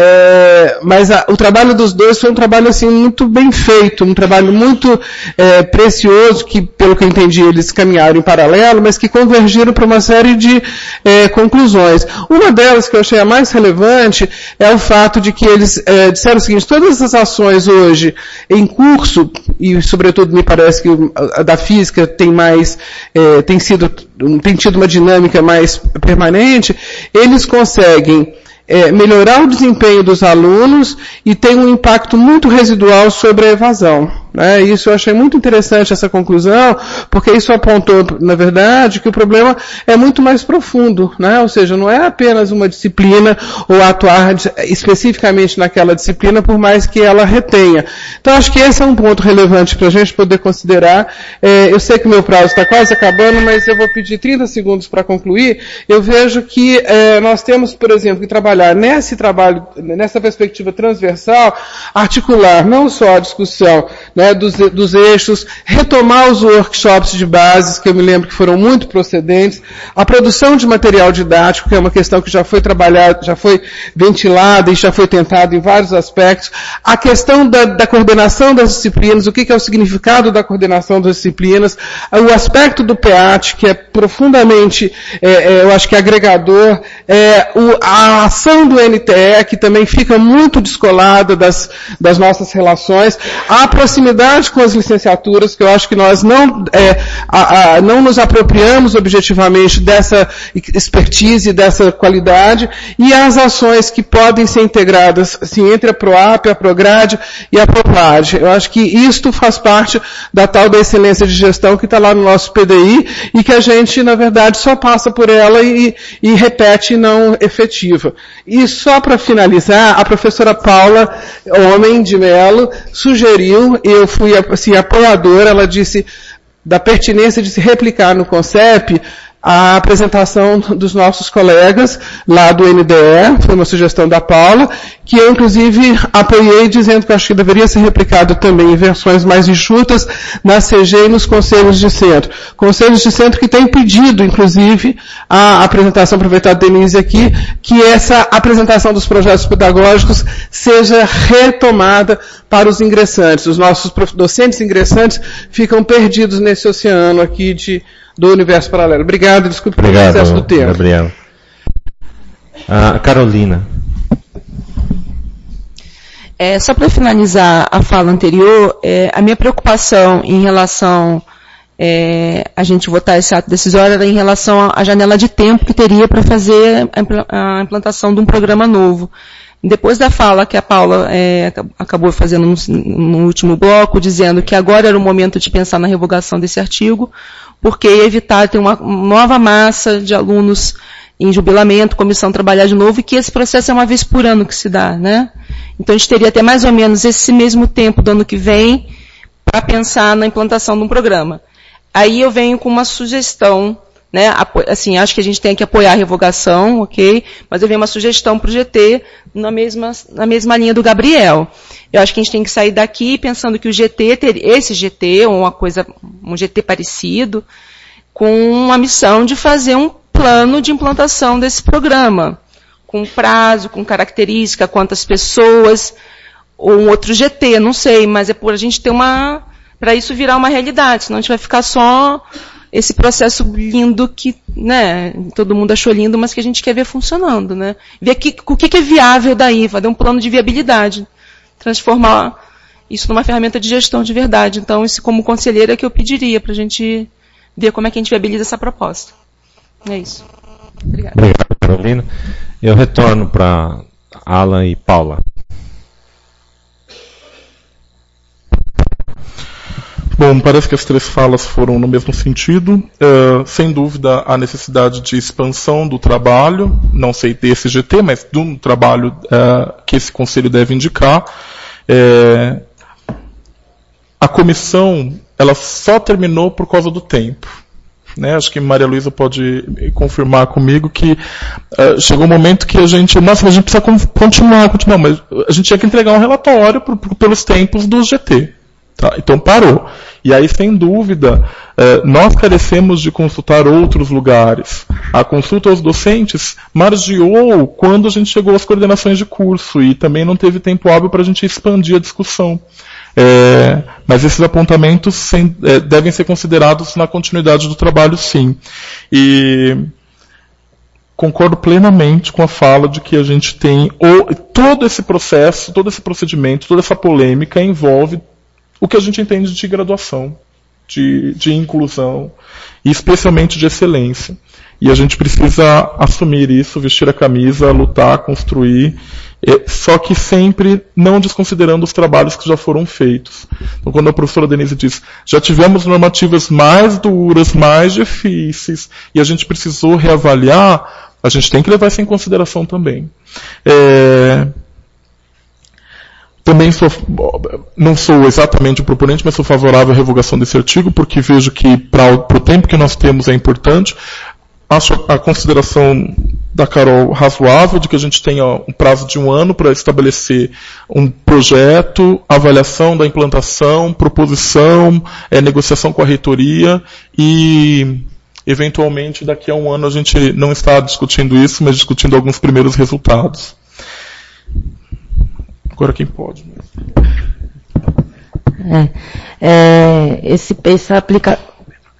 É, mas a, o trabalho dos dois foi um trabalho, assim, muito bem feito, um trabalho muito é, precioso, que, pelo que eu entendi, eles caminharam em paralelo, mas que convergiram para uma série de é, conclusões. Uma delas, que eu achei a mais relevante, é o fato de que eles é, disseram o seguinte: todas as ações hoje em curso, e sobretudo me parece que a da física tem mais, é, tem sido, tem tido uma dinâmica mais permanente, eles conseguem É, melhorar o desempenho dos alunos e tem um impacto muito residual sobre a evasão. Né? Isso eu achei muito interessante, essa conclusão, porque isso apontou, na verdade, que o problema é muito mais profundo, né? Ou seja, não é apenas uma disciplina ou atuar especificamente naquela disciplina, por mais que ela retenha. Então, acho que esse é um ponto relevante para a gente poder considerar. É, eu sei que o meu prazo está quase acabando, mas eu vou pedir trinta segundos para concluir. Eu vejo que é, nós temos, por exemplo, que trabalhar nesse trabalho, nessa perspectiva transversal, articular não só a discussão, né, dos, dos eixos, retomar os workshops de bases, que eu me lembro que foram muito procedentes, a produção de material didático, que é uma questão que já foi trabalhada, já foi ventilada e já foi tentada em vários aspectos, a questão da, da coordenação das disciplinas, o que, que é o significado da coordenação das disciplinas, o aspecto do P A T, que é profundamente, é, é, eu acho que agregador, é, o, a ação do N T E, que também fica muito descolada das, das nossas relações, a proximidade com as licenciaturas, que eu acho que nós não, é, a, a, não nos apropriamos objetivamente dessa expertise, dessa qualidade, e as ações que podem ser integradas assim, entre a PROAP, a PROGRADE e a PROPLAD. Eu acho que isto faz parte da tal da excelência de gestão que está lá no nosso P D I e que a gente, na verdade, só passa por ela e, e repete e não efetiva. E só para finalizar, a professora Paula Homem de Mello sugeriu, eu fui assim, apoiadora, ela disse da pertinência de se replicar no CONCEP a apresentação dos nossos colegas lá do N D E, foi uma sugestão da Paula, que eu inclusive apoiei dizendo que acho que deveria ser replicado também em versões mais enxutas na C G e nos conselhos de centro. Conselhos de centro que têm pedido, inclusive, a apresentação, aproveitar a Denise aqui, que essa apresentação dos projetos pedagógicos seja retomada para os ingressantes. Os nossos docentes ingressantes ficam perdidos nesse oceano aqui de do universo paralelo. Obrigado, desculpe pelo excesso do tempo. Gabriel. A Carolina. É, só para finalizar a fala anterior, é, a minha preocupação em relação é, a gente votar esse ato decisório era em relação à janela de tempo que teria para fazer a implantação de um programa novo. Depois da fala que a Paula é, acabou fazendo no, no último bloco, dizendo que agora era o momento de pensar na revogação desse artigo, porque ia evitar ter uma nova massa de alunos em jubilamento, comissão trabalhar de novo, e que esse processo é uma vez por ano que se dá, né? Então a gente teria até mais ou menos esse mesmo tempo do ano que vem para pensar na implantação de um programa. Aí eu venho com uma sugestão, né? Assim, acho que a gente tem que apoiar a revogação, ok? Mas eu venho uma sugestão para o G T na mesma, na mesma linha do Gabriel. Eu acho que a gente tem que sair daqui pensando que o G T, esse G T, ou uma coisa, um G T parecido, com uma missão de fazer um plano de implantação desse programa, com prazo, com característica, quantas pessoas, ou um outro G T, não sei, mas é por a gente ter uma, para isso virar uma realidade, senão a gente vai ficar só esse processo lindo que, né, todo mundo achou lindo, mas que a gente quer ver funcionando, né? Ver que, o que é viável daí, fazer um plano de viabilidade, transformar isso numa ferramenta de gestão de verdade. Então, isso como conselheira é que eu pediria para a gente ver como é que a gente viabiliza essa proposta. É isso. Obrigada. Obrigado, Carolina. Eu retorno para Alan e Paula. Bom, parece que as três falas foram no mesmo sentido. Uh, sem dúvida, a necessidade de expansão do trabalho, não sei desse G T, mas do trabalho uh, que esse conselho deve indicar. É, a comissão, ela só terminou por causa do tempo. Né? Acho que Maria Luísa pode confirmar comigo que uh, chegou um momento que a gente, nossa, a gente precisa continuar, continuar, mas a gente tinha que entregar um relatório por, por, pelos tempos do G T. Tá? Então parou. E aí, sem dúvida, uh, nós carecemos de consultar outros lugares. A consulta aos docentes margiou quando a gente chegou às coordenações de curso e também não teve tempo hábil para a gente expandir a discussão. É, mas esses apontamentos sem, é, devem ser considerados na continuidade do trabalho, sim. E concordo plenamente com a fala de que a gente tem o, todo esse processo, todo esse procedimento, toda essa polêmica envolve o que a gente entende de graduação, de, de inclusão e especialmente de excelência. E a gente precisa assumir isso, vestir a camisa, lutar, construir, só que sempre não desconsiderando os trabalhos que já foram feitos. Então, quando a professora Denise diz, já tivemos normativas mais duras, mais difíceis, e a gente precisou reavaliar, a gente tem que levar isso em consideração também. É... Também sou, não sou exatamente o proponente, mas sou favorável à revogação desse artigo, porque vejo que para o tempo que nós temos é importante. Acho a consideração da Carol razoável, de que a gente tenha um prazo de um ano para estabelecer um projeto, avaliação da implantação, proposição, é, negociação com a reitoria e, eventualmente, daqui a um ano a gente não está discutindo isso, mas discutindo alguns primeiros resultados. Agora quem pode. É, é, esse, essa aplicação...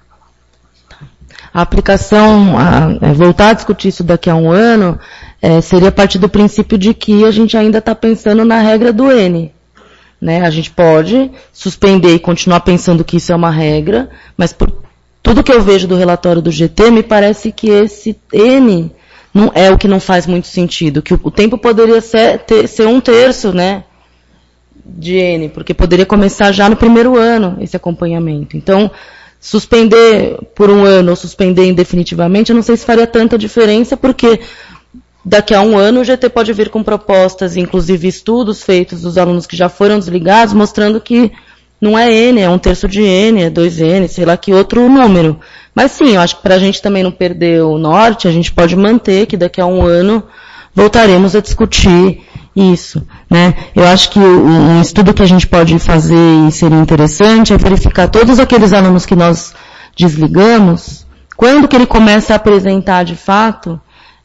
A aplicação, a, a voltar a discutir isso daqui a um ano, é, seria a partir do princípio de que a gente ainda está pensando na regra do N. Né? A gente pode suspender e continuar pensando que isso é uma regra, mas por tudo que eu vejo do relatório do G T, me parece que esse N não é o que não faz muito sentido, que o, o tempo poderia ser, ter, ser um terço, né, de N, porque poderia começar já no primeiro ano esse acompanhamento. Então, suspender por um ano ou suspender indefinitivamente, eu não sei se faria tanta diferença, porque daqui a um ano o G T pode vir com propostas, inclusive estudos feitos dos alunos que já foram desligados, mostrando que não é N, é um terço de N, é dois N, sei lá que outro número. Mas sim, eu acho que para a gente também não perder o norte, a gente pode manter que daqui a um ano voltaremos a discutir isso, né? Eu acho que um estudo que a gente pode fazer e seria interessante é verificar todos aqueles alunos que nós desligamos, quando que ele começa a apresentar de fato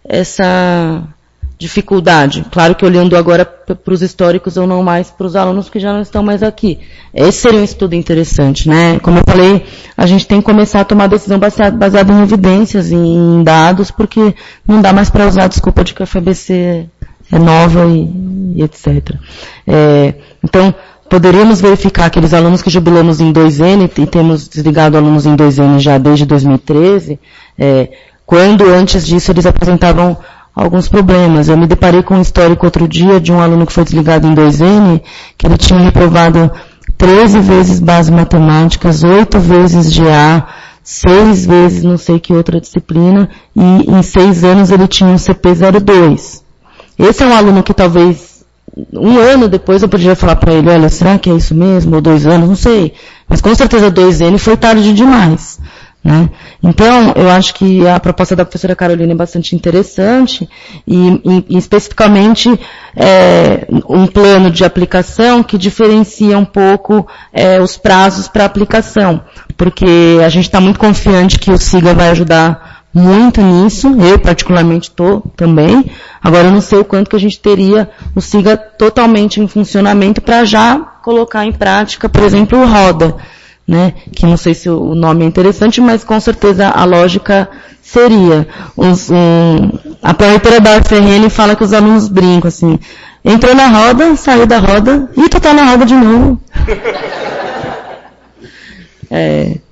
essa dificuldade. Claro que olhando agora para os históricos ou não mais para os alunos que já não estão mais aqui. Esse seria um estudo interessante, né? Como eu falei, a gente tem que começar a tomar decisão baseada, baseada em evidências, em dados, porque não dá mais para usar a desculpa de que a F A B C é nova e, e etcétera. É, então, poderíamos verificar aqueles alunos que jubilamos em dois N, e temos desligado alunos em dois N já desde dois mil e treze, é, quando antes disso eles apresentavam alguns problemas. Eu me deparei com um histórico outro dia de um aluno que foi desligado em dois N, que ele tinha reprovado treze vezes bases matemáticas, oito vezes G A, seis vezes não sei que outra disciplina, e em seis anos ele tinha um C P zero dois. Esse é um aluno que talvez um ano depois eu poderia falar para ele, olha, será que é isso mesmo? Ou dois anos? Não sei. Mas com certeza dois N foi tarde demais. Né? Então, eu acho que a proposta da professora Carolina é bastante interessante e, e, e especificamente, é, um plano de aplicação que diferencia um pouco é, os prazos para aplicação, porque a gente está muito confiante que o SIGA vai ajudar muito nisso, eu particularmente estou também, agora eu não sei o quanto que a gente teria o SIGA totalmente em funcionamento para já colocar em prática, por exemplo, o RODA. Né, que não sei se o nome é interessante, mas com certeza a lógica seria. Os, um, a proreitora da U F R N fala que os alunos brincam assim, entrou na roda, saiu da roda, e tu tá na roda de novo. É,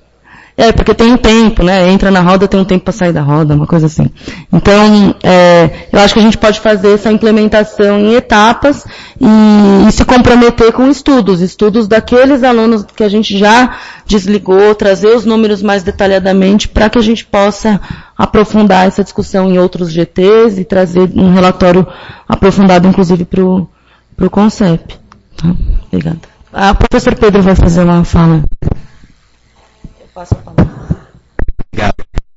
É, porque tem um tempo, né? Entra na roda, tem um tempo para sair da roda, uma coisa assim. Então, é, eu acho que a gente pode fazer essa implementação em etapas e, e se comprometer com estudos, estudos daqueles alunos que a gente já desligou, trazer os números mais detalhadamente para que a gente possa aprofundar essa discussão em outros G Ts e trazer um relatório aprofundado, inclusive, para o CONCEP. Tá? Obrigada. Ah, o professor Pedro vai fazer uma fala. Passo a palavra. Obrigado.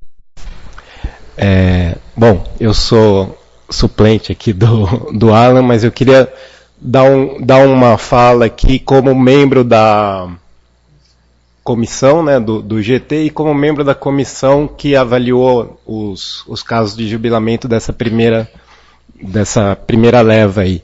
É, bom, eu sou suplente aqui do, do Alan, mas eu queria dar, um, dar uma fala aqui como membro da comissão, né, do, do G T e como membro da comissão que avaliou os, os casos de jubilamento dessa primeira, dessa primeira leva aí.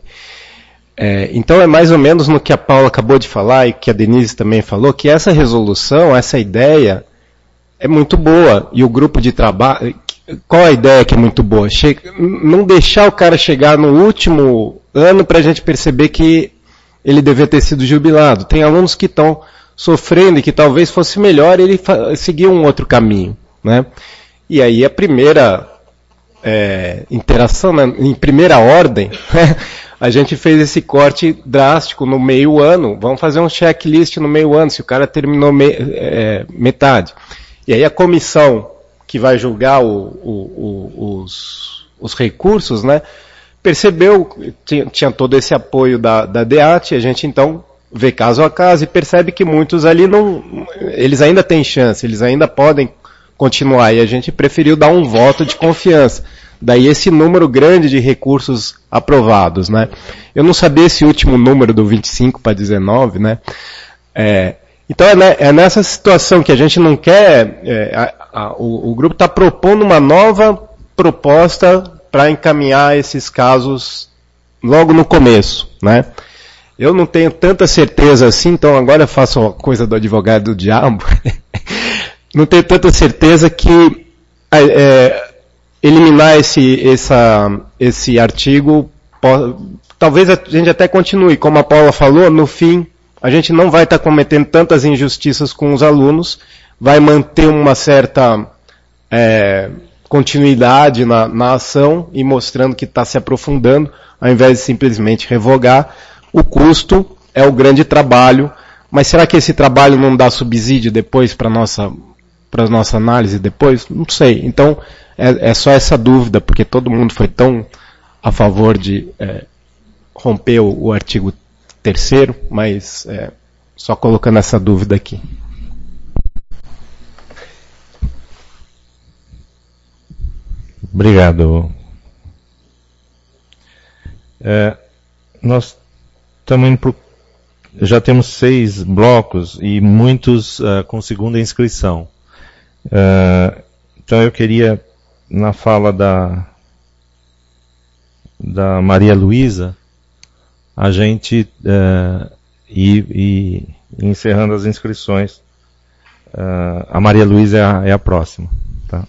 É, então é mais ou menos no que a Paula acabou de falar e que a Denise também falou, que essa resolução, essa ideia é muito boa. E o grupo de trabalho, qual a ideia que é muito boa? Che- não deixar o cara chegar no último ano para a gente perceber que ele devia ter sido jubilado. Tem alunos que estão sofrendo e que talvez fosse melhor ele fa- seguir um outro caminho, né? E aí a primeira é, interação, né, em primeira ordem, a gente fez esse corte drástico no meio ano. Vamos fazer um checklist no meio ano, se o cara terminou me, é, metade. E aí a comissão que vai julgar o, o, o, os, os recursos, né, percebeu, tinha, tinha todo esse apoio da, da D E A T, e a gente então vê caso a caso e percebe que muitos ali não, eles ainda têm chance, eles ainda podem continuar, e a gente preferiu dar um voto de confiança. Daí esse número grande de recursos aprovados, né? Eu não sabia esse último número do vinte e cinco para dezenove, né? É, então é, né, é nessa situação que a gente não quer, é, a, a, o, o grupo está propondo uma nova proposta para encaminhar esses casos logo no começo, né? Eu não tenho tanta certeza assim, então agora eu faço a coisa do advogado do diabo. Não tenho tanta certeza que é, eliminar esse, essa, esse artigo, talvez a gente até continue, como a Paula falou, no fim a gente não vai estar cometendo tantas injustiças com os alunos, vai manter uma certa é, continuidade na, na ação e mostrando que está se aprofundando, ao invés de simplesmente revogar. O custo é o grande trabalho, mas será que esse trabalho não dá subsídio depois para nossa para a nossa análise depois? Não sei. Então, é, é só essa dúvida, porque todo mundo foi tão a favor de é, romper o, o artigo terceiro, mas é, só colocando essa dúvida aqui. Obrigado. É, nós estamos indo pro, já temos seis blocos e muitos uh, com segunda inscrição. Uh, então eu queria, na fala da, da Maria Luísa, a gente uh, ir, ir encerrando as inscrições. Uh, a Maria Luísa é a, é a próxima. Tá?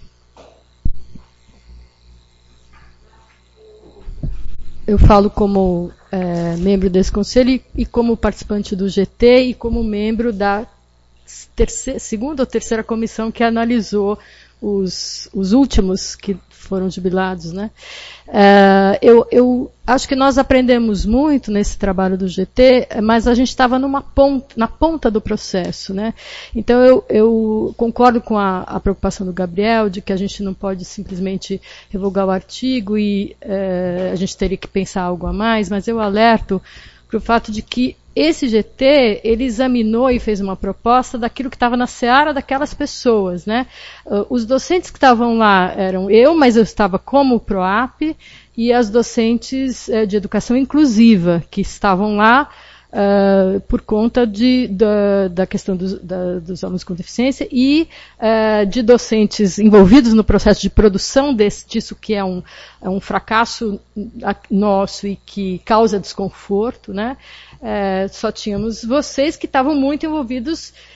Eu falo como é, membro desse conselho e, e como participante do G T e como membro da terceira, segunda ou terceira comissão que analisou os, os últimos que foram jubilados, né? Uh, eu, eu acho que nós aprendemos muito nesse trabalho do G T, mas a gente estava numa ponta, na ponta do processo, né? Então eu, eu concordo com a, a preocupação do Gabriel de que a gente não pode simplesmente revogar o artigo e uh, a gente teria que pensar algo a mais, mas eu alerto para o fato de que esse G T, ele examinou e fez uma proposta daquilo que estava na seara daquelas pessoas, né? Uh, os docentes que estavam lá eram eu, mas eu estava como PROAP, e as docentes uh, de educação inclusiva, que estavam lá uh, por conta de, da, da questão dos, da, dos alunos com deficiência e uh, de docentes envolvidos no processo de produção desse, disso que é um, é um fracasso nosso e que causa desconforto, né? É, só tínhamos vocês que estavam muito envolvidos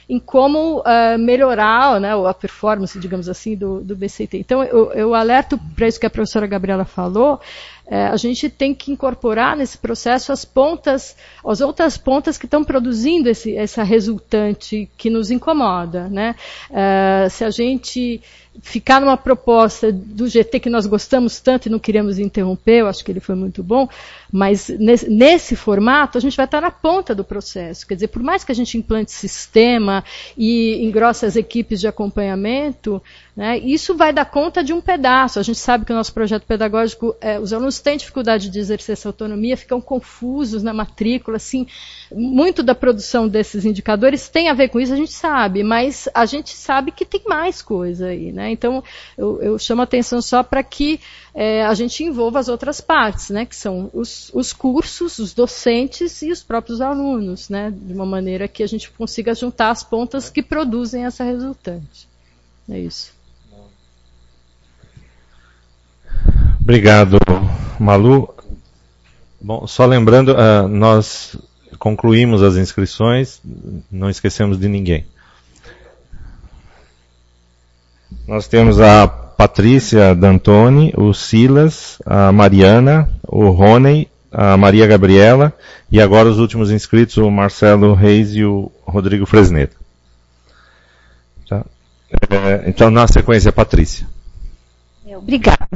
em como uh, melhorar, né, a performance, digamos assim, do, do B C T. Então, eu, eu alerto para isso que a professora Gabriela falou. É, a gente tem que incorporar nesse processo as pontas, as outras pontas que estão produzindo esse, essa resultante que nos incomoda, né? É, se a gente ficar numa proposta do G T que nós gostamos tanto e não queremos interromper, eu acho que ele foi muito bom, mas nesse, nesse formato a gente vai estar na ponta do processo. Quer dizer, por mais que a gente implante sistema e engrosse as equipes de acompanhamento, né, isso vai dar conta de um pedaço. A gente sabe que o nosso projeto pedagógico, é, os alunos têm dificuldade de exercer essa autonomia, ficam confusos na matrícula, assim, muito da produção desses indicadores tem a ver com isso, a gente sabe, mas a gente sabe que tem mais coisa aí, né? Então, eu, eu chamo a atenção só para que é, a gente envolva as outras partes, né? Que são os, os cursos, os docentes e os próprios alunos, né? De uma maneira que a gente consiga juntar as pontas que produzem essa resultante. É isso. Obrigado, Malu. Bom, só lembrando, uh, nós concluímos as inscrições, não esquecemos de ninguém. Nós temos a Patrícia D'Antoni, o Silas, a Mariana, o Rony, a Maria Gabriela e agora os últimos inscritos, o Marcelo Reis e o Rodrigo Fresneda. Tá? É, então, na sequência, a Patrícia. Obrigada.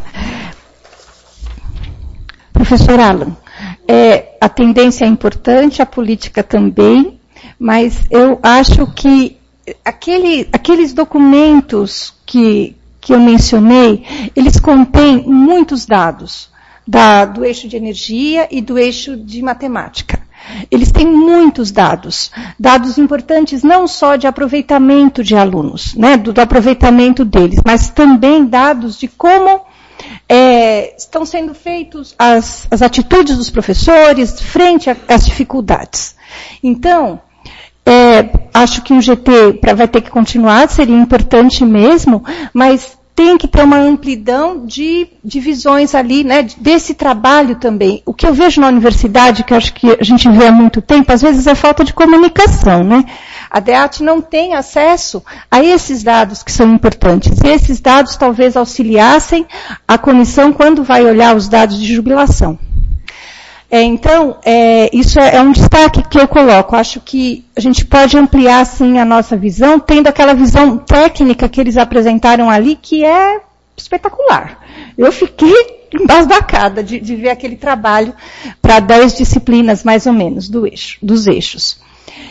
Professor Alan, é, a tendência é importante, a política também, mas eu acho que aquele, aqueles documentos que, que eu mencionei, eles contêm muitos dados da, do eixo de energia e do eixo de matemática. Eles têm muitos dados, dados importantes não só de aproveitamento de alunos, né, do, do aproveitamento deles, mas também dados de como É, estão sendo feitas as, as atitudes dos professores frente às dificuldades. Então, é, acho que o G T pra, vai ter que continuar, seria importante mesmo, mas tem que ter uma amplidão de, de visões ali, né, desse trabalho também. O que eu vejo na universidade, que eu acho que a gente vê há muito tempo, às vezes é falta de comunicação, né? A D E A T não tem acesso a esses dados que são importantes. E esses dados talvez auxiliassem a comissão quando vai olhar os dados de jubilação. É, então, é, isso é, é um destaque que eu coloco. Acho que a gente pode ampliar, sim, a nossa visão, tendo aquela visão técnica que eles apresentaram ali, que é espetacular. Eu fiquei embasbacada de, de ver aquele trabalho para dez disciplinas, mais ou menos, do eixo, dos eixos.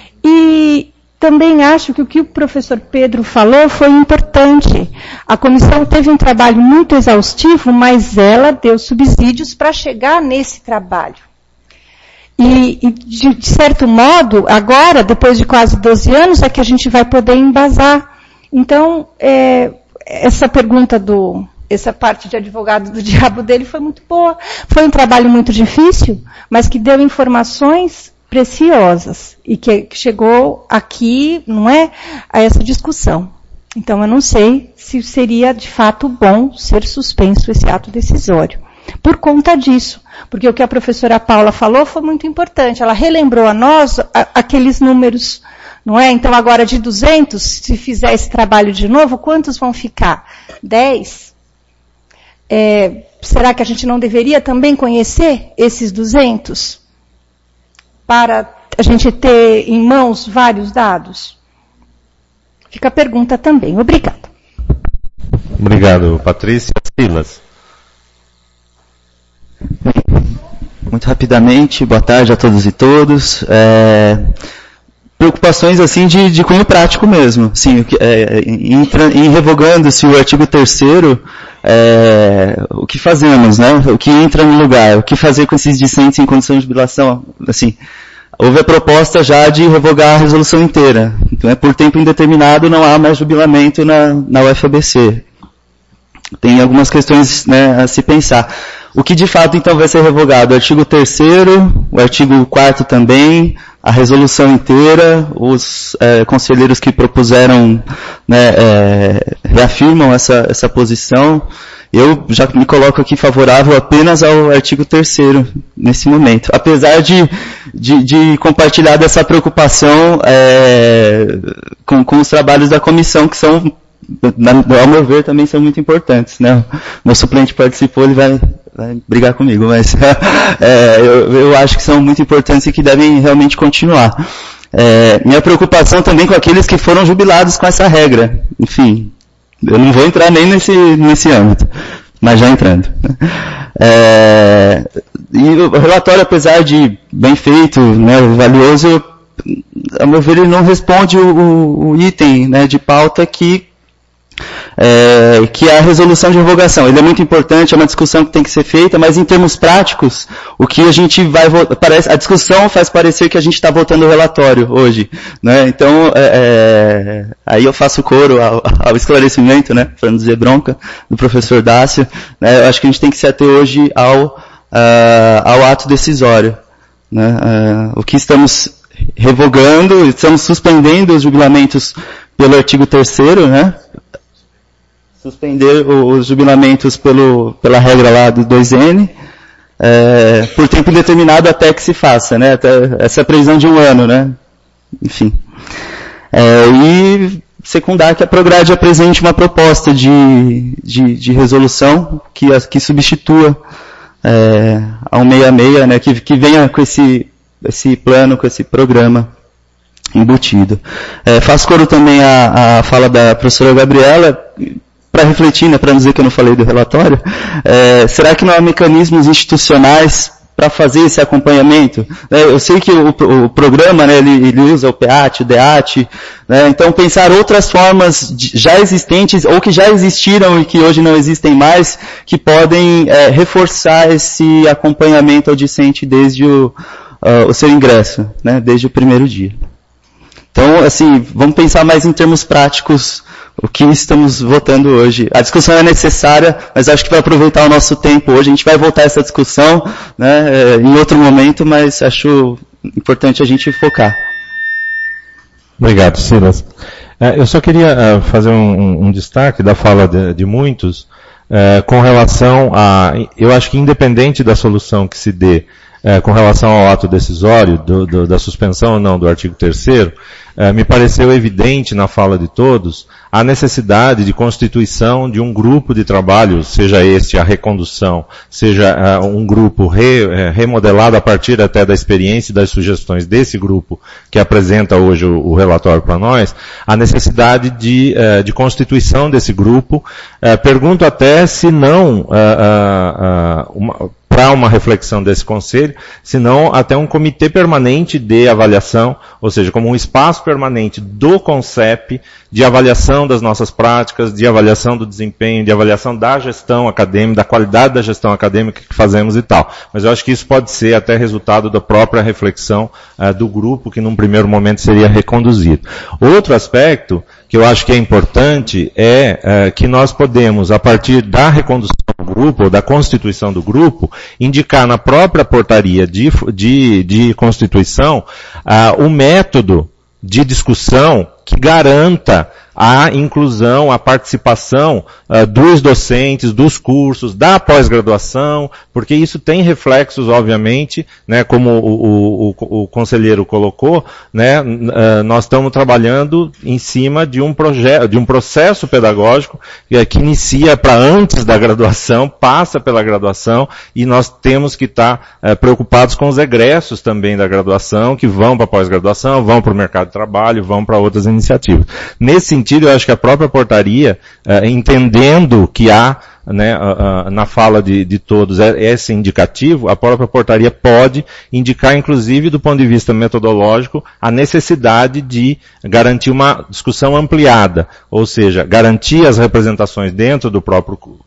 E também acho que o que o professor Pedro falou foi importante. A comissão teve um trabalho muito exaustivo, mas ela deu subsídios para chegar nesse trabalho. E, e de, de certo modo, agora, depois de quase doze anos, é que a gente vai poder embasar. Então, é, essa pergunta do, essa parte de advogado do diabo dele foi muito boa. Foi um trabalho muito difícil, mas que deu informações preciosas e que chegou aqui, não é, a essa discussão. Então, eu não sei se seria de fato bom ser suspenso esse ato decisório. Por conta disso. Porque o que a professora Paula falou foi muito importante. Ela relembrou a nós a, aqueles números, não é? Então, agora de duzentos, se fizer esse trabalho de novo, quantos vão ficar? dez? É, será que a gente não deveria também conhecer esses duzentos? Para a gente ter em mãos vários dados? Fica a pergunta também. Obrigada. Obrigado, Patrícia. Silas. Muito rapidamente, boa tarde a todos e todas. É, preocupações assim de, de cunho prático mesmo. Sim, é, em, em revogando-se o artigo terceiro, é, o que fazemos, né? O que entra no lugar? O que fazer com esses discentes em condição de jubilação? Assim, houve a proposta já de revogar a resolução inteira. Então, é por tempo indeterminado, não há mais jubilamento na, na U F A B C. Tem algumas questões, né, a se pensar. O que de fato então vai ser revogado? O artigo terceiro, o artigo quarto também, a resolução inteira, os é, conselheiros que propuseram, né, é, reafirmam essa, essa posição. Eu já me coloco aqui favorável apenas ao artigo terceiro nesse momento. Apesar de, de, de compartilhar dessa preocupação é, com, com os trabalhos da comissão, que são, ao meu ver, também são muito importantes, né? Meu suplente participou, ele vai, vai brigar comigo, mas é, eu, eu acho que são muito importantes e que devem realmente continuar. É, minha preocupação também com aqueles que foram jubilados com essa regra. Enfim, eu não vou entrar nem nesse, nesse âmbito, mas já entrando. É, e o relatório, apesar de bem feito, né, valioso, a meu ver, ele não responde o, o item, né, de pauta que É, que é a resolução de revogação. Ele é muito importante, é uma discussão que tem que ser feita, mas em termos práticos, o que a gente vai parece, a discussão faz parecer que a gente está votando o relatório hoje, né? Então, é, é, aí eu faço coro ao, ao esclarecimento, né, para não dizer bronca, do professor Dácio, né? Eu acho que a gente tem que se ater hoje ao, uh, ao ato decisório, né? Uh, o que estamos revogando, estamos suspendendo os jubilamentos pelo artigo terceiro, né? Suspender os jubilamentos pelo, pela regra lá do dois N, é, por tempo indeterminado até que se faça, né? Até essa previsão de um ano, né? Enfim. É, e secundar que a Prograde apresente uma proposta de, de, de resolução que, que substitua é, a cento e sessenta e seis, né? Que, que venha com esse, esse plano, com esse programa embutido. É, faço coro também a, a fala da professora Gabriela, para refletir, né, para não dizer que eu não falei do relatório, é, será que não há mecanismos institucionais para fazer esse acompanhamento? É, eu sei que o, o programa, né, ele, ele usa o P A T, o D A T, né, então pensar outras formas de, já existentes ou que já existiram e que hoje não existem mais, que podem é, reforçar esse acompanhamento ao discente desde o, uh, o seu ingresso, né, desde o primeiro dia. Então, assim, vamos pensar mais em termos práticos o que estamos votando hoje. A discussão é necessária, mas acho que para aproveitar o nosso tempo hoje, a gente vai voltar a essa discussão, né, em outro momento, mas acho importante a gente focar. Obrigado, Silas. Eu só queria fazer um, um destaque da fala de, de muitos com relação a, eu acho que independente da solução que se dê É, com relação ao ato decisório, do, do, da suspensão ou não do artigo terceiro, é, me pareceu evidente na fala de todos a necessidade de constituição de um grupo de trabalho, seja este a recondução, seja é, um grupo re, é, remodelado a partir até da experiência e das sugestões desse grupo que apresenta hoje o, o relatório para nós, a necessidade de, é, de constituição desse grupo. É, pergunto até se não é, é, uma, para uma reflexão desse conselho, senão até um comitê permanente de avaliação, ou seja, como um espaço permanente do CONCEP de avaliação das nossas práticas, de avaliação do desempenho, de avaliação da gestão acadêmica, da qualidade da gestão acadêmica que fazemos e tal. Mas eu acho que isso pode ser até resultado da própria reflexão uh, do grupo, que num primeiro momento seria reconduzido. Outro aspecto que eu acho que é importante é uh, que nós podemos, a partir da recondução do grupo, ou da constituição do grupo, indicar na própria portaria de, de, de constituição uh, o método de discussão que garanta a inclusão, a participação uh, dos docentes, dos cursos, da pós-graduação, porque isso tem reflexos, obviamente, né, como o, o, o, o conselheiro colocou, né, uh, nós estamos trabalhando em cima de um projeto, de um processo pedagógico uh, que inicia para antes da graduação, passa pela graduação, e nós temos que estar tá, uh, preocupados com os egressos também da graduação, que vão para a pós-graduação, vão para o mercado de trabalho, vão para outras iniciativas. Nesse sentido, eu acho que a própria portaria, uh, entendendo que há, né, uh, uh, na fala de, de todos, esse indicativo, a própria portaria pode indicar, inclusive, do ponto de vista metodológico, a necessidade de garantir uma discussão ampliada, ou seja, garantir as representações dentro do próprio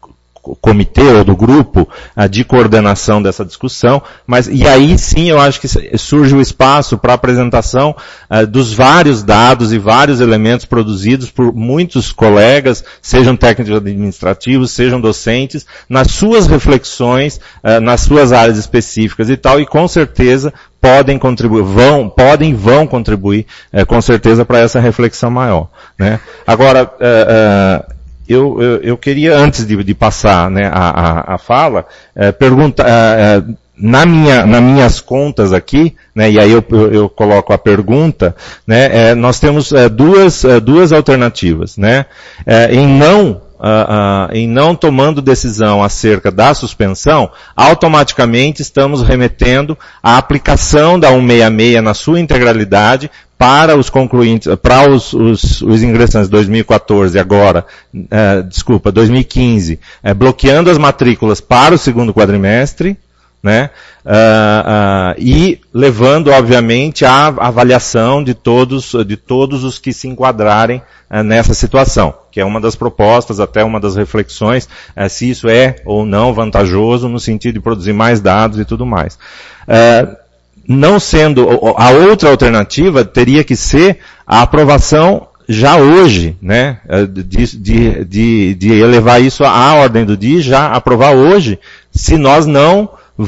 comitê ou do grupo uh, de coordenação dessa discussão, mas e aí sim eu acho que surge o espaço para a apresentação uh, dos vários dados e vários elementos produzidos por muitos colegas, sejam técnicos administrativos, sejam docentes, nas suas reflexões, uh, nas suas áreas específicas e tal, e com certeza podem contribuir, vão, podem e vão contribuir uh, com certeza para essa reflexão maior, né? Agora, uh, uh, Eu, eu, eu queria, antes de, de passar, né, a, a, a fala, é, perguntar, é, na minha, nas minhas contas aqui, né, e aí eu, eu, eu coloco a pergunta, né, é, nós temos é, duas, é, duas alternativas, né, é, em não Uh, uh, em não tomando decisão acerca da suspensão, automaticamente estamos remetendo à aplicação da cento e sessenta e seis na sua integralidade para os concluintes, para os, os, os ingressantes dois mil e quatorze agora, uh, desculpa, dois mil e quinze, uh, bloqueando as matrículas para o segundo quadrimestre, né, uh, uh, e levando, obviamente, à avaliação de todos, de todos os que se enquadrarem uh, nessa situação, que é uma das propostas, até uma das reflexões, uh, se isso é ou não vantajoso no sentido de produzir mais dados e tudo mais. Uh, não sendo, a outra alternativa teria que ser a aprovação já hoje, né, de, de, de, de elevar isso à ordem do dia, já aprovar hoje, se nós não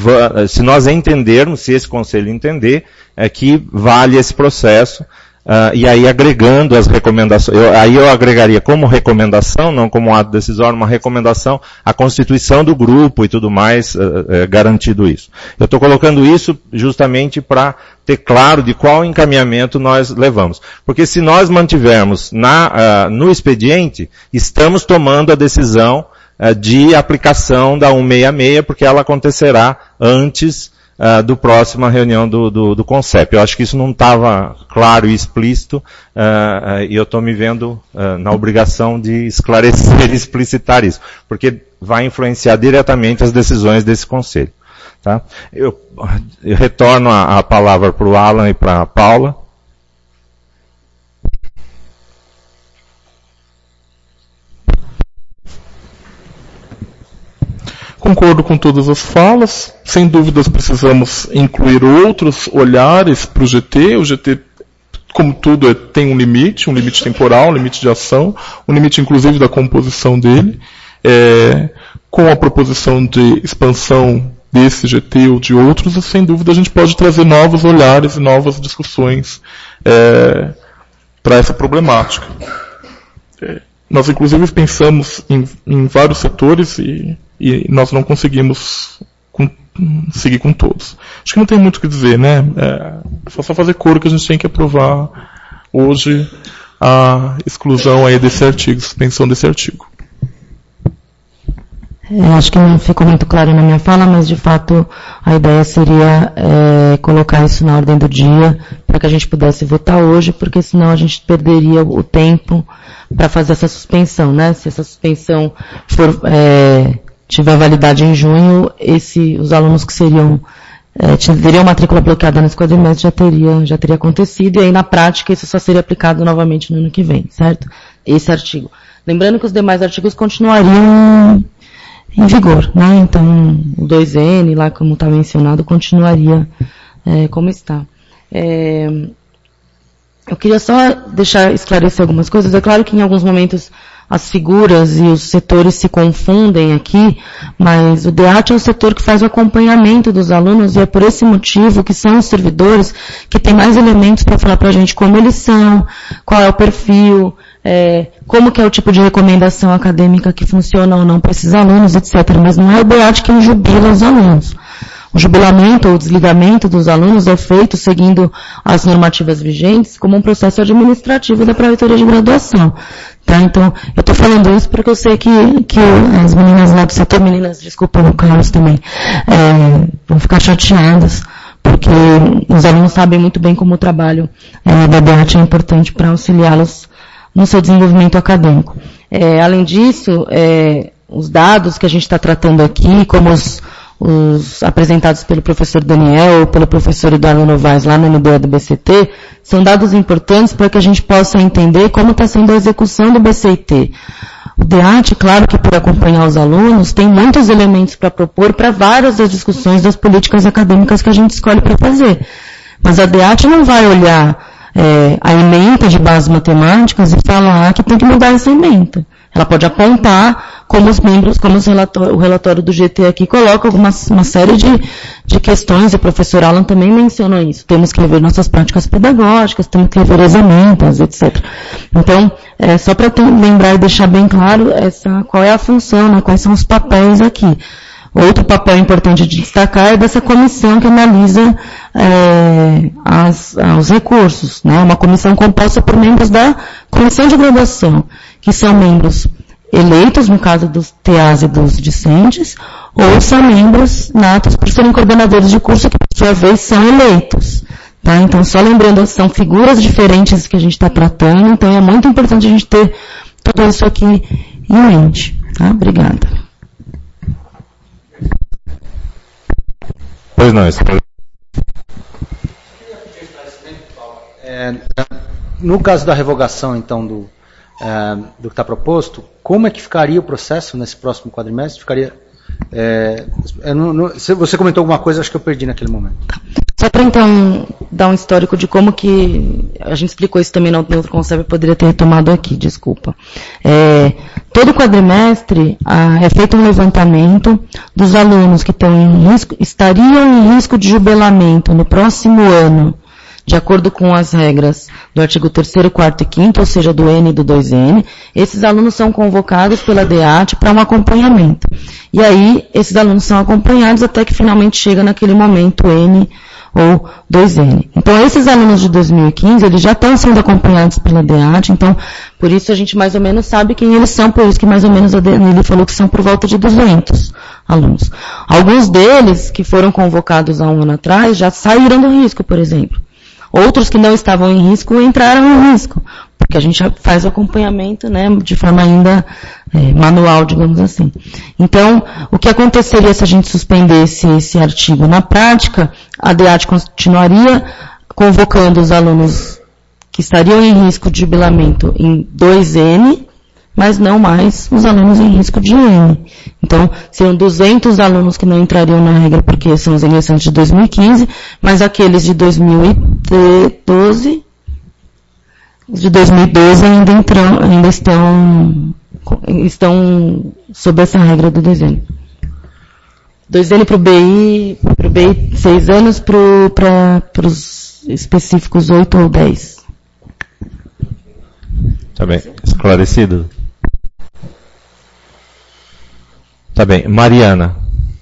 se nós entendermos, se esse conselho entender, é que vale esse processo, uh, e aí agregando as recomendações, eu, aí eu agregaria como recomendação, não como ato decisório, uma recomendação, a constituição do grupo e tudo mais, uh, uh, garantido isso. Eu estou colocando isso justamente para ter claro de qual encaminhamento nós levamos. Porque se nós mantivermos na, uh, no expediente, estamos tomando a decisão de aplicação da cento e sessenta e seis, porque ela acontecerá antes uh, do próxima reunião do, do, do CONCEP. Eu acho que isso não estava claro e explícito, uh, uh, e eu estou me vendo uh, na obrigação de esclarecer e explicitar isso, porque vai influenciar diretamente as decisões desse Conselho. Tá? Eu, eu retorno a, a palavra para o Alan e para a Paula. Concordo com todas as falas. Sem dúvidas precisamos incluir outros olhares para o G T. O G T, como tudo, é, tem um limite, um limite temporal, um limite de ação, um limite inclusive da composição dele. É, com a proposição de expansão desse G T ou de outros, sem dúvida a gente pode trazer novos olhares e novas discussões é, para essa problemática. É, nós inclusive pensamos em, em vários setores e E nós não conseguimos com, seguir com todos. Acho que não tem muito o que dizer, né? É só, só fazer coro que a gente tem que aprovar hoje a exclusão aí desse artigo, suspensão desse artigo. Eu acho que não ficou muito claro na minha fala, mas de fato a ideia seria é, colocar isso na ordem do dia para que a gente pudesse votar hoje, porque senão a gente perderia o tempo para fazer essa suspensão, né? Se essa suspensão for é, tiver validade em junho, esse, os alunos que seriam, é, teriam matrícula bloqueada nesse quadrimestre já teria, já teria acontecido, e aí na prática isso só seria aplicado novamente no ano que vem, certo? Esse artigo. Lembrando que os demais artigos continuariam em vigor, né? Então, o dois N, lá como está mencionado, continuaria é, como está. É, eu queria só deixar esclarecer algumas coisas. É claro que em alguns momentos as figuras e os setores se confundem aqui, mas o D E A T é o setor que faz o acompanhamento dos alunos, e é por esse motivo que são os servidores que têm mais elementos para falar para a gente como eles são, qual é o perfil, é, como que é o tipo de recomendação acadêmica que funciona ou não para esses alunos, etcétera. Mas não é o D E A T quem jubila os alunos. O jubilamento ou desligamento dos alunos é feito seguindo as normativas vigentes como um processo administrativo da Pró-Reitoria de Graduação. Tá? Então, eu estou falando isso porque eu sei que, que as meninas lá do setor, meninas, desculpa, o Carlos também, é, vão ficar chateadas, porque os alunos sabem muito bem como o trabalho é, da D E A T é importante para auxiliá-los no seu desenvolvimento acadêmico. É, além disso, é, os dados que a gente está tratando aqui, como os os apresentados pelo professor Daniel ou pelo professor Eduardo Novaes lá no M B A do B C T, são dados importantes para que a gente possa entender como está sendo a execução do B C I T. O D E A T, claro que por acompanhar os alunos, tem muitos elementos para propor para várias das discussões das políticas acadêmicas que a gente escolhe para fazer. Mas a D E A T não vai olhar é, a ementa de bases matemáticas e falar que tem que mudar essa ementa. Ela pode apontar, como os membros, como os relatório, o relatório do G T aqui coloca uma, uma série de, de questões, e o professor Alan também mencionou isso. Temos que rever nossas práticas pedagógicas, temos que rever as ementas, etcétera. Então, é, só para lembrar e deixar bem claro essa, qual é a função, né, quais são os papéis aqui. Outro papel importante de destacar é dessa comissão que analisa é, as, os recursos, né? Uma comissão composta por membros da comissão de graduação, que são membros eleitos, no caso dos T As e dos discentes, ou são membros natos por serem coordenadores de curso, que por sua vez são eleitos. Tá? Então, só lembrando, são figuras diferentes que a gente está tratando, então é muito importante a gente ter tudo isso aqui em mente. Tá? Obrigada. Pois não, isso. É, no caso da revogação, então, do, é, do que está proposto, como é que ficaria o processo nesse próximo quadrimestre? Ficaria, é, é, no, no, você comentou alguma coisa, acho que eu perdi naquele momento. Só para então dar um histórico de como que a gente explicou isso também no outro conselho, poderia ter retomado aqui, desculpa. É, todo quadrimestre ah, é feito um levantamento dos alunos que estão em risco, estariam em risco de jubilamento no próximo ano, de acordo com as regras do artigo terceiro, quarto e quinto, ou seja, do N e do dois N. Esses alunos são convocados pela D E A T para um acompanhamento. E aí, esses alunos são acompanhados até que finalmente chega naquele momento N ou dois N. Então, esses alunos de dois mil e quinze, eles já estão sendo acompanhados pela D E A T, então, por isso a gente mais ou menos sabe quem eles são, por isso que mais ou menos a Danilo falou que são por volta de duzentos alunos. Alguns deles, que foram convocados há um ano atrás, já saíram do risco, por exemplo. Outros que não estavam em risco entraram em risco, porque a gente faz o acompanhamento, né, de forma ainda é, manual, digamos assim. Então, o que aconteceria se a gente suspendesse esse artigo? Na prática, a D E A T continuaria convocando os alunos que estariam em risco de jubilamento em dois N, mas não mais os alunos em risco de N. Então, seriam duzentos alunos que não entrariam na regra porque são os ingressantes de dois mil e quinze, mas aqueles de dois mil e doze, os de dois mil e doze ainda, entram, ainda estão, estão sob essa regra do dois N. dois N para o B I, para o B I seis anos, para os específicos oito ou dez. Tá bem, esclarecido. Tá bem, Mariana.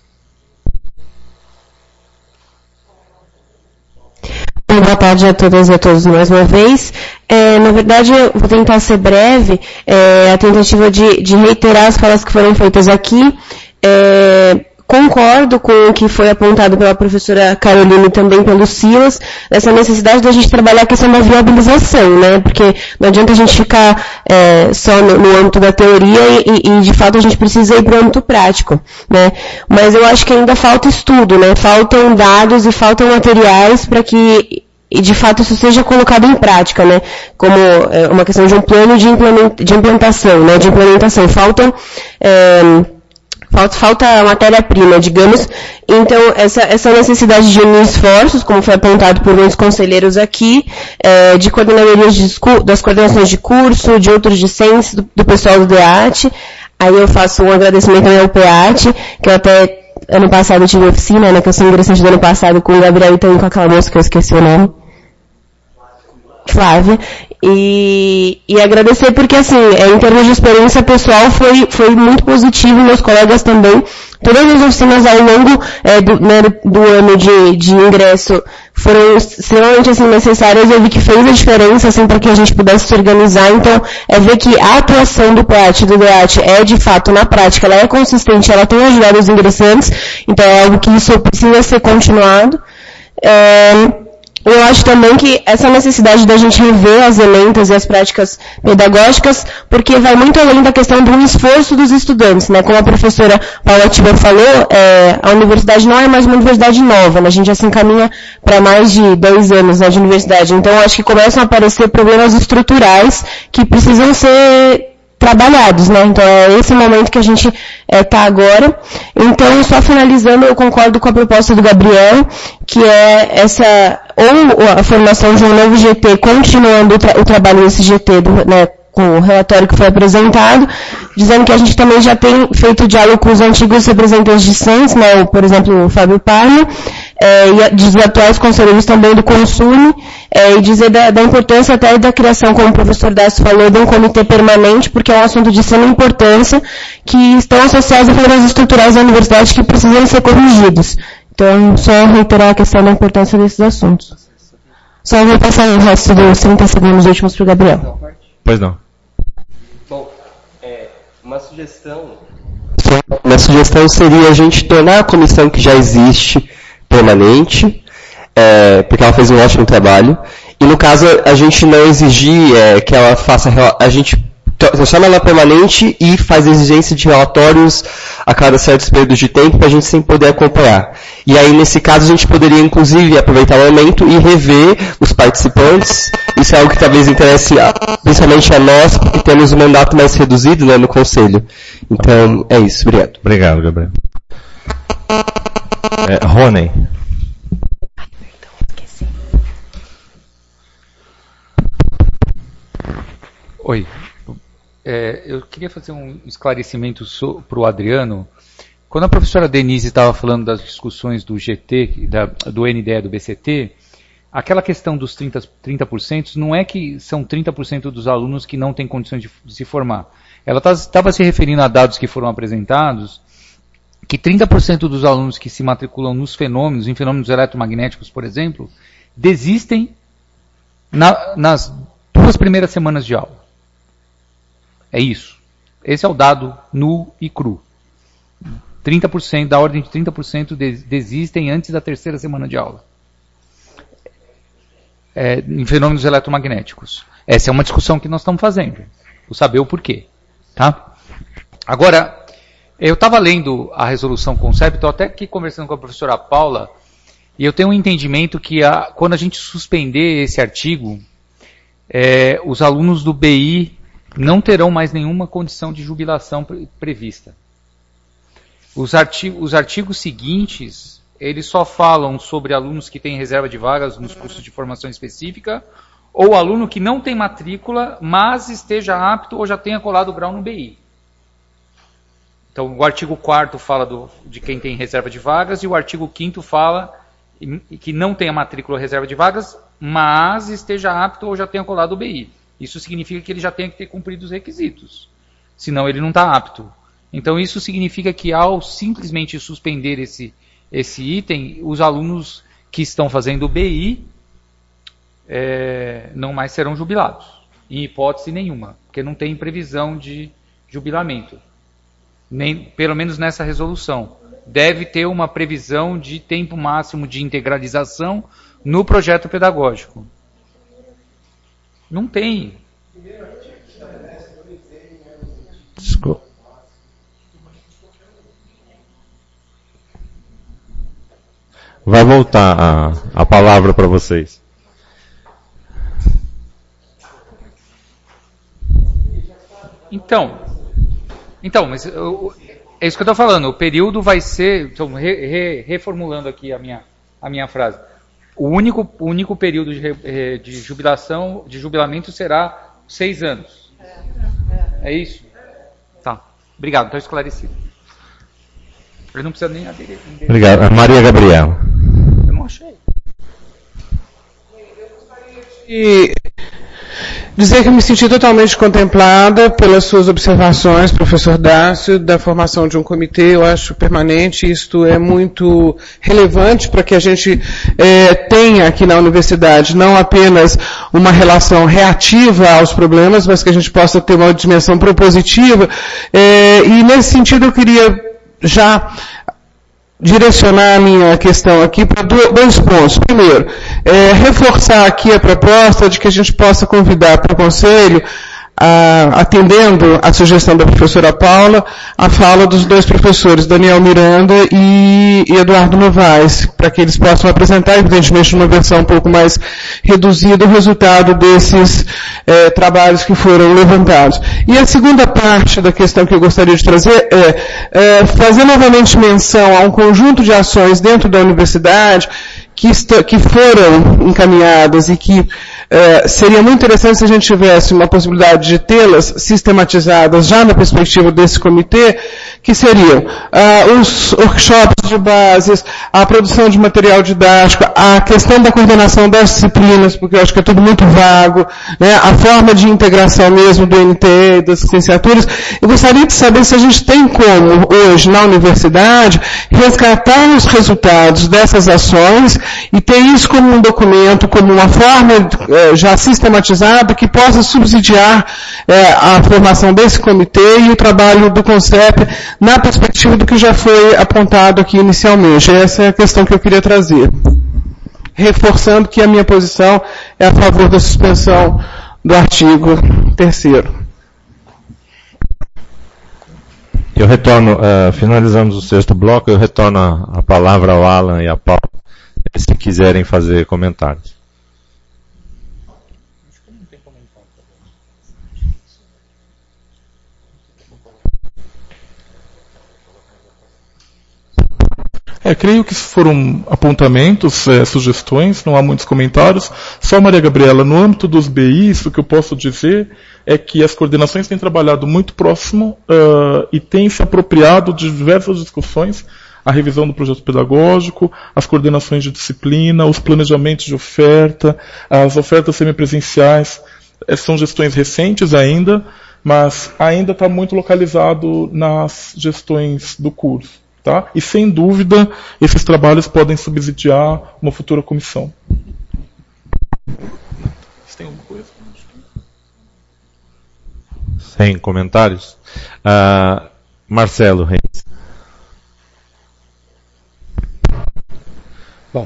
Boa tarde a todas e a todos mais uma vez. É, na verdade, eu vou tentar ser breve, é, a tentativa de, de reiterar as falas que foram feitas aqui. É, concordo com o que foi apontado pela professora Caroline e também pelo Silas, essa necessidade da gente trabalhar a questão da viabilização, né? Porque não adianta a gente ficar é, só no, no âmbito da teoria e, e, de fato, a gente precisa ir para o âmbito prático, né? Mas eu acho que ainda falta estudo, né? Faltam dados e faltam materiais para que, e de fato, isso seja colocado em prática, né? Como é, uma questão de um plano de, de implantação, né? De implementação. Faltam... É, Falta, falta matéria-prima, digamos. Então, essa, essa necessidade de unir esforços, como foi apontado por uns conselheiros aqui, é, de coordenadorias de, das coordenações de curso, de outros discentes, do, do pessoal do D E A T. Aí eu faço um agradecimento também ao P E A T, que eu até, ano passado, tive oficina, né, que eu sou ingressante do ano passado, com o Gabriel e também com aquela moça que eu esqueci o nome. Flávia. E, e agradecer porque, assim, em termos de experiência pessoal, foi, foi muito positivo, meus colegas também. Todas as oficinas ao longo é, do, né, do ano de, de ingresso foram extremamente assim, necessárias. Eu vi que fez a diferença assim, para que a gente pudesse se organizar. Então, é ver que a atuação do P E A T e do D E A T é, de fato, na prática, ela é consistente, ela tem ajudado os ingressantes. Então, é algo que isso precisa ser continuado. É, Eu acho também que essa necessidade da gente rever as ementas e as práticas pedagógicas, porque vai muito além da questão do esforço dos estudantes, né? Como a professora Paula Tiba falou, é, a universidade não é mais uma universidade nova, né? A gente já se encaminha para mais de dez anos, né, de universidade. Então, eu acho que começam a aparecer problemas estruturais que precisam ser trabalhados, né? Então é esse momento que a gente está é, agora. Então, só finalizando, eu concordo com a proposta do Gabriel, que é essa, ou a formação de um novo G T, continuando o, tra o trabalho desse G T, do, né, com o relatório que foi apresentado, dizendo que a gente também já tem feito diálogo com os antigos representantes de SENS, né, o, por exemplo, o Fábio Parma, é, e dos atuais conselheiros também do Consume, é, e dizer da, da importância até da criação, como o professor Dácio falou, de um comitê permanente, porque é um assunto de extrema importância, que estão associados a problemas estruturais da universidade que precisam ser corrigidos. Então, só reiterar a questão da importância desses assuntos. Só vou passar o resto dos trinta segundos últimos para o Gabriel. Pois não. Bom, é, uma sugestão... Uma sugestão seria a gente tornar a comissão que já existe permanente, é, porque ela fez um ótimo trabalho, e no caso a gente não exigir é, que ela faça... A gente transforma ela permanente e faz exigência de relatórios a cada certos períodos de tempo para a gente sempre poder acompanhar. E aí, nesse caso, a gente poderia, inclusive, aproveitar o momento e rever os participantes. Isso é algo que talvez interesse a, principalmente a nós, porque temos um mandato mais reduzido, né, no Conselho. Então, é isso. Obrigado. Obrigado, Gabriel. É, Rony. Oi. É, eu queria fazer um esclarecimento so, para o Adriano. Quando a professora Denise estava falando das discussões do G T, da, do N D E, do B C T, aquela questão dos trinta, trinta por cento não é que são trinta por cento dos alunos que não têm condições de, de se formar. Ela estava se referindo a dados que foram apresentados, que trinta por cento dos alunos que se matriculam nos fenômenos, em fenômenos eletromagnéticos, por exemplo, desistem na, nas duas primeiras semanas de aula. É isso. Esse é o dado nu e cru. trinta por cento, da ordem de trinta por cento desistem antes da terceira semana de aula. É, em fenômenos eletromagnéticos. Essa é uma discussão que nós estamos fazendo. O saber o porquê. Tá? Agora, eu estava lendo a resolução Concept, estou até aqui conversando com a professora Paula, e eu tenho um entendimento que a, quando a gente suspender esse artigo, é, os alunos do B I não terão mais nenhuma condição de jubilação pre prevista. Os, artig os artigos seguintes, eles só falam sobre alunos que têm reserva de vagas nos cursos de formação específica, ou aluno que não tem matrícula, mas esteja apto ou já tenha colado o grau no B I. Então, o artigo quarto fala do, de quem tem reserva de vagas, e o artigo quinto fala que não tenha matrícula ou reserva de vagas, mas esteja apto ou já tenha colado o B I. Isso significa que ele já tem que ter cumprido os requisitos. Senão ele não está apto. Então isso significa que ao simplesmente suspender esse, esse item, os alunos que estão fazendo o B I é, não mais serão jubilados. Em hipótese nenhuma. Porque não tem previsão de jubilamento. Nem, pelo menos nessa resolução. Deve ter uma previsão de tempo máximo de integralização no projeto pedagógico. Não tem. Desculpa. Vai voltar a, a palavra para vocês. Então, então, mas eu, é isso que eu estou falando. O período vai ser, então, re, re, reformulando aqui a minha, a minha frase. O único, o único período de, de jubilação, de jubilamento será seis anos. É isso? Tá. Obrigado, estou esclarecido. Eu não preciso nem aderir. Obrigado. Maria Gabriela. Eu não achei. E dizer que eu me senti totalmente contemplada pelas suas observações, professor Dácio, da formação de um comitê, eu acho permanente, isto é muito relevante para que a gente é, tenha aqui na universidade não apenas uma relação reativa aos problemas, mas que a gente possa ter uma dimensão propositiva, é, e nesse sentido eu queria já direcionar a minha questão aqui para dois pontos. Primeiro, é, reforçar aqui a proposta de que a gente possa convidar para o Conselho a, atendendo a sugestão da professora Paula, a fala dos dois professores, Daniel Miranda e, e Eduardo Novaes, para que eles possam apresentar, evidentemente, numa versão um pouco mais reduzida, o resultado desses é, trabalhos que foram levantados. E a segunda parte da questão que eu gostaria de trazer é, é fazer novamente menção a um conjunto de ações dentro da universidade que, está, que foram encaminhadas e que eh, seria muito interessante se a gente tivesse uma possibilidade de tê-las sistematizadas já na perspectiva desse comitê, que seriam ah, os workshops de bases, a produção de material didático, a questão da coordenação das disciplinas, porque eu acho que é tudo muito vago, né, a forma de integração mesmo do N T E, das licenciaturas. Eu gostaria de saber se a gente tem como, hoje, na universidade, resgatar os resultados dessas ações e ter isso como um documento, como uma forma eh, já sistematizada que possa subsidiar eh, a formação desse comitê e o trabalho do CONCEP na perspectiva do que já foi apontado aqui inicialmente. Essa é a questão que eu queria trazer. Reforçando que a minha posição é a favor da suspensão do artigo terceiro. Eu retorno, uh, finalizamos o sexto bloco, eu retorno a, a palavra ao Alan e a Paula, se quiserem fazer comentários. É, creio que foram apontamentos, é, sugestões, não há muitos comentários. Só, Maria Gabriela, no âmbito dos B Is, o que eu posso dizer é que as coordenações têm trabalhado muito próximo uh, e têm se apropriado de diversas discussões, a revisão do projeto pedagógico, as coordenações de disciplina, os planejamentos de oferta, as ofertas semipresenciais. São gestões recentes ainda, mas ainda está muito localizado nas gestões do curso. Tá? E, sem dúvida, esses trabalhos podem subsidiar uma futura comissão. Você tem alguma coisa? Sem comentários? Uh, Marcelo Reis. Bom,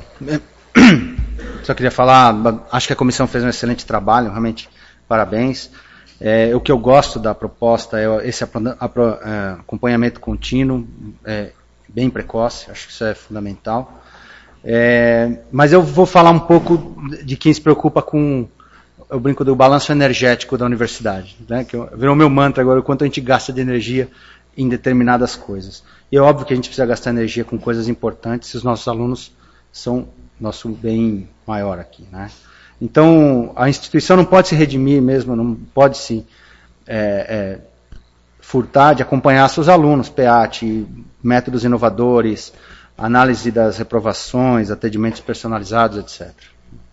só queria falar, acho que a comissão fez um excelente trabalho, realmente, parabéns. É, o que eu gosto da proposta é esse acompanhamento contínuo, é, bem precoce, acho que isso é fundamental. É, mas eu vou falar um pouco de quem se preocupa com, eu brinco do balanço energético da universidade, né, que virou meu mantra agora, o quanto a gente gasta de energia em determinadas coisas. E é óbvio que a gente precisa gastar energia com coisas importantes, se os nossos alunos são nosso bem maior aqui, né? Então, a instituição não pode se redimir mesmo, não pode se é, é, furtar de acompanhar seus alunos, P A T, métodos inovadores, análise das reprovações, atendimentos personalizados, etcétera.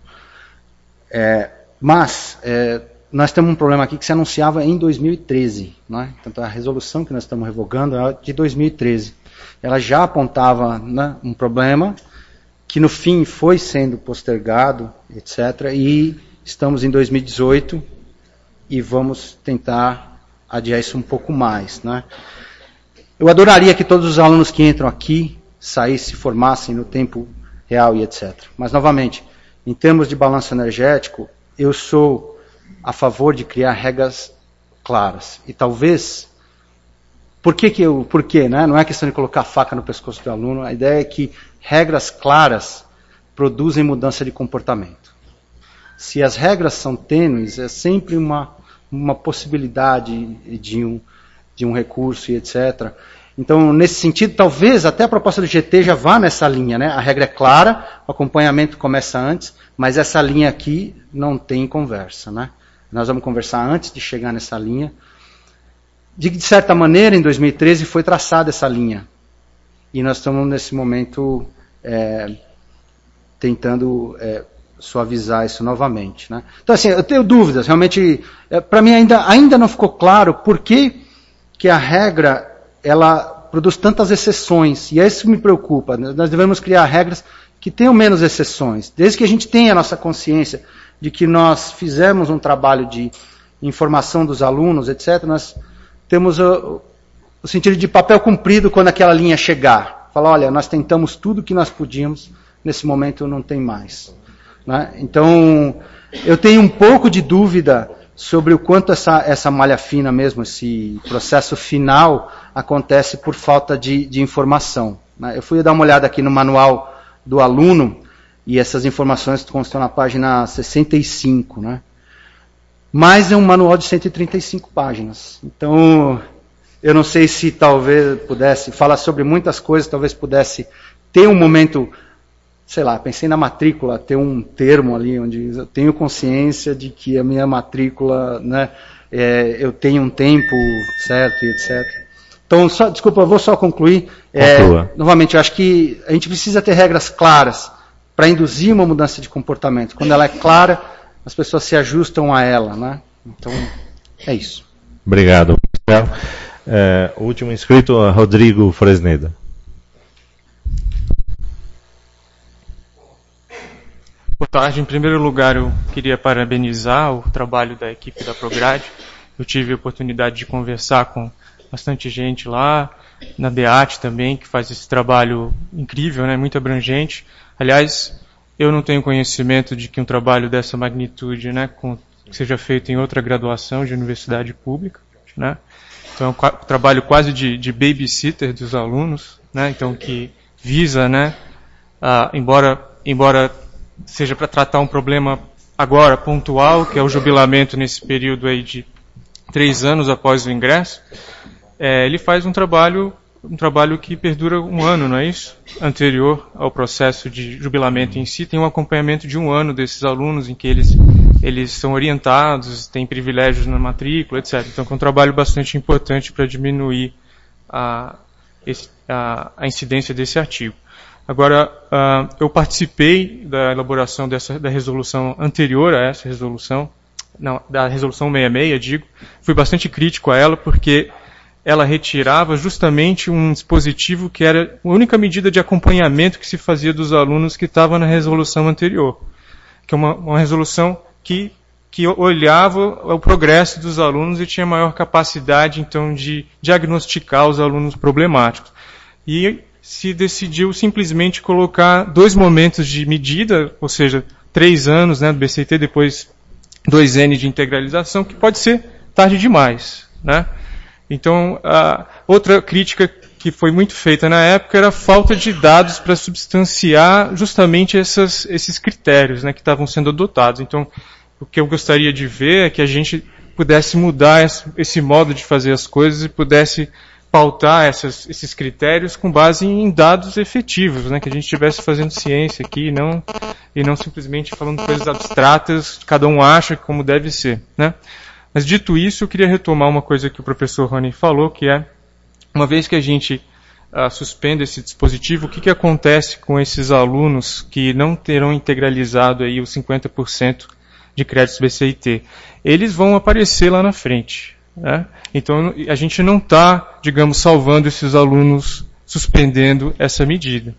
É, mas, é, nós temos um problema aqui que se anunciava em dois mil e treze, né? Então, a resolução que nós estamos revogando é de dois mil e treze. Ela já apontava, né, um problema que no fim foi sendo postergado, etcétera. E estamos em dois mil e dezoito e vamos tentar adiar isso um pouco mais, né? Eu adoraria que todos os alunos que entram aqui saíssem, se formassem no tempo real e etcétera. Mas, novamente, em termos de balanço energético, eu sou a favor de criar regras claras. E talvez, por que que eu, por quê, né? Não é questão de colocar a faca no pescoço do aluno, a ideia é que regras claras produzem mudança de comportamento. Se as regras são tênues, é sempre uma, uma possibilidade de um, de um recurso e etcétera. Então, nesse sentido, talvez até a proposta do G T já vá nessa linha, né? A regra é clara, o acompanhamento começa antes, mas essa linha aqui não tem conversa, né? Nós vamos conversar antes de chegar nessa linha. De, de certa maneira, em dois mil e treze foi traçada essa linha. E nós estamos, nesse momento, é, tentando é, suavizar isso novamente, né? Então, assim, eu tenho dúvidas. Realmente, é, para mim, ainda, ainda não ficou claro por que, que a regra ela produz tantas exceções. E é isso que me preocupa. Nós devemos criar regras que tenham menos exceções. Desde que a gente tenha a nossa consciência de que nós fizemos um trabalho de informação dos alunos, etcétera, nós temos o, o sentido de papel cumprido quando aquela linha chegar. Falar, olha, nós tentamos tudo o que nós podíamos, nesse momento não tem mais. Né? Então, eu tenho um pouco de dúvida sobre o quanto essa, essa malha fina mesmo, esse processo final, acontece por falta de, de informação. Né? Eu fui dar uma olhada aqui no manual do aluno, e essas informações constam na página sessenta e cinco, né? Mas é um manual de cento e trinta e cinco páginas. Então, eu não sei se talvez pudesse falar sobre muitas coisas, talvez pudesse ter um momento, sei lá, pensei na matrícula, ter um termo ali onde eu tenho consciência de que a minha matrícula, né, é, eu tenho um tempo certo e etcétera. Então, só, desculpa, eu vou só concluir. É, novamente, eu acho que a gente precisa ter regras claras para induzir uma mudança de comportamento. Quando ela é clara, as pessoas se ajustam a ela, né? Então, é isso. Obrigado, Marcelo. É, o último inscrito, Rodrigo Fresneda. Boa tarde. Em primeiro lugar, eu queria parabenizar o trabalho da equipe da Prograde. Eu tive a oportunidade de conversar com bastante gente lá, na DEAT também, que faz esse trabalho incrível, né, muito abrangente. Aliás, eu não tenho conhecimento de que um trabalho dessa magnitude, né, com, que seja feito em outra graduação de universidade pública, né. Então é um, um trabalho quase de, de babysitter dos alunos, né, então que visa, né, a, embora, embora seja para tratar um problema agora pontual, que é o jubilamento nesse período aí de três anos após o ingresso, é, ele faz um trabalho, um trabalho que perdura um ano, não é isso? Anterior ao processo de jubilamento em si, tem um acompanhamento de um ano desses alunos em que eles, eles são orientados, têm privilégios na matrícula, etcétera. Então é um trabalho bastante importante para diminuir a, esse, a, a incidência desse artigo. Agora, uh, eu participei da elaboração dessa, da resolução anterior a essa resolução, não, da resolução sessenta e seis, digo, fui bastante crítico a ela porque ela retirava justamente um dispositivo que era a única medida de acompanhamento que se fazia dos alunos que estava na resolução anterior, que é uma, uma resolução que, que olhava o progresso dos alunos e tinha maior capacidade, então, de diagnosticar os alunos problemáticos. E se decidiu simplesmente colocar dois momentos de medida, ou seja, três anos, né, do B C T, depois dois N de integralização, que pode ser tarde demais, né? Então, a outra crítica que foi muito feita na época era a falta de dados para substanciar justamente essas, esses critérios, né, que estavam sendo adotados. Então, o que eu gostaria de ver é que a gente pudesse mudar esse, esse modo de fazer as coisas e pudesse pautar essas, esses critérios com base em dados efetivos, né, que a gente estivesse fazendo ciência aqui não, e não simplesmente falando coisas abstratas, cada um acha como deve ser, né. Mas dito isso, eu queria retomar uma coisa que o professor Rony falou, que é, uma vez que a gente uh, suspende esse dispositivo, o que, que acontece com esses alunos que não terão integralizado aí os cinquenta por cento de créditos B C I T? Eles vão aparecer lá na frente, né? Então, a gente não está, digamos, salvando esses alunos, suspendendo essa medida.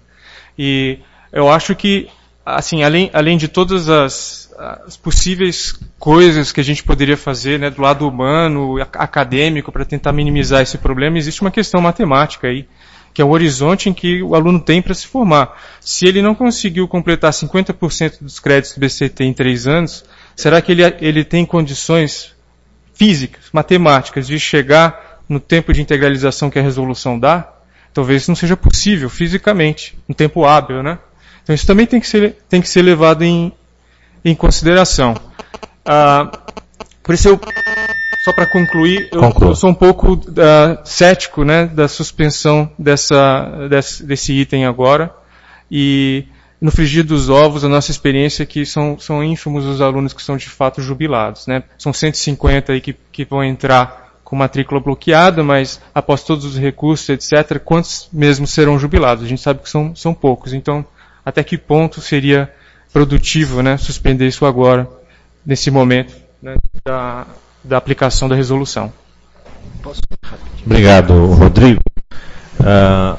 E eu acho que, assim, além, além de todas as as possíveis coisas que a gente poderia fazer, né, do lado humano, acadêmico, para tentar minimizar esse problema, existe uma questão matemática aí, que é o horizonte em que o aluno tem para se formar. Se ele não conseguiu completar cinquenta por cento dos créditos do B C T em três anos, será que ele, ele tem condições físicas, matemáticas, de chegar no tempo de integralização que a resolução dá? Talvez isso não seja possível fisicamente, no tempo hábil, né? Então isso também tem que ser, tem que ser levado em em consideração. Ah, por isso, eu, só para concluir, eu, eu sou um pouco uh, cético, né, da suspensão dessa, desse, desse item agora. E no frigir dos ovos, a nossa experiência é que são, são ínfimos os alunos que são de fato jubilados, né? São cento e cinquenta aí que, que vão entrar com matrícula bloqueada, mas após todos os recursos, etcétera, quantos mesmo serão jubilados? A gente sabe que são, são poucos. Então, até que ponto seria produtivo, né, suspender isso agora, nesse momento, né, da, da aplicação da resolução. Obrigado, Rodrigo. Uh,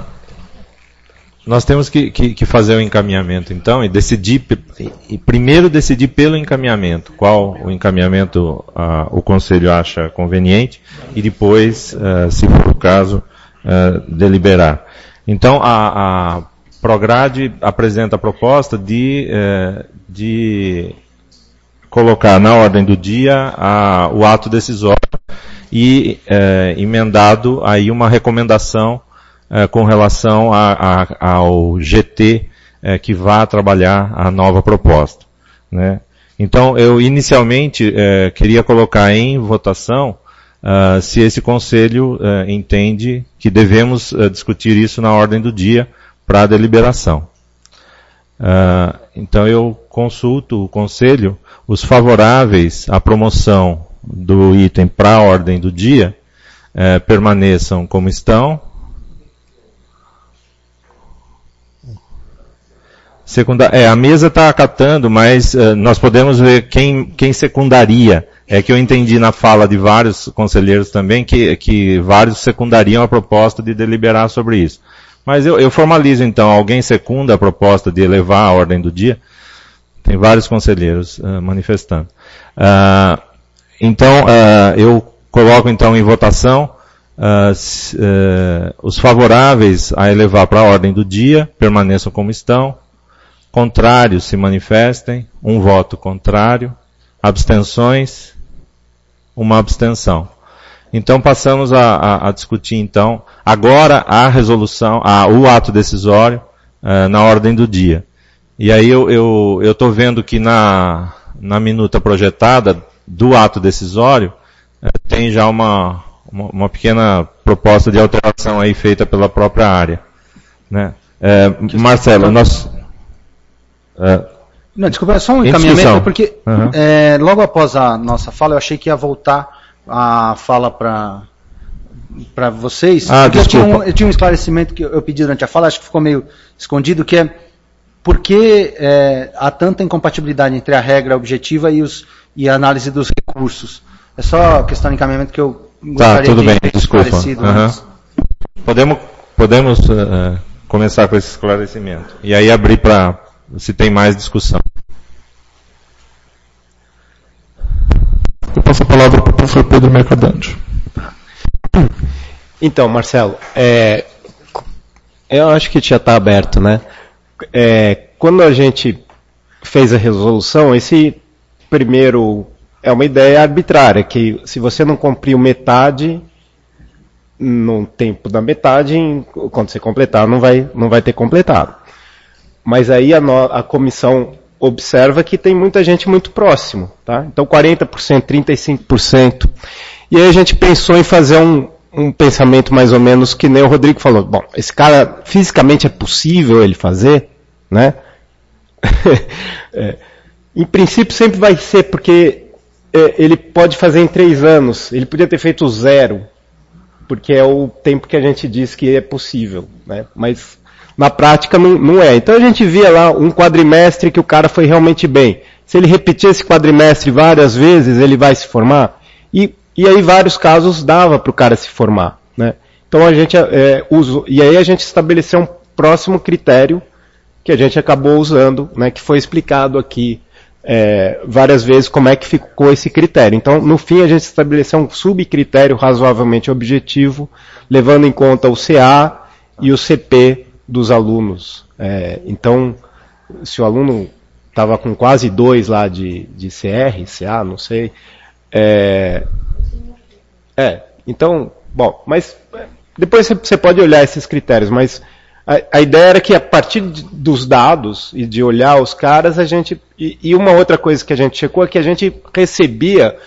nós temos que, que, que fazer o encaminhamento, então, e decidir, e primeiro decidir pelo encaminhamento, qual o encaminhamento uh, o Conselho acha conveniente, e depois, uh, se for o caso, uh, deliberar. Então, a, a Prograde apresenta a proposta de, de colocar na ordem do dia a, o ato decisório e é, emendado aí uma recomendação é, com relação a, a, ao G T é, que vá trabalhar a nova proposta, né? Então, eu inicialmente é, queria colocar em votação uh, se esse conselho uh, entende que devemos uh, discutir isso na ordem do dia para a deliberação. Uh, então, eu consulto o conselho, os favoráveis à promoção do item para a ordem do dia uh, permaneçam como estão. Secunda é, a mesa está acatando, mas uh, nós podemos ver quem, quem secundaria. É que eu entendi na fala de vários conselheiros também que, que vários secundariam a proposta de deliberar sobre isso. Mas eu, eu formalizo então, alguém secunda a proposta de elevar a ordem do dia? Tem vários conselheiros uh, manifestando. Uh, então, uh, eu coloco então em votação uh, s, uh, os favoráveis a elevar para a ordem do dia, permaneçam como estão. Contrários se manifestem, um voto contrário, abstenções, uma abstenção. Então passamos a, a, a discutir então, agora a resolução, a, o ato decisório uh, na ordem do dia. E aí eu eu eu estou vendo que na, na minuta projetada do ato decisório uh, tem já uma, uma, uma pequena proposta de alteração aí feita pela própria área, né? Uh, Marcelo, nós... Uh, Não, desculpa, é só um encaminhamento, porque uhum. é, logo após a nossa fala, eu achei que ia voltar a fala para para vocês. Ah, porque eu tinha, um, desculpa. eu tinha um esclarecimento que eu pedi durante a fala, acho que ficou meio escondido, que é por que é, há tanta incompatibilidade entre a regra objetiva e, os, e a análise dos recursos. É só questão de encaminhamento que eu gostaria tá, tudo de bem, ter desculpa. esclarecido Uhum. antes. Podemos, podemos uh, começar com esse esclarecimento. E aí abrir para se tem mais discussão. Eu passo a palavra para o professor Pedro Mercadante. Então, Marcelo, é, eu acho que já está aberto, né? É, quando a gente fez a resolução, esse primeiro é uma ideia arbitrária, que se você não cumpriu metade, no tempo da metade, quando você completar, não vai, não vai ter completado. Mas aí a, no, a comissão observa que tem muita gente muito próximo, tá? Então quarenta por cento, trinta e cinco por cento. E aí a gente pensou em fazer um, um pensamento mais ou menos que nem o Rodrigo falou. Bom, esse cara fisicamente é possível ele fazer, né? é, em princípio sempre vai ser, porque é, ele pode fazer em três anos. Ele podia ter feito zero, porque é o tempo que a gente diz que é possível, né? Mas na prática não, não é. Então a gente via lá um quadrimestre que o cara foi realmente bem. Se ele repetir esse quadrimestre várias vezes, ele vai se formar. E, e aí vários casos dava para o cara se formar, né? Então a gente é, usou, e aí a gente estabeleceu um próximo critério que a gente acabou usando, né, que foi explicado aqui é, várias vezes como é que ficou esse critério. Então, no fim, a gente estabeleceu um subcritério razoavelmente objetivo, levando em conta o C A e o C P dos alunos. É, então, se o aluno estava com quase dois lá de, de C R, C A, não sei. É, é, então, bom, mas depois você pode olhar esses critérios, mas a, a ideia era que a partir de, dos dados e de olhar os caras, a gente... E, e uma outra coisa que a gente checou é que a gente recebia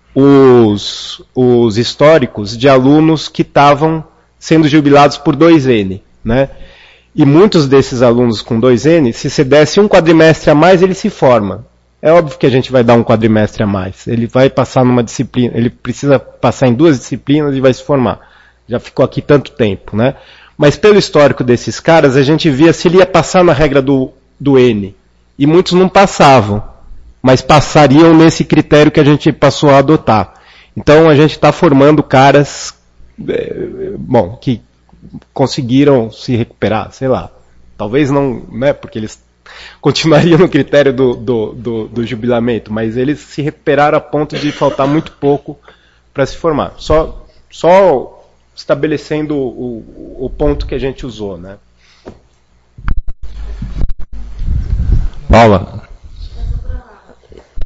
os, os históricos de alunos que estavam sendo jubilados por dois N, né? E muitos desses alunos com dois N, se você desse um quadrimestre a mais, ele se forma. É óbvio que a gente vai dar um quadrimestre a mais. Ele vai passar numa disciplina, ele precisa passar em duas disciplinas e vai se formar. Já ficou aqui tanto tempo, né? Mas pelo histórico desses caras, a gente via se ele ia passar na regra do, do N. E muitos não passavam, mas passariam nesse critério que a gente passou a adotar. Então a gente está formando caras, é, bom, que conseguiram se recuperar, sei lá. Talvez não, né, porque eles continuariam no critério do, do, do, do jubilamento, mas eles se recuperaram a ponto de faltar muito pouco para se formar. Só, só estabelecendo o, o ponto que a gente usou, né? Paula.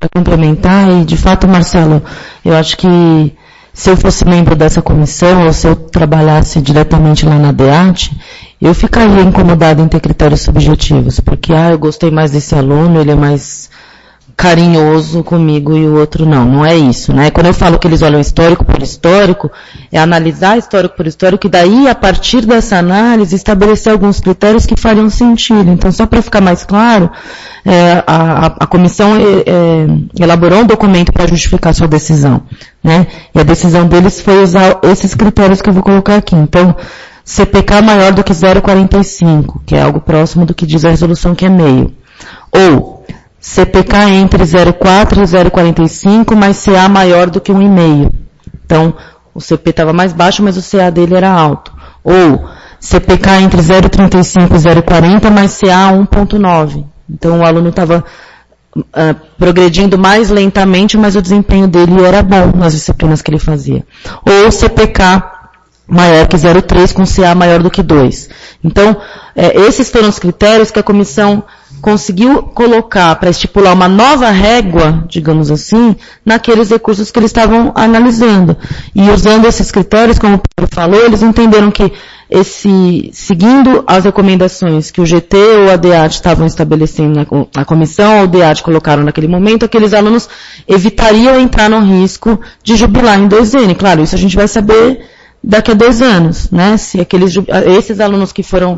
para complementar, e de fato, Marcelo, eu acho que se eu fosse membro dessa comissão, ou se eu trabalhasse diretamente lá na D E A T, eu ficaria incomodada em ter critérios subjetivos, porque, ah, eu gostei mais desse aluno, ele é mais carinhoso comigo e o outro não. Não é isso, né? Quando eu falo que eles olham histórico por histórico, é analisar histórico por histórico e daí, a partir dessa análise, estabelecer alguns critérios que fariam sentido. Então, só para ficar mais claro, é, a, a comissão é, é, elaborou um documento para justificar sua decisão, né? E a decisão deles foi usar esses critérios que eu vou colocar aqui. Então, C P K maior do que zero vírgula quarenta e cinco, que é algo próximo do que diz a resolução, que é meio. Ou C P K entre zero vírgula quatro e zero vírgula quarenta e cinco, mas C A maior do que um vírgula cinco. Então, o C P estava mais baixo, mas o C A dele era alto. Ou C P K entre zero vírgula trinta e cinco e zero vírgula quarenta, mas C A um vírgula nove. Então, o aluno estava uh, progredindo mais lentamente, mas o desempenho dele era bom nas disciplinas que ele fazia. Ou C P K maior que zero vírgula três, com C A maior do que dois. Então, é, esses foram os critérios que a comissão conseguiu colocar para estipular uma nova régua, digamos assim, naqueles recursos que eles estavam analisando. E usando esses critérios, como o Pedro falou, eles entenderam que, esse, seguindo as recomendações que o G T ou a D E A T estavam estabelecendo na a comissão, ou o D E A T colocaram naquele momento, aqueles alunos evitariam entrar no risco de jubilar em dois N. Claro, isso a gente vai saber daqui a dois anos, né? Se aqueles, esses alunos que foram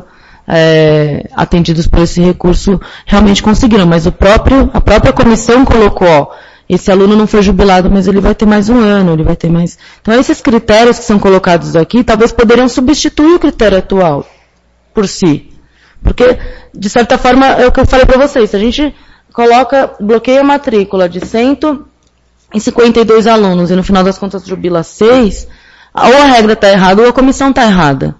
é, atendidos por esse recurso realmente conseguiram, mas o próprio, a própria comissão colocou, ó, esse aluno não foi jubilado, mas ele vai ter mais um ano, ele vai ter mais... Então, esses critérios que são colocados aqui, talvez poderiam substituir o critério atual, por si. Porque, de certa forma, é o que eu falei para vocês, se a gente coloca, bloqueia a matrícula de cento e cinquenta e dois alunos, e no final das contas jubila seis, ou a regra está errada ou a comissão está errada.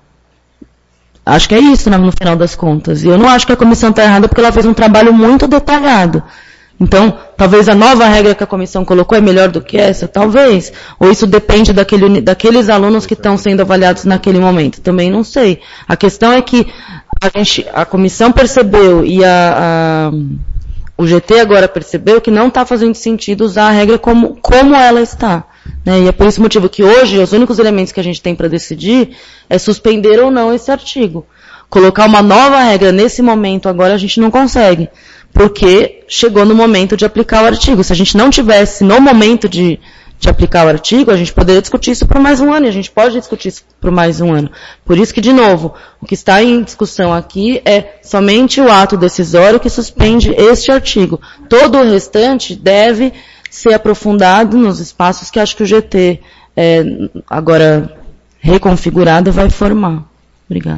Acho que é isso, né, no final das contas. E eu não acho que a comissão está errada porque ela fez um trabalho muito detalhado. Então, talvez a nova regra que a comissão colocou é melhor do que essa, talvez. Ou isso depende daquele, daqueles alunos que estão sendo avaliados naquele momento. Também não sei. A questão é que a, gente, a comissão percebeu e a, a, o G T agora percebeu que não está fazendo sentido usar a regra como, como ela está. Né? E é por esse motivo que hoje os únicos elementos que a gente tem para decidir é suspender ou não esse artigo. Colocar uma nova regra nesse momento agora a gente não consegue, porque chegou no momento de aplicar o artigo. Se a gente não tivesse no momento de, de aplicar o artigo, a gente poderia discutir isso por mais um ano, e a gente pode discutir isso por mais um ano. Por isso que, de novo, o que está em discussão aqui é somente o ato decisório que suspende este artigo. Todo o restante deve ser aprofundado nos espaços que acho que o G T, é, agora reconfigurado, vai formar. Obrigada.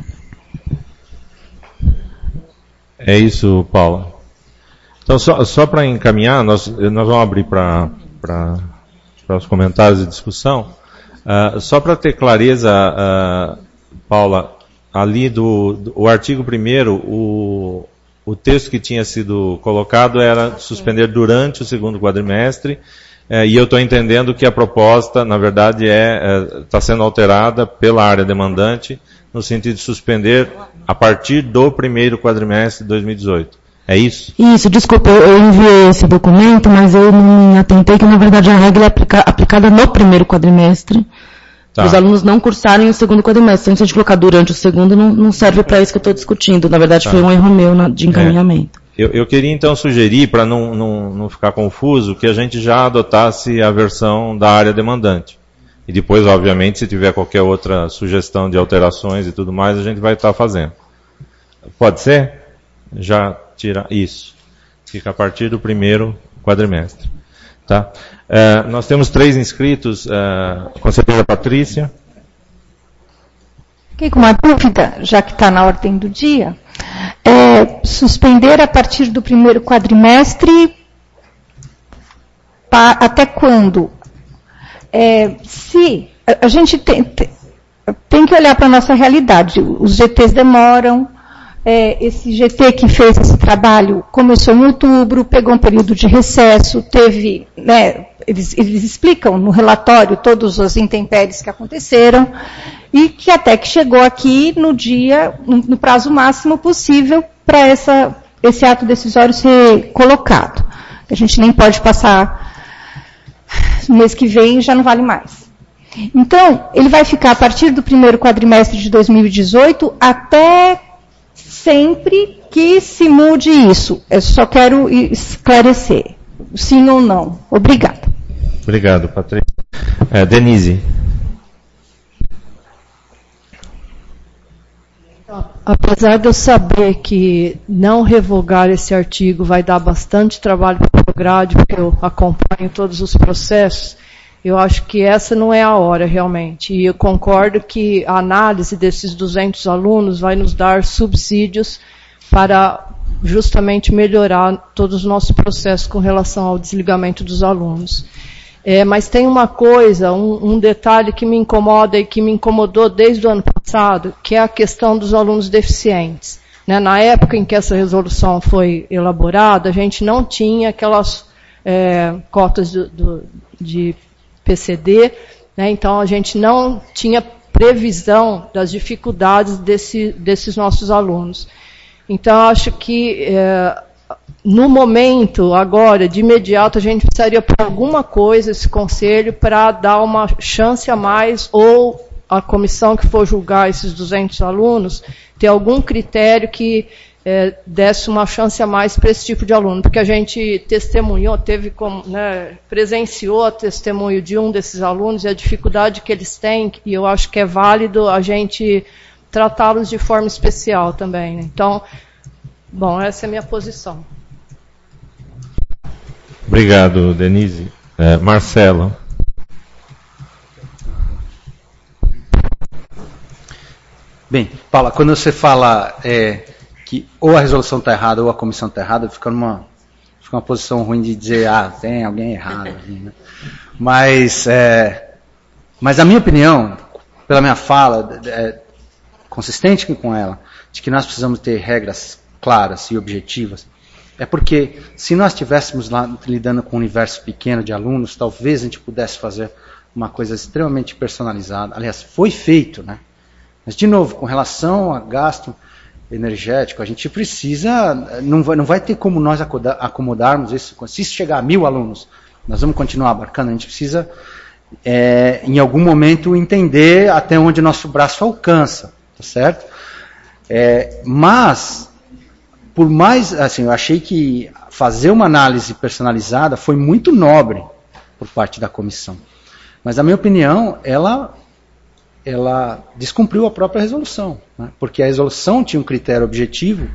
É isso, Paula. Então, só, só para encaminhar, nós, nós vamos abrir para os comentários e discussão. Uh, só para ter clareza, uh, Paula, ali do, do o artigo primeiro, o, o texto que tinha sido colocado era suspender durante o segundo quadrimestre, uh, e eu estou entendendo que a proposta, na verdade, está é, sendo alterada pela área demandante, no sentido de suspender a partir do primeiro quadrimestre de dois mil e dezoito. É isso? Isso, desculpa, eu enviei esse documento, mas eu não me atentei que, na verdade, a regra é aplica, aplicada no primeiro quadrimestre. Tá. Os alunos não cursarem o segundo quadrimestre. Então, se a gente colocar durante o segundo, não, não serve para isso que eu estou discutindo. Na verdade, tá. Foi um erro meu na, de encaminhamento. É. Eu, eu queria, então, sugerir, para não, não, não ficar confuso, que a gente já adotasse a versão da área demandante. E depois, obviamente, se tiver qualquer outra sugestão de alterações e tudo mais, a gente vai estar fazendo. Pode ser? Já tira isso. Fica a partir do primeiro quadrimestre. Tá? É, nós temos três inscritos. É, conselheira Patrícia. Fiquei com uma dúvida, já que está na ordem do dia. É, suspender a partir do primeiro quadrimestre pa, até quando? É, se a, a gente tem, tem, tem que olhar para a nossa realidade. Os G Ts demoram. É, esse G T que fez esse trabalho começou em outubro, pegou um período de recesso, teve, né, eles, eles explicam no relatório todos os intempéries que aconteceram, e que até que chegou aqui no dia, no, no prazo máximo possível para esse ato decisório ser colocado. A gente nem pode passar no mês que vem, já não vale mais. Então, ele vai ficar a partir do primeiro quadrimestre de dois mil e dezoito até sempre que se mude isso. Eu só quero esclarecer, sim ou não. Obrigada. Obrigado, Patrícia. É, Denise. Apesar de eu saber que não revogar esse artigo vai dar bastante trabalho para o Prograde, porque eu acompanho todos os processos, eu acho que essa não é a hora realmente. E eu concordo que a análise desses duzentos alunos vai nos dar subsídios para justamente melhorar todos os nossos processos com relação ao desligamento dos alunos. É, mas tem uma coisa, um, um detalhe que me incomoda e que me incomodou desde o ano passado, que é a questão dos alunos deficientes. Né? Na época em que essa resolução foi elaborada, a gente não tinha aquelas é, cotas do, do, de P C D, né? Então a gente não tinha previsão das dificuldades desse, desses nossos alunos. Então acho que é, no momento, agora, de imediato, a gente precisaria por alguma coisa esse conselho para dar uma chance a mais, ou a comissão que for julgar esses duzentos alunos, ter algum critério que é, desse uma chance a mais para esse tipo de aluno. Porque a gente testemunhou, teve como, né, presenciou o testemunho de um desses alunos e a dificuldade que eles têm, e eu acho que é válido a gente tratá-los de forma especial também. Né? Então, bom, essa é a minha posição. Obrigado, Denise. É, Marcelo. Bem, Paula, quando você fala é, que ou a resolução está errada ou a comissão está errada, fica numa, fica uma posição ruim de dizer, ah, tem alguém errado. Né? Mas, é, mas a minha opinião, pela minha fala, é, consistente com ela, de que nós precisamos ter regras claras e objetivas, é porque se nós estivéssemos lá lidando com um universo pequeno de alunos, talvez a gente pudesse fazer uma coisa extremamente personalizada. Aliás, foi feito, né? Mas, de novo, com relação a gasto energético, a gente precisa, não vai, não vai ter como nós acomodarmos isso. Se chegar a mil alunos, nós vamos continuar abarcando, a gente precisa, é, em algum momento, entender até onde nosso braço alcança, tá certo? É, mas... Por mais, assim, eu achei que fazer uma análise personalizada foi muito nobre por parte da comissão. Mas, na minha opinião, ela, ela descumpriu a própria resolução. Né? Porque a resolução tinha um critério objetivo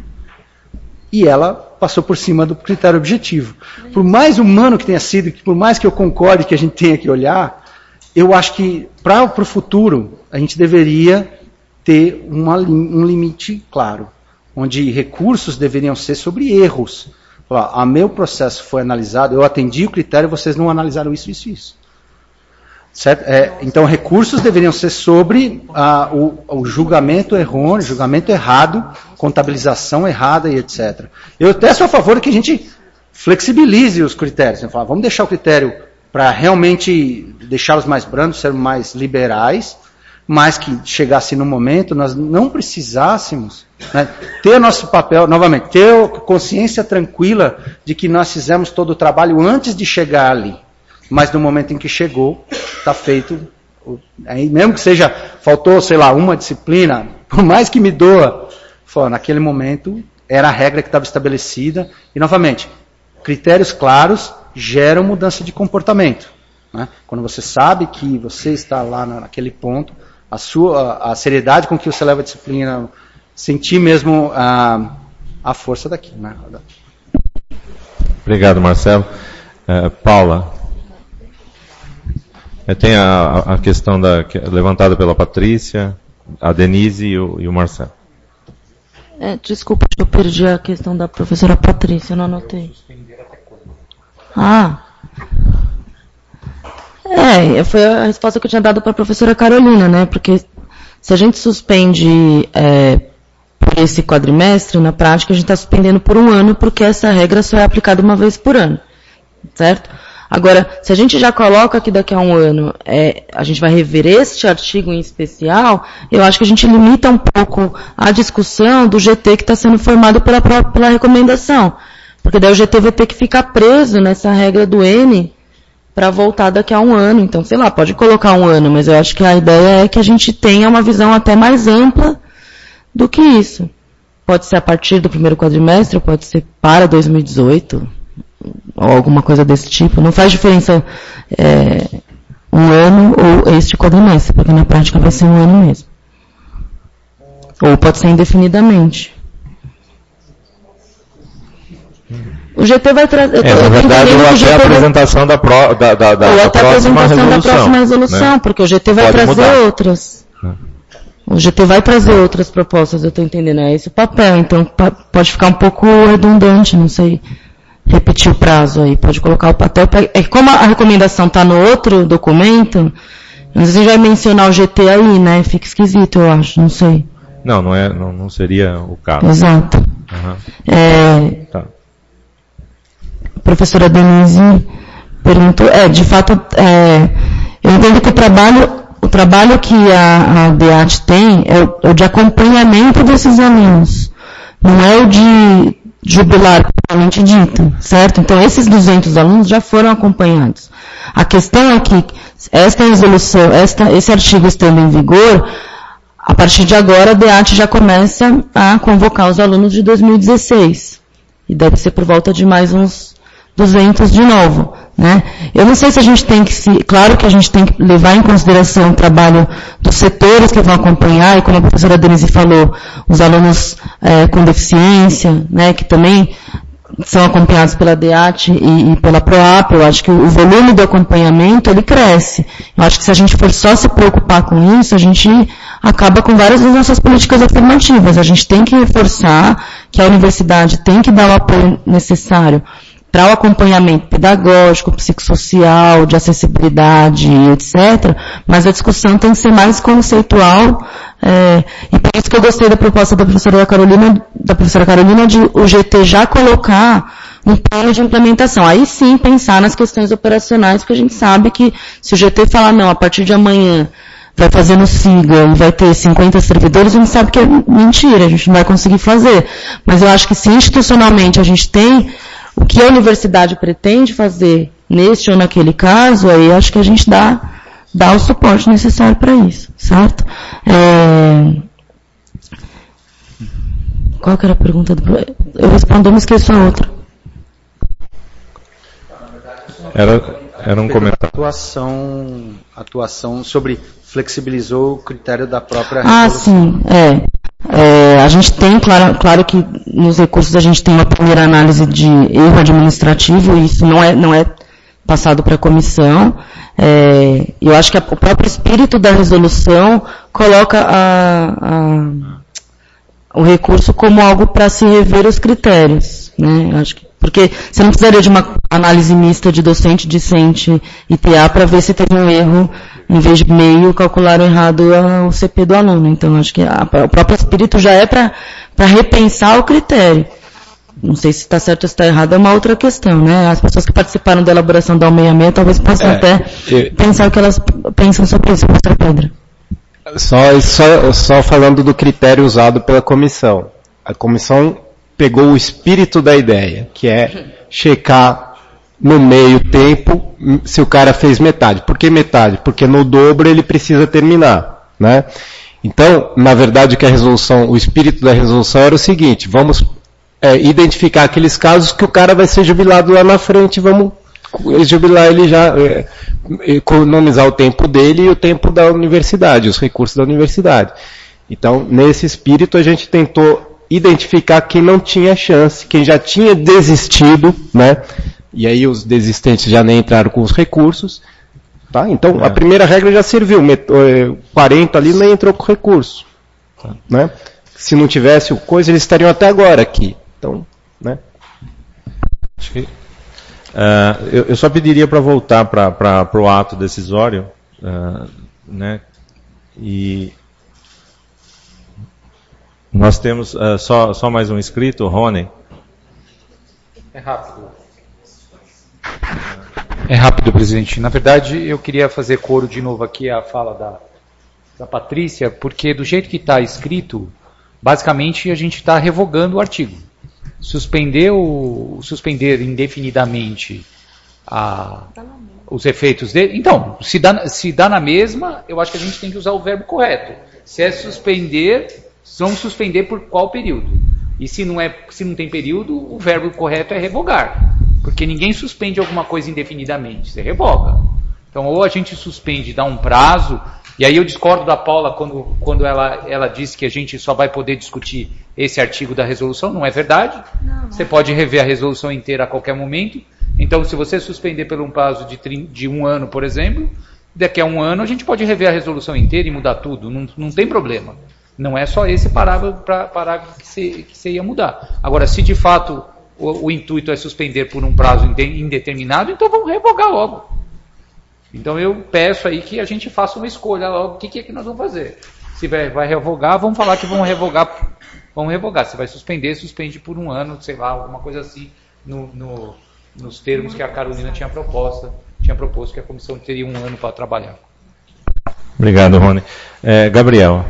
e ela passou por cima do critério objetivo. Por mais humano que tenha sido, por mais que eu concorde que a gente tenha que olhar, eu acho que, para o futuro, a gente deveria ter uma, um limite claro, onde recursos deveriam ser sobre erros. Falar, a meu processo foi analisado, eu atendi o critério, vocês não analisaram isso, isso, isso. Certo? É, então, recursos deveriam ser sobre ah, o, o julgamento errôneo, julgamento errado, contabilização errada e etcétera. Eu até sou a favor de que a gente flexibilize os critérios. Falar, vamos deixar o critério para realmente deixá-los mais brandos, ser mais liberais, mas que chegasse no momento, nós não precisássemos, né, ter nosso papel, novamente, ter consciência tranquila de que nós fizemos todo o trabalho antes de chegar ali. Mas no momento em que chegou, está feito, aí, mesmo que seja, faltou, sei lá, uma disciplina, por mais que me doa, foi, naquele momento era a regra que estava estabelecida, e novamente, critérios claros geram mudança de comportamento. Né? Quando você sabe que você está lá naquele ponto, a, sua, a seriedade com que você leva a disciplina, sentir mesmo a, a força daqui. Né? Obrigado, Marcelo. Uh, Paula, tem a, a questão da, levantada pela Patrícia, a Denise e o, e o Marcelo. É, desculpa, eu perdi a questão da professora Patrícia, eu não anotei. Ah, é, foi a resposta que eu tinha dado para a professora Carolina, né? Porque se a gente suspende é, por esse quadrimestre, na prática a gente está suspendendo por um ano, porque essa regra só é aplicada uma vez por ano, certo? Agora, se a gente já coloca que daqui a um ano é, a gente vai rever este artigo em especial, eu acho que a gente limita um pouco a discussão do G T que está sendo formado pela, pela recomendação. Porque daí o G T vai ter que ficar preso nessa regra do N para voltar daqui a um ano. Então, sei lá, pode colocar um ano, mas eu acho que a ideia é que a gente tenha uma visão até mais ampla do que isso. Pode ser a partir do primeiro quadrimestre, pode ser para dois mil e dezoito, ou alguma coisa desse tipo. Não faz diferença é, um ano ou este quadrimestre, porque na prática vai ser um ano mesmo. Ou pode ser indefinidamente. O G T vai trazer... É, na verdade, ou até a apresentação da, pro, da, da, da, ou da até a próxima apresentação resolução. da próxima resolução, né? Porque o G T vai Pode trazer mudar. outras. O G T vai trazer outras propostas, eu estou entendendo, é esse o papel, então pode ficar um pouco redundante, não sei, repetir o prazo aí, pode colocar o papel, é que como a recomendação está no outro documento, às vezes a gente vai mencionar o G T aí, né, fica esquisito, eu acho, não sei. Não, não, é, não, não seria o caso. Exato. Uhum. É, tá. A professora Denise perguntou, é, de fato, é, eu entendo que o trabalho... O trabalho que a, a D E A T tem é o, é o de acompanhamento desses alunos, não é o de jubilar, propriamente dito, certo? Então, esses duzentos alunos já foram acompanhados. A questão é que esta resolução, esta, esse artigo estando em vigor, a partir de agora a D E A T já começa a convocar os alunos de dois mil e dezesseis. E deve ser por volta de mais uns duzentos de novo. Né? Eu não sei se a gente tem que se... Claro que a gente tem que levar em consideração o trabalho dos setores que vão acompanhar, e como a professora Denise falou, os alunos é, com deficiência, né, que também são acompanhados pela D E A T e, e pela PROAP. Eu acho que o volume do acompanhamento, ele cresce. Eu acho que se a gente for só se preocupar com isso, a gente acaba com várias das nossas políticas afirmativas. A gente tem que reforçar que a universidade tem que dar o apoio necessário para o acompanhamento pedagógico, psicossocial, de acessibilidade, etcétera, mas a discussão tem que ser mais conceitual, é, e por isso que eu gostei da proposta da professora Carolina, da professora Carolina de o G T já colocar um plano de implementação. Aí sim pensar nas questões operacionais, porque a gente sabe que se o G T falar, não, a partir de amanhã vai fazer no SIGA e vai ter cinquenta servidores, a gente sabe que é mentira, a gente não vai conseguir fazer. Mas eu acho que se institucionalmente a gente tem o que a universidade pretende fazer neste ou naquele caso, aí acho que a gente dá, dá o suporte necessário para isso, certo? É... Qual que era a pergunta? Do... Eu respondi, mas esqueço a outra. Era, era um comentário. Atuação, atuação sobre flexibilizou o critério da própria Ah, resolução. sim, é. É, a gente tem, claro, claro que nos recursos a gente tem uma primeira análise de erro administrativo, e isso não é, não é passado para a comissão. É, eu acho que a, o próprio espírito da resolução coloca a, a, o recurso como algo para se rever os critérios, né? Eu acho que, porque você não precisaria de uma análise mista de docente, discente e T A para ver se teve um erro, em vez de meio, calcularam errado o C P do aluno. Então, acho que a, o próprio espírito já é para repensar o critério. Não sei se está certo ou se está errado, é uma outra questão, né? As pessoas que participaram da elaboração da U sessenta e seis talvez possam é, até eu... pensar o que elas pensam sobre isso, professora Pedro. Só, só, só falando do critério usado pela comissão. A comissão pegou o espírito da ideia, que é checar no meio tempo se o cara fez metade. Por que metade? Porque no dobro ele precisa terminar, né? Então, na verdade, que a resolução, o espírito da resolução era o seguinte: vamos é, identificar aqueles casos que o cara vai ser jubilado lá na frente, vamos jubilar ele já, é, economizar o tempo dele e o tempo da universidade, os recursos da universidade. Então, nesse espírito, a gente tentou identificar quem não tinha chance, quem já tinha desistido, né? E aí os desistentes já nem entraram com os recursos, tá? Então, é. A primeira regra já serviu, quarenta ali nem entrou com recurso, tá, né? Se não tivesse o coisa, eles estariam até agora aqui. Então, né? Acho que, uh, eu, eu só pediria para voltar para o ato decisório, uh, né? E nós temos uh, só, só mais um inscrito, Rony. É rápido. É rápido, presidente. Na verdade, eu queria fazer coro de novo aqui à fala da, da Patrícia, porque do jeito que está escrito, basicamente a gente está revogando o artigo. Suspender, o, suspender indefinidamente a, os efeitos dele. Então, se dá, se dá na mesma, eu acho que a gente tem que usar o verbo correto. Se é suspender, vamos suspender por qual período? E se não, é, se não tem período, o verbo correto é revogar. Porque ninguém suspende alguma coisa indefinidamente, você revoga. Então, ou a gente suspende, dá um prazo. E aí eu discordo da Paula quando, quando ela, ela disse que a gente só vai poder discutir esse artigo da resolução. Não é verdade. Não, não. Você pode rever a resolução inteira a qualquer momento. Então, se você suspender por um prazo de, de um ano, por exemplo, daqui a um ano a gente pode rever a resolução inteira e mudar tudo. Não, não tem problema. Não é só esse parágrafo, pra, parágrafo que, você, que você ia mudar. Agora, se de fato o, o intuito é suspender por um prazo indeterminado, então vamos revogar logo. Então eu peço aí que a gente faça uma escolha logo, o que, que é que nós vamos fazer. Se vai, vai revogar, vamos falar que vão revogar, vamos revogar. Se vai suspender, suspende por um ano, sei lá, alguma coisa assim, no, no, nos termos que a Carolina tinha proposto, tinha proposto que a comissão teria um ano para trabalhar. Obrigado, Rony. É, Gabriel.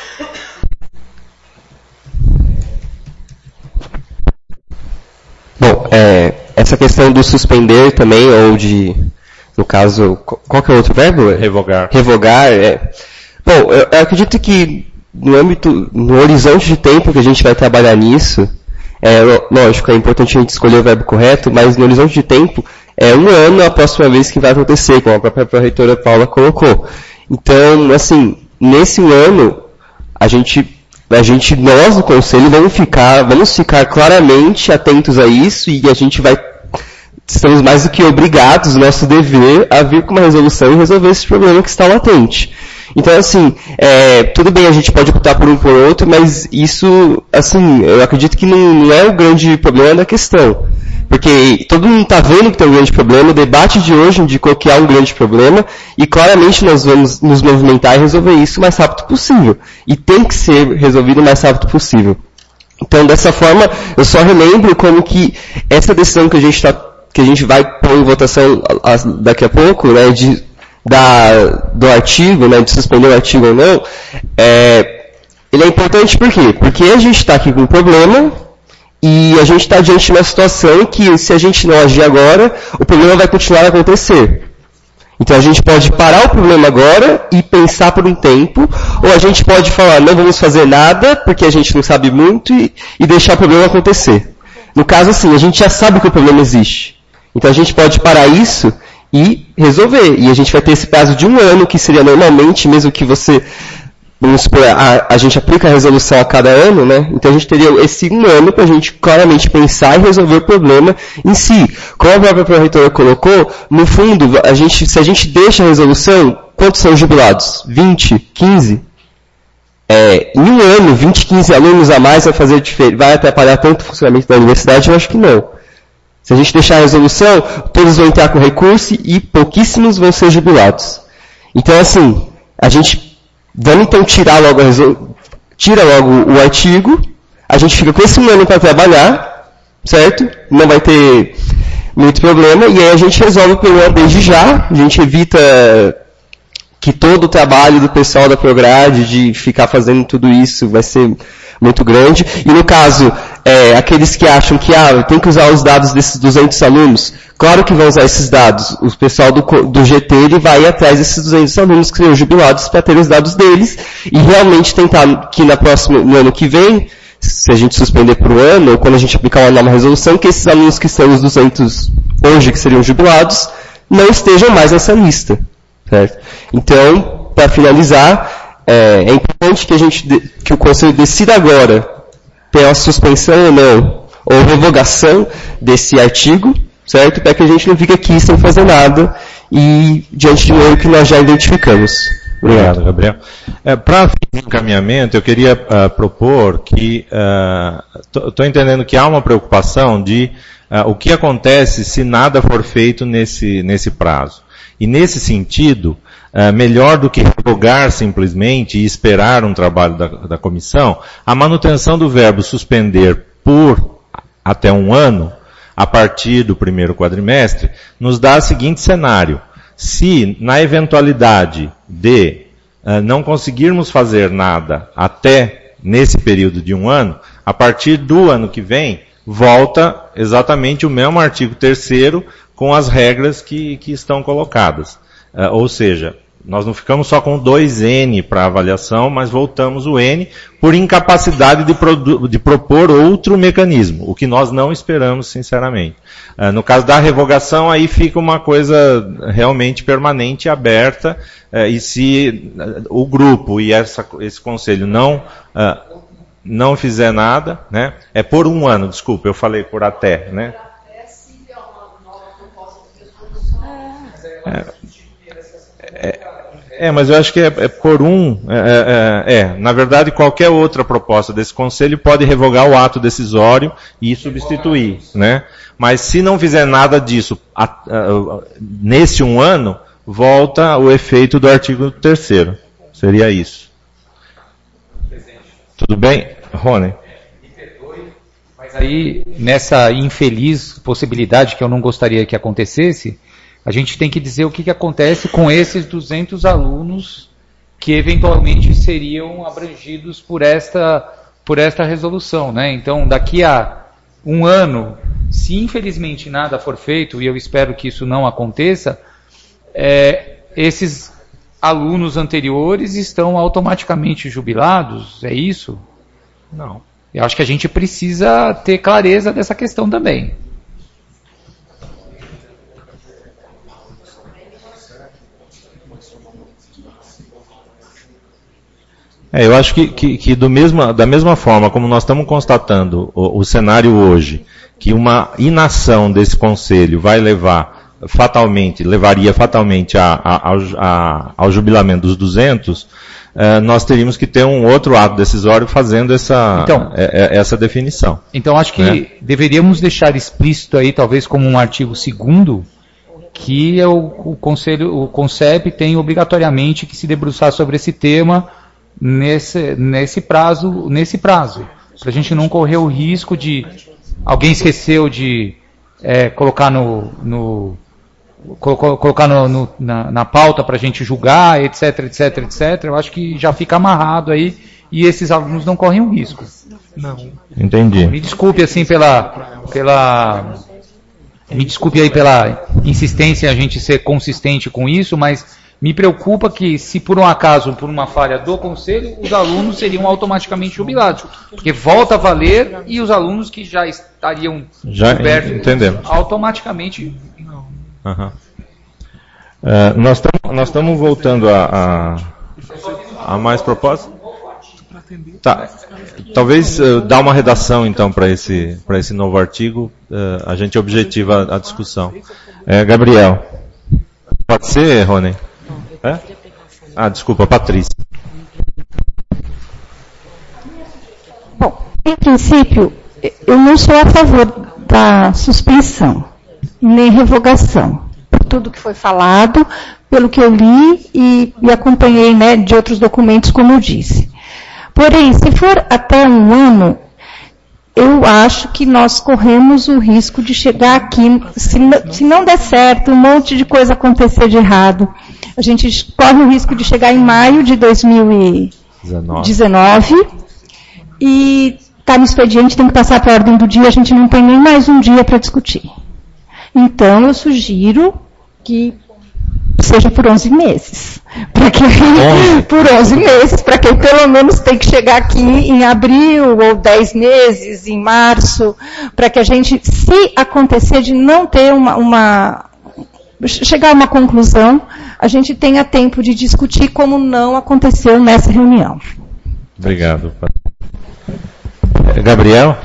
Bom, é, essa questão do suspender também, ou de... No caso, qual que é o outro verbo? Revogar. Revogar, é. Bom, eu, eu acredito que no âmbito, no horizonte de tempo que a gente vai trabalhar nisso, é, lógico, é importante a gente escolher o verbo correto, mas no horizonte de tempo, é um ano a próxima vez que vai acontecer, como a própria pró-reitora Paula colocou. Então, assim, nesse ano, a gente, a gente, nós do Conselho, vamos ficar, vamos ficar claramente atentos a isso e a gente vai estamos mais do que obrigados, nosso dever, a vir com uma resolução e resolver esse problema que está latente. Então, assim, é, tudo bem, a gente pode optar por um por outro, mas isso, assim, eu acredito que não, não é o grande problema da questão. Porque todo mundo está vendo que tem um grande problema, o debate de hoje indicou que há um grande problema, e claramente nós vamos nos movimentar e resolver isso o mais rápido possível. E tem que ser resolvido o mais rápido possível. Então, dessa forma, eu só relembro como que essa decisão que a gente está que a gente vai pôr em votação daqui a pouco, né, de, da, do artigo, né, de suspender o artigo ou não, é, ele é importante por quê? Porque a gente está aqui com um problema e a gente está diante de uma situação que, se a gente não agir agora, o problema vai continuar a acontecer. Então a gente pode parar o problema agora e pensar por um tempo, ou a gente pode falar, não vamos fazer nada, porque a gente não sabe muito, e, e deixar o problema acontecer. No caso, assim, a gente já sabe que o problema existe. Então a gente pode parar isso e resolver. E a gente vai ter esse prazo de um ano, que seria normalmente, mesmo que você, vamos supor, a, a gente aplica a resolução a cada ano, né? Então a gente teria esse um ano para a gente claramente pensar e resolver o problema em si. Como a própria pró-reitora colocou, no fundo, a gente, se a gente deixa a resolução, quantos são jubilados? vinte? quinze? É, em um ano, vinte, quinze alunos a mais vai, fazer, vai atrapalhar tanto o funcionamento da universidade? Eu acho que não. Se a gente deixar a resolução, todos vão entrar com recurso e pouquíssimos vão ser jubilados. Então, assim, a gente, vamos então tirar logo a resolução, tira logo o artigo, a gente fica com esse um ano para trabalhar, certo? Não vai ter muito problema, e aí a gente resolve o problema desde já, a gente evita que todo o trabalho do pessoal da Prograde, de ficar fazendo tudo isso, vai ser muito grande. E no caso, é, aqueles que acham que ah, tem que usar os dados desses duzentos alunos, claro que vão usar esses dados. O pessoal do, do G T ele vai ir atrás desses duzentos alunos que seriam jubilados para ter os dados deles e realmente tentar que na próxima, no ano que vem, se a gente suspender por um ano, ou quando a gente aplicar uma nova resolução, que esses alunos que são os duzentos hoje que seriam jubilados, não estejam mais nessa lista. Certo? Então, para finalizar, é, é importante que, a gente, que o Conselho decida agora ter uma suspensão ou não, ou revogação desse artigo, certo? Para que a gente não fique aqui sem fazer nada e diante de um erro que nós já identificamos. Obrigado, Gabriel. É, para encaminhamento, eu queria uh, propor que, estou uh, entendendo que há uma preocupação de uh, o que acontece se nada for feito nesse, nesse prazo. E nesse sentido, uh, melhor do que revogar simplesmente e esperar um trabalho da, da comissão, a manutenção do verbo suspender por até um ano, a partir do primeiro quadrimestre, nos dá o seguinte cenário. Se, na eventualidade de uh, não conseguirmos fazer nada até nesse período de um ano, a partir do ano que vem, volta exatamente o mesmo artigo terceiro com as regras que, que estão colocadas. Uh, ou seja, nós não ficamos só com dois N para avaliação, mas voltamos o N por incapacidade de, produ- de propor outro mecanismo, o que nós não esperamos, sinceramente. Uh, no caso da revogação, aí fica uma coisa realmente permanente e aberta, uh, e se uh, o grupo e essa, esse conselho não, uh, não fizer nada, né, é por um ano, desculpa, eu falei por até, né? É, é, É, mas eu acho que é, é por um, é, é, é, na verdade qualquer outra proposta desse conselho pode revogar o ato decisório e substituir, né? Mas se não fizer nada disso a, a, nesse um ano, volta o efeito do artigo terceiro. Seria isso. Tudo bem, Rony? Mas aí, nessa infeliz possibilidade que eu não gostaria que acontecesse, a gente tem que dizer o que, que acontece com esses duzentos alunos que eventualmente seriam abrangidos por esta, por esta resolução, né? Então, daqui a um ano, se infelizmente nada for feito, e eu espero que isso não aconteça, é, esses alunos anteriores estão automaticamente jubilados, é isso? Não. Eu acho que a gente precisa ter clareza dessa questão também. É, eu acho que, que, que do mesma, da mesma forma como nós estamos constatando o, o cenário hoje, que uma inação desse conselho vai levar fatalmente, levaria fatalmente a, a, a, a, ao jubilamento dos duzentos, eh, nós teríamos que ter um outro ato decisório fazendo essa, então, eh, essa definição. Então acho que né? deveríamos deixar explícito aí, talvez como um artigo segundo, que é o, o conselho, o CONCEP tem obrigatoriamente que se debruçar sobre esse tema nesse, nesse prazo, nesse prazo, para a gente não correr o risco de alguém esqueceu de é, colocar no, no colo, colocar no, no, na, na pauta para a gente julgar, etc, etc, etc. Eu acho que já fica amarrado aí e esses alunos não correm o risco. Não. Entendi. Me desculpe assim pela pela me desculpe aí pela insistência em a gente ser consistente com isso, mas me preocupa que, se por um acaso, por uma falha do Conselho, os alunos seriam automaticamente jubilados. Porque volta a valer e os alunos que já estariam já entendemos. automaticamente... Uhum. Uh, nós estamos voltando a, a, a mais propostas? Tá. Talvez uh, dar uma redação, então, para esse, para esse novo artigo. Uh, a gente objetiva a, a discussão. Uh, Gabriel. Pode ser, Rony? É? Ah, desculpa, Patrícia. Bom, em princípio, eu não sou a favor da suspensão, nem revogação. Por tudo que foi falado, pelo que eu li e, e acompanhei, né, de outros documentos, como eu disse. Porém, se for até um ano, eu acho que nós corremos o risco de chegar aqui, se, se não der certo, um monte de coisa acontecer de errado, a gente corre o risco de chegar em maio de dois mil e dezenove e está no expediente, tem que passar para a ordem do dia, a gente não tem nem mais um dia para discutir. Então, eu sugiro que seja por onze meses. Para que, por onze meses, para quem pelo menos tem que chegar aqui em abril, ou dez meses, em março, para que a gente, se acontecer de não ter uma, uma chegar a uma conclusão, a gente tenha tempo de discutir como não aconteceu nessa reunião. Obrigado. Gabriel?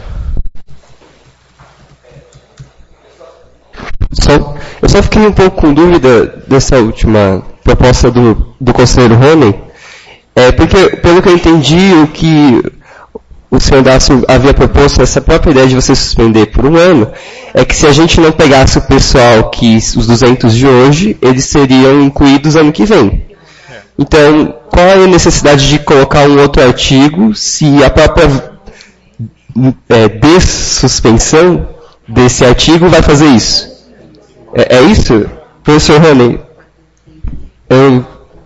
Só, eu só fiquei um pouco com dúvida dessa última proposta do, do conselheiro Rony, é, porque, pelo que eu entendi, o que o senhor Dácio havia proposto, essa própria ideia de você suspender por um ano, é que se a gente não pegasse o pessoal que, os duzentos de hoje, eles seriam incluídos ano que vem. Então, qual é a necessidade de colocar um outro artigo se a própria é, dessuspensão desse artigo vai fazer isso? É, é isso, professor Rony? Eu,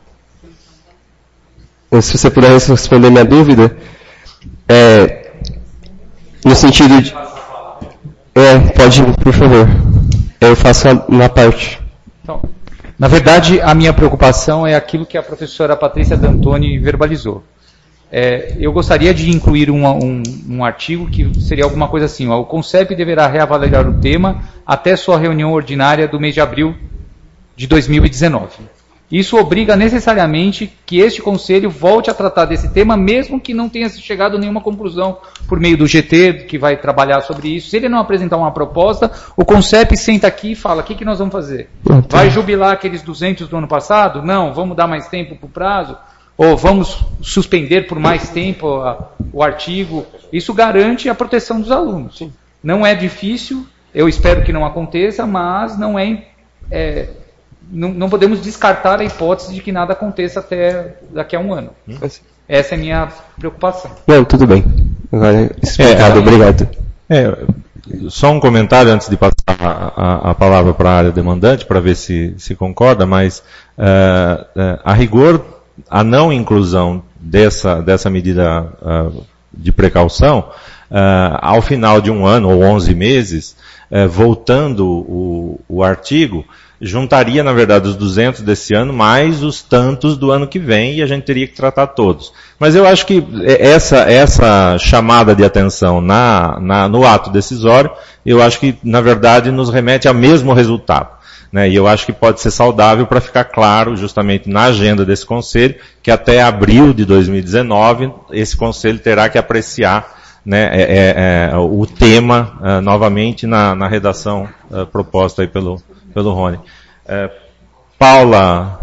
se você puder responder minha dúvida, é, no sentido de... É, pode, por favor. Eu faço na parte. Então, na verdade, a minha preocupação é aquilo que a professora Patrícia D'Antoni verbalizou. É, eu gostaria de incluir um, um, um artigo que seria alguma coisa assim, ó, o CONCEP deverá reavaliar o tema até sua reunião ordinária do mês de abril de dois mil e dezenove. Isso obriga necessariamente que este conselho volte a tratar desse tema, mesmo que não tenha chegado a nenhuma conclusão por meio do G T, que vai trabalhar sobre isso. Se ele não apresentar uma proposta, o CONCEP senta aqui e fala, o que, que nós vamos fazer? Vai jubilar aqueles duzentos do ano passado? Não, vamos dar mais tempo para o prazo? Ou vamos suspender por mais tempo a, o artigo? Isso garante a proteção dos alunos. Sim. Não é difícil, eu espero que não aconteça, mas não é... é Não, não podemos descartar a hipótese de que nada aconteça até daqui a um ano. Hum. Essa é a minha preocupação. Não, tudo bem. Agora, explicado, é, obrigado. É, só um comentário antes de passar a, a, a palavra para a área demandante, para ver se, se concorda, mas uh, uh, a rigor, a não inclusão dessa, dessa medida uh, de precaução, uh, ao final de um ano ou onze meses, uh, voltando o, o artigo, juntaria, na verdade, os duzentos desse ano, mais os tantos do ano que vem, e a gente teria que tratar todos. Mas eu acho que essa, essa chamada de atenção na, na, no ato decisório, eu acho que, na verdade, nos remete ao mesmo resultado. Né? E eu acho que pode ser saudável para ficar claro, justamente na agenda desse Conselho, que até abril de dois mil e dezenove, esse Conselho terá que apreciar, né, é, é, é, o tema, é, novamente, na, na redação é, proposta aí pelo... pelo Rony. É, Paula.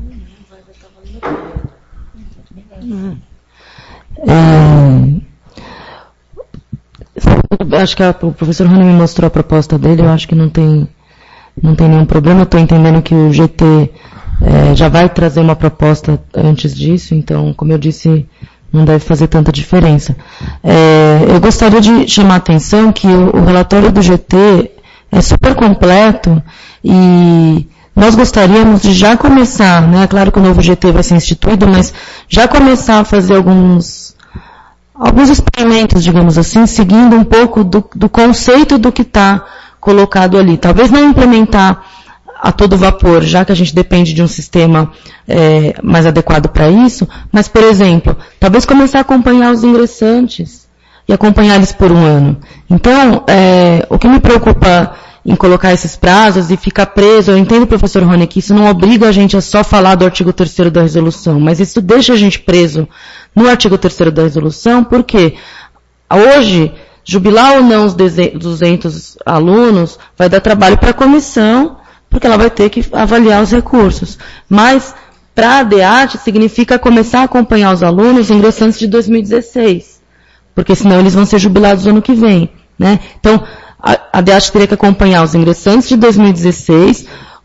É, acho que a, o professor Rony me mostrou a proposta dele, eu acho que não tem, não tem nenhum problema. Eu estou entendendo que o G T é, já vai trazer uma proposta antes disso, então, como eu disse, não deve fazer tanta diferença. É, eu gostaria de chamar a atenção que o, o relatório do G T é super completo e nós gostaríamos de já começar, né? Claro que o novo G T vai ser instituído, mas já começar a fazer alguns, alguns experimentos, digamos assim, seguindo um pouco do, do conceito do que está colocado ali. Talvez não implementar a todo vapor, já que a gente depende de um sistema é, mais adequado para isso, mas, por exemplo, talvez começar a acompanhar os ingressantes e acompanhar eles por um ano. Então, é, o que me preocupa em colocar esses prazos e ficar preso, eu entendo, professor Rony, que isso não obriga a gente a só falar do artigo terceiro da resolução, mas isso deixa a gente preso no artigo terceiro da resolução, porque hoje, jubilar ou não os duzentos alunos vai dar trabalho para a comissão, porque ela vai ter que avaliar os recursos. Mas, para a D A T, significa começar a acompanhar os alunos ingressantes de dois mil e dezesseis, porque senão eles vão ser jubilados no ano que vem, né? Então, a D A T teria que acompanhar os ingressantes de dois mil e dezesseis,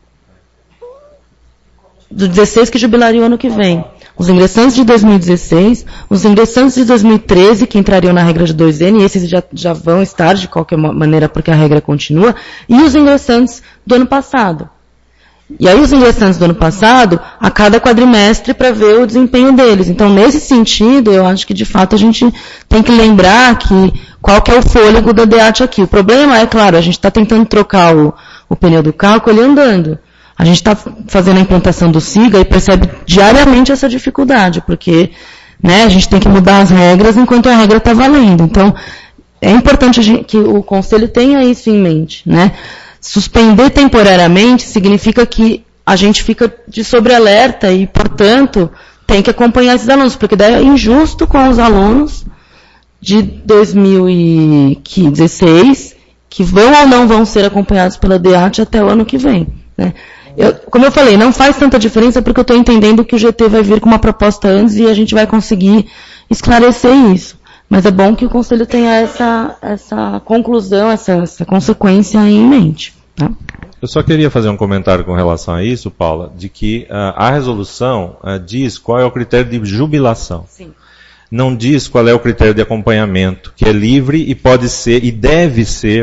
do dezesseis que jubilariam o ano que vem, os ingressantes de dois mil e dezesseis, os ingressantes de dois mil e treze, que entrariam na regra de dois N, e esses já, já vão estar de qualquer maneira, porque a regra continua, e os ingressantes do ano passado. E aí os ingressantes do ano passado, a cada quadrimestre, para ver o desempenho deles. Então, nesse sentido, eu acho que, de fato, a gente tem que lembrar que qual que é o fôlego da D A T aqui. O problema é, claro, a gente está tentando trocar o, o pneu do carro com ele andando. A gente está fazendo a implantação do SIGA e percebe diariamente essa dificuldade, porque, né, a gente tem que mudar as regras enquanto a regra está valendo. Então, é importante a gente, que o Conselho tenha isso em mente, né? Suspender temporariamente significa que a gente fica de sobrealerta e, portanto, tem que acompanhar esses alunos, porque daí é injusto com os alunos de dois mil e dezesseis, que vão ou não vão ser acompanhados pela D A T até o ano que vem, né? Eu, como eu falei, não faz tanta diferença porque eu estou entendendo que o G T vai vir com uma proposta antes e a gente vai conseguir esclarecer isso. Mas é bom que o Conselho tenha essa, essa conclusão, essa, essa consequência em mente. Tá? Eu só queria fazer um comentário com relação a isso, Paula, de que uh, a resolução uh, diz qual é o critério de jubilação. Sim. Não diz qual é o critério de acompanhamento, que é livre e pode ser, e deve ser,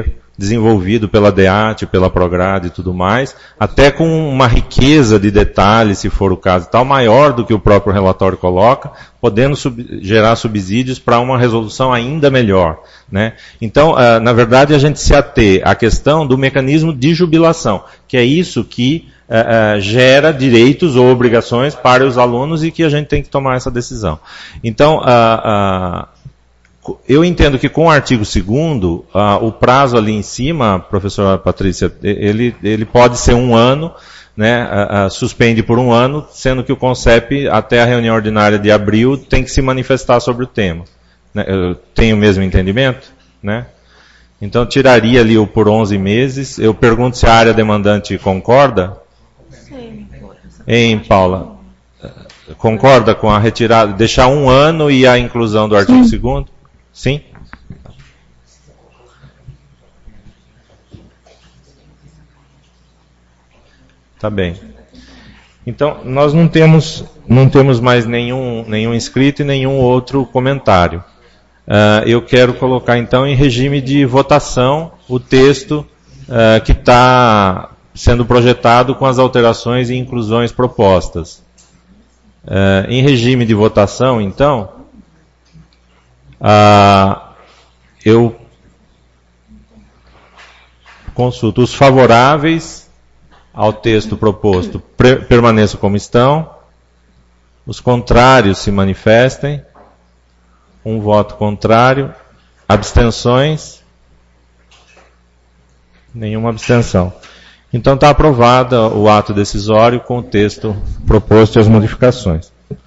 desenvolvido pela D E A T, pela Prograde e tudo mais, até com uma riqueza de detalhes, se for o caso, tal, maior do que o próprio relatório coloca, podendo sub, gerar subsídios para uma resolução ainda melhor, né? Então, uh, na verdade, a gente se atê à questão do mecanismo de jubilação, que é isso que uh, uh, gera direitos ou obrigações para os alunos e que a gente tem que tomar essa decisão. Então, uh, uh, eu entendo que com o artigo segundo, uh, o prazo ali em cima, professora Patrícia, ele, ele pode ser um ano, né, uh, uh, suspende por um ano, sendo que o CONCEP, até a reunião ordinária de abril, tem que se manifestar sobre o tema. Né? Eu tenho o mesmo entendimento? Né? Então, tiraria ali o por onze meses. Eu pergunto se a área demandante concorda? Sim. Hein, Paula? Concorda com a retirada, deixar um ano e a inclusão do artigo segundo? Sim? Tá bem. Então, nós não temos, não temos mais nenhum, nenhum inscrito e nenhum outro comentário. Uh, eu quero colocar, então, em regime de votação o texto uh, que está sendo projetado com as alterações e inclusões propostas. Uh, em regime de votação, então, Ah, eu consulto os favoráveis ao texto proposto, permaneçam como estão, os contrários se manifestem, um voto contrário, abstenções, nenhuma abstenção. Então está aprovado o ato decisório com o texto proposto e as modificações.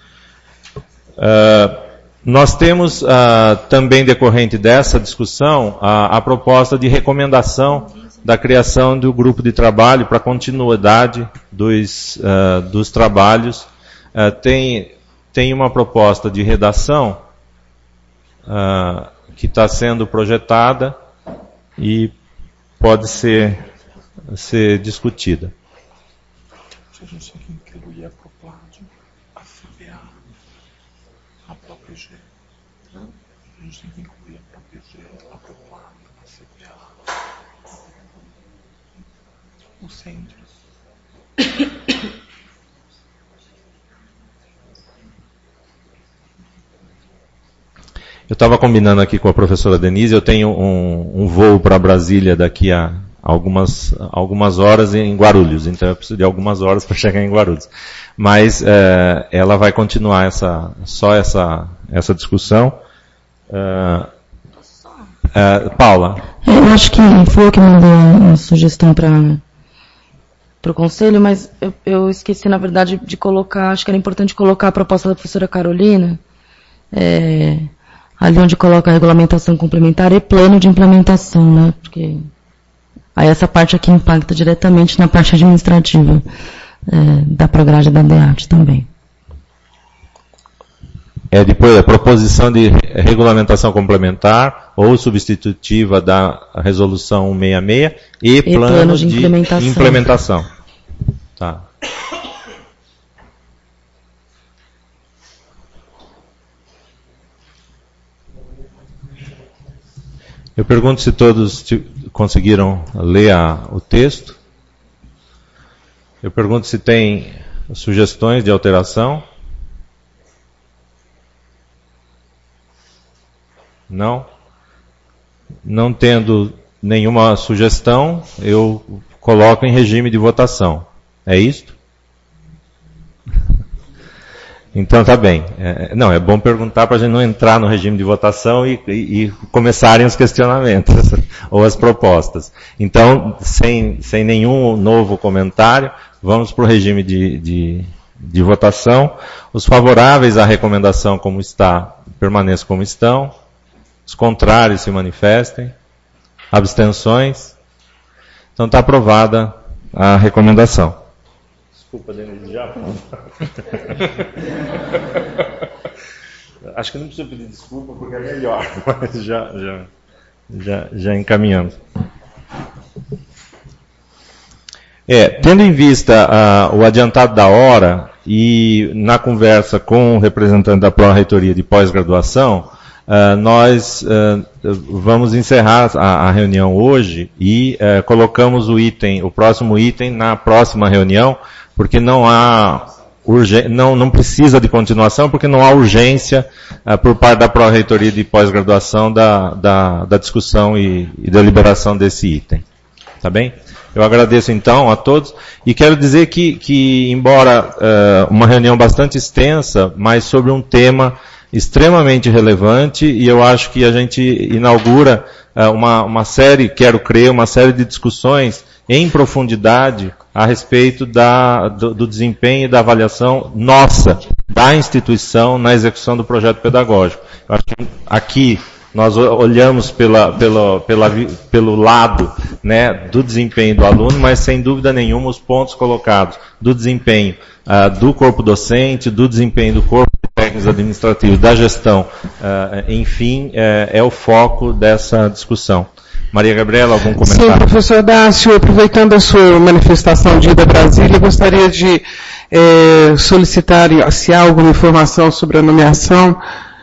Uh, Nós temos uh, também decorrente dessa discussão a, a proposta de recomendação da criação do grupo de trabalho para continuidade dos, uh, dos trabalhos. Uh, tem, tem uma proposta de redação uh, que está sendo projetada e pode ser, ser discutida. A gente tem que incluir a Proplat, a C B A, a própria G. A gente tem que incluir a própria G, a Proplat, a C B A, os centros. Eu estava combinando aqui com a professora Denise, eu tenho um, um voo para Brasília daqui a algumas, algumas horas em Guarulhos, então eu preciso de algumas horas para chegar em Guarulhos. Mas é, ela vai continuar essa, só essa, essa discussão. Uh, uh, Paula. Eu acho que foi eu que mandei uma sugestão para o Conselho, mas eu, eu esqueci, na verdade, de colocar, acho que era importante colocar a proposta da professora Carolina, é, ali onde coloca a regulamentação complementar e plano de implementação, né? Porque aí essa parte aqui impacta diretamente na parte administrativa é, da Prograde e da D E A T também. É depois a proposição de regulamentação complementar ou substitutiva da resolução cento e sessenta e seis e, e plano, plano de, de implementação. implementação. Tá. Eu pergunto se todos conseguiram ler a, o texto. Eu pergunto se tem sugestões de alteração. Não? Não tendo nenhuma sugestão, eu coloco em regime de votação. É isto? Então tá bem. É, não, é bom perguntar para a gente não entrar no regime de votação e, e, e começarem os questionamentos ou as propostas. Então, sem, sem nenhum novo comentário, vamos para o regime de, de, de votação. Os favoráveis à recomendação como está, permaneçam como estão. Os contrários se manifestem. Abstenções. Então está aprovada a recomendação. Desculpa, Denise, já. Acho que não precisa pedir desculpa porque é melhor, mas já, já, já, já encaminhamos. É, tendo em vista uh, o adiantado da hora e na conversa com o representante da Pró-Reitoria de Pós-Graduação, uh, nós uh, vamos encerrar a, a reunião hoje e uh, colocamos o item, o próximo item na próxima reunião, porque não há urgência, não, não precisa de continuação, porque não há urgência uh, por parte da Pró-Reitoria de Pós-Graduação da, da, da discussão e, e deliberação desse item. Tá bem? Eu agradeço então a todos e quero dizer que, que embora uh, uma reunião bastante extensa, mas sobre um tema extremamente relevante, e eu acho que a gente inaugura uh, uma, uma série, quero crer, uma série de discussões em profundidade a respeito da, do, do desempenho e da avaliação nossa, da instituição na execução do projeto pedagógico. Eu acho que aqui nós olhamos pela, pela, pela, pelo lado, né, do desempenho do aluno, mas sem dúvida nenhuma os pontos colocados do desempenho uh, do corpo docente, do desempenho do corpo de técnicos administrativos, da gestão, uh, enfim, uh, é o foco dessa discussão. Maria Gabriela, algum comentário? Sim, professor Dácio, aproveitando a sua manifestação de ida a Brasília, gostaria de eh, solicitar se há alguma informação sobre a nomeação.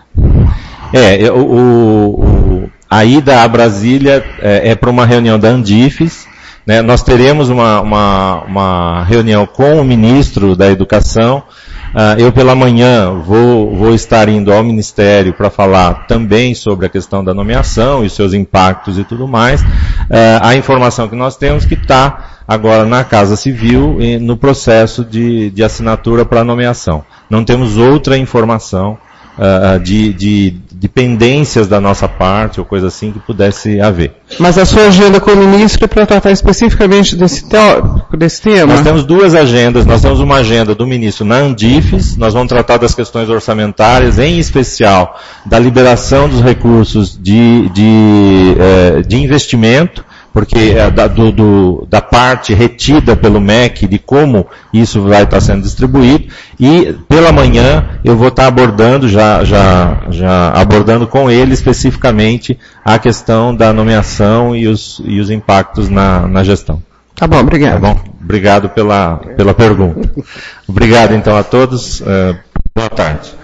É, o, o, a ida a Brasília é, é para uma reunião da Andifes, né? Nós teremos uma, uma, uma reunião com o ministro da Educação. Uh, eu pela manhã vou, vou estar indo ao Ministério para falar também sobre a questão da nomeação e os seus impactos e tudo mais. Uh, a informação que nós temos que está agora na Casa Civil e no processo de, de assinatura para a nomeação. Não temos outra informação uh, de, de dependências da nossa parte ou coisa assim que pudesse haver. Mas a sua agenda com o ministro é para tratar especificamente desse, desse tema? Nós temos duas agendas. Nós temos uma agenda do ministro na Andifes, nós vamos tratar das questões orçamentárias, em especial da liberação dos recursos de, de, eh, de investimento, porque é da, do, do, da parte retida pelo M E C, de como isso vai estar sendo distribuído, e pela manhã eu vou estar abordando, já, já, já abordando com ele especificamente a questão da nomeação e os, e os impactos na, na gestão. Tá bom, obrigado. Tá bom? Obrigado pela, pela pergunta. Obrigado então a todos, uh, boa tarde.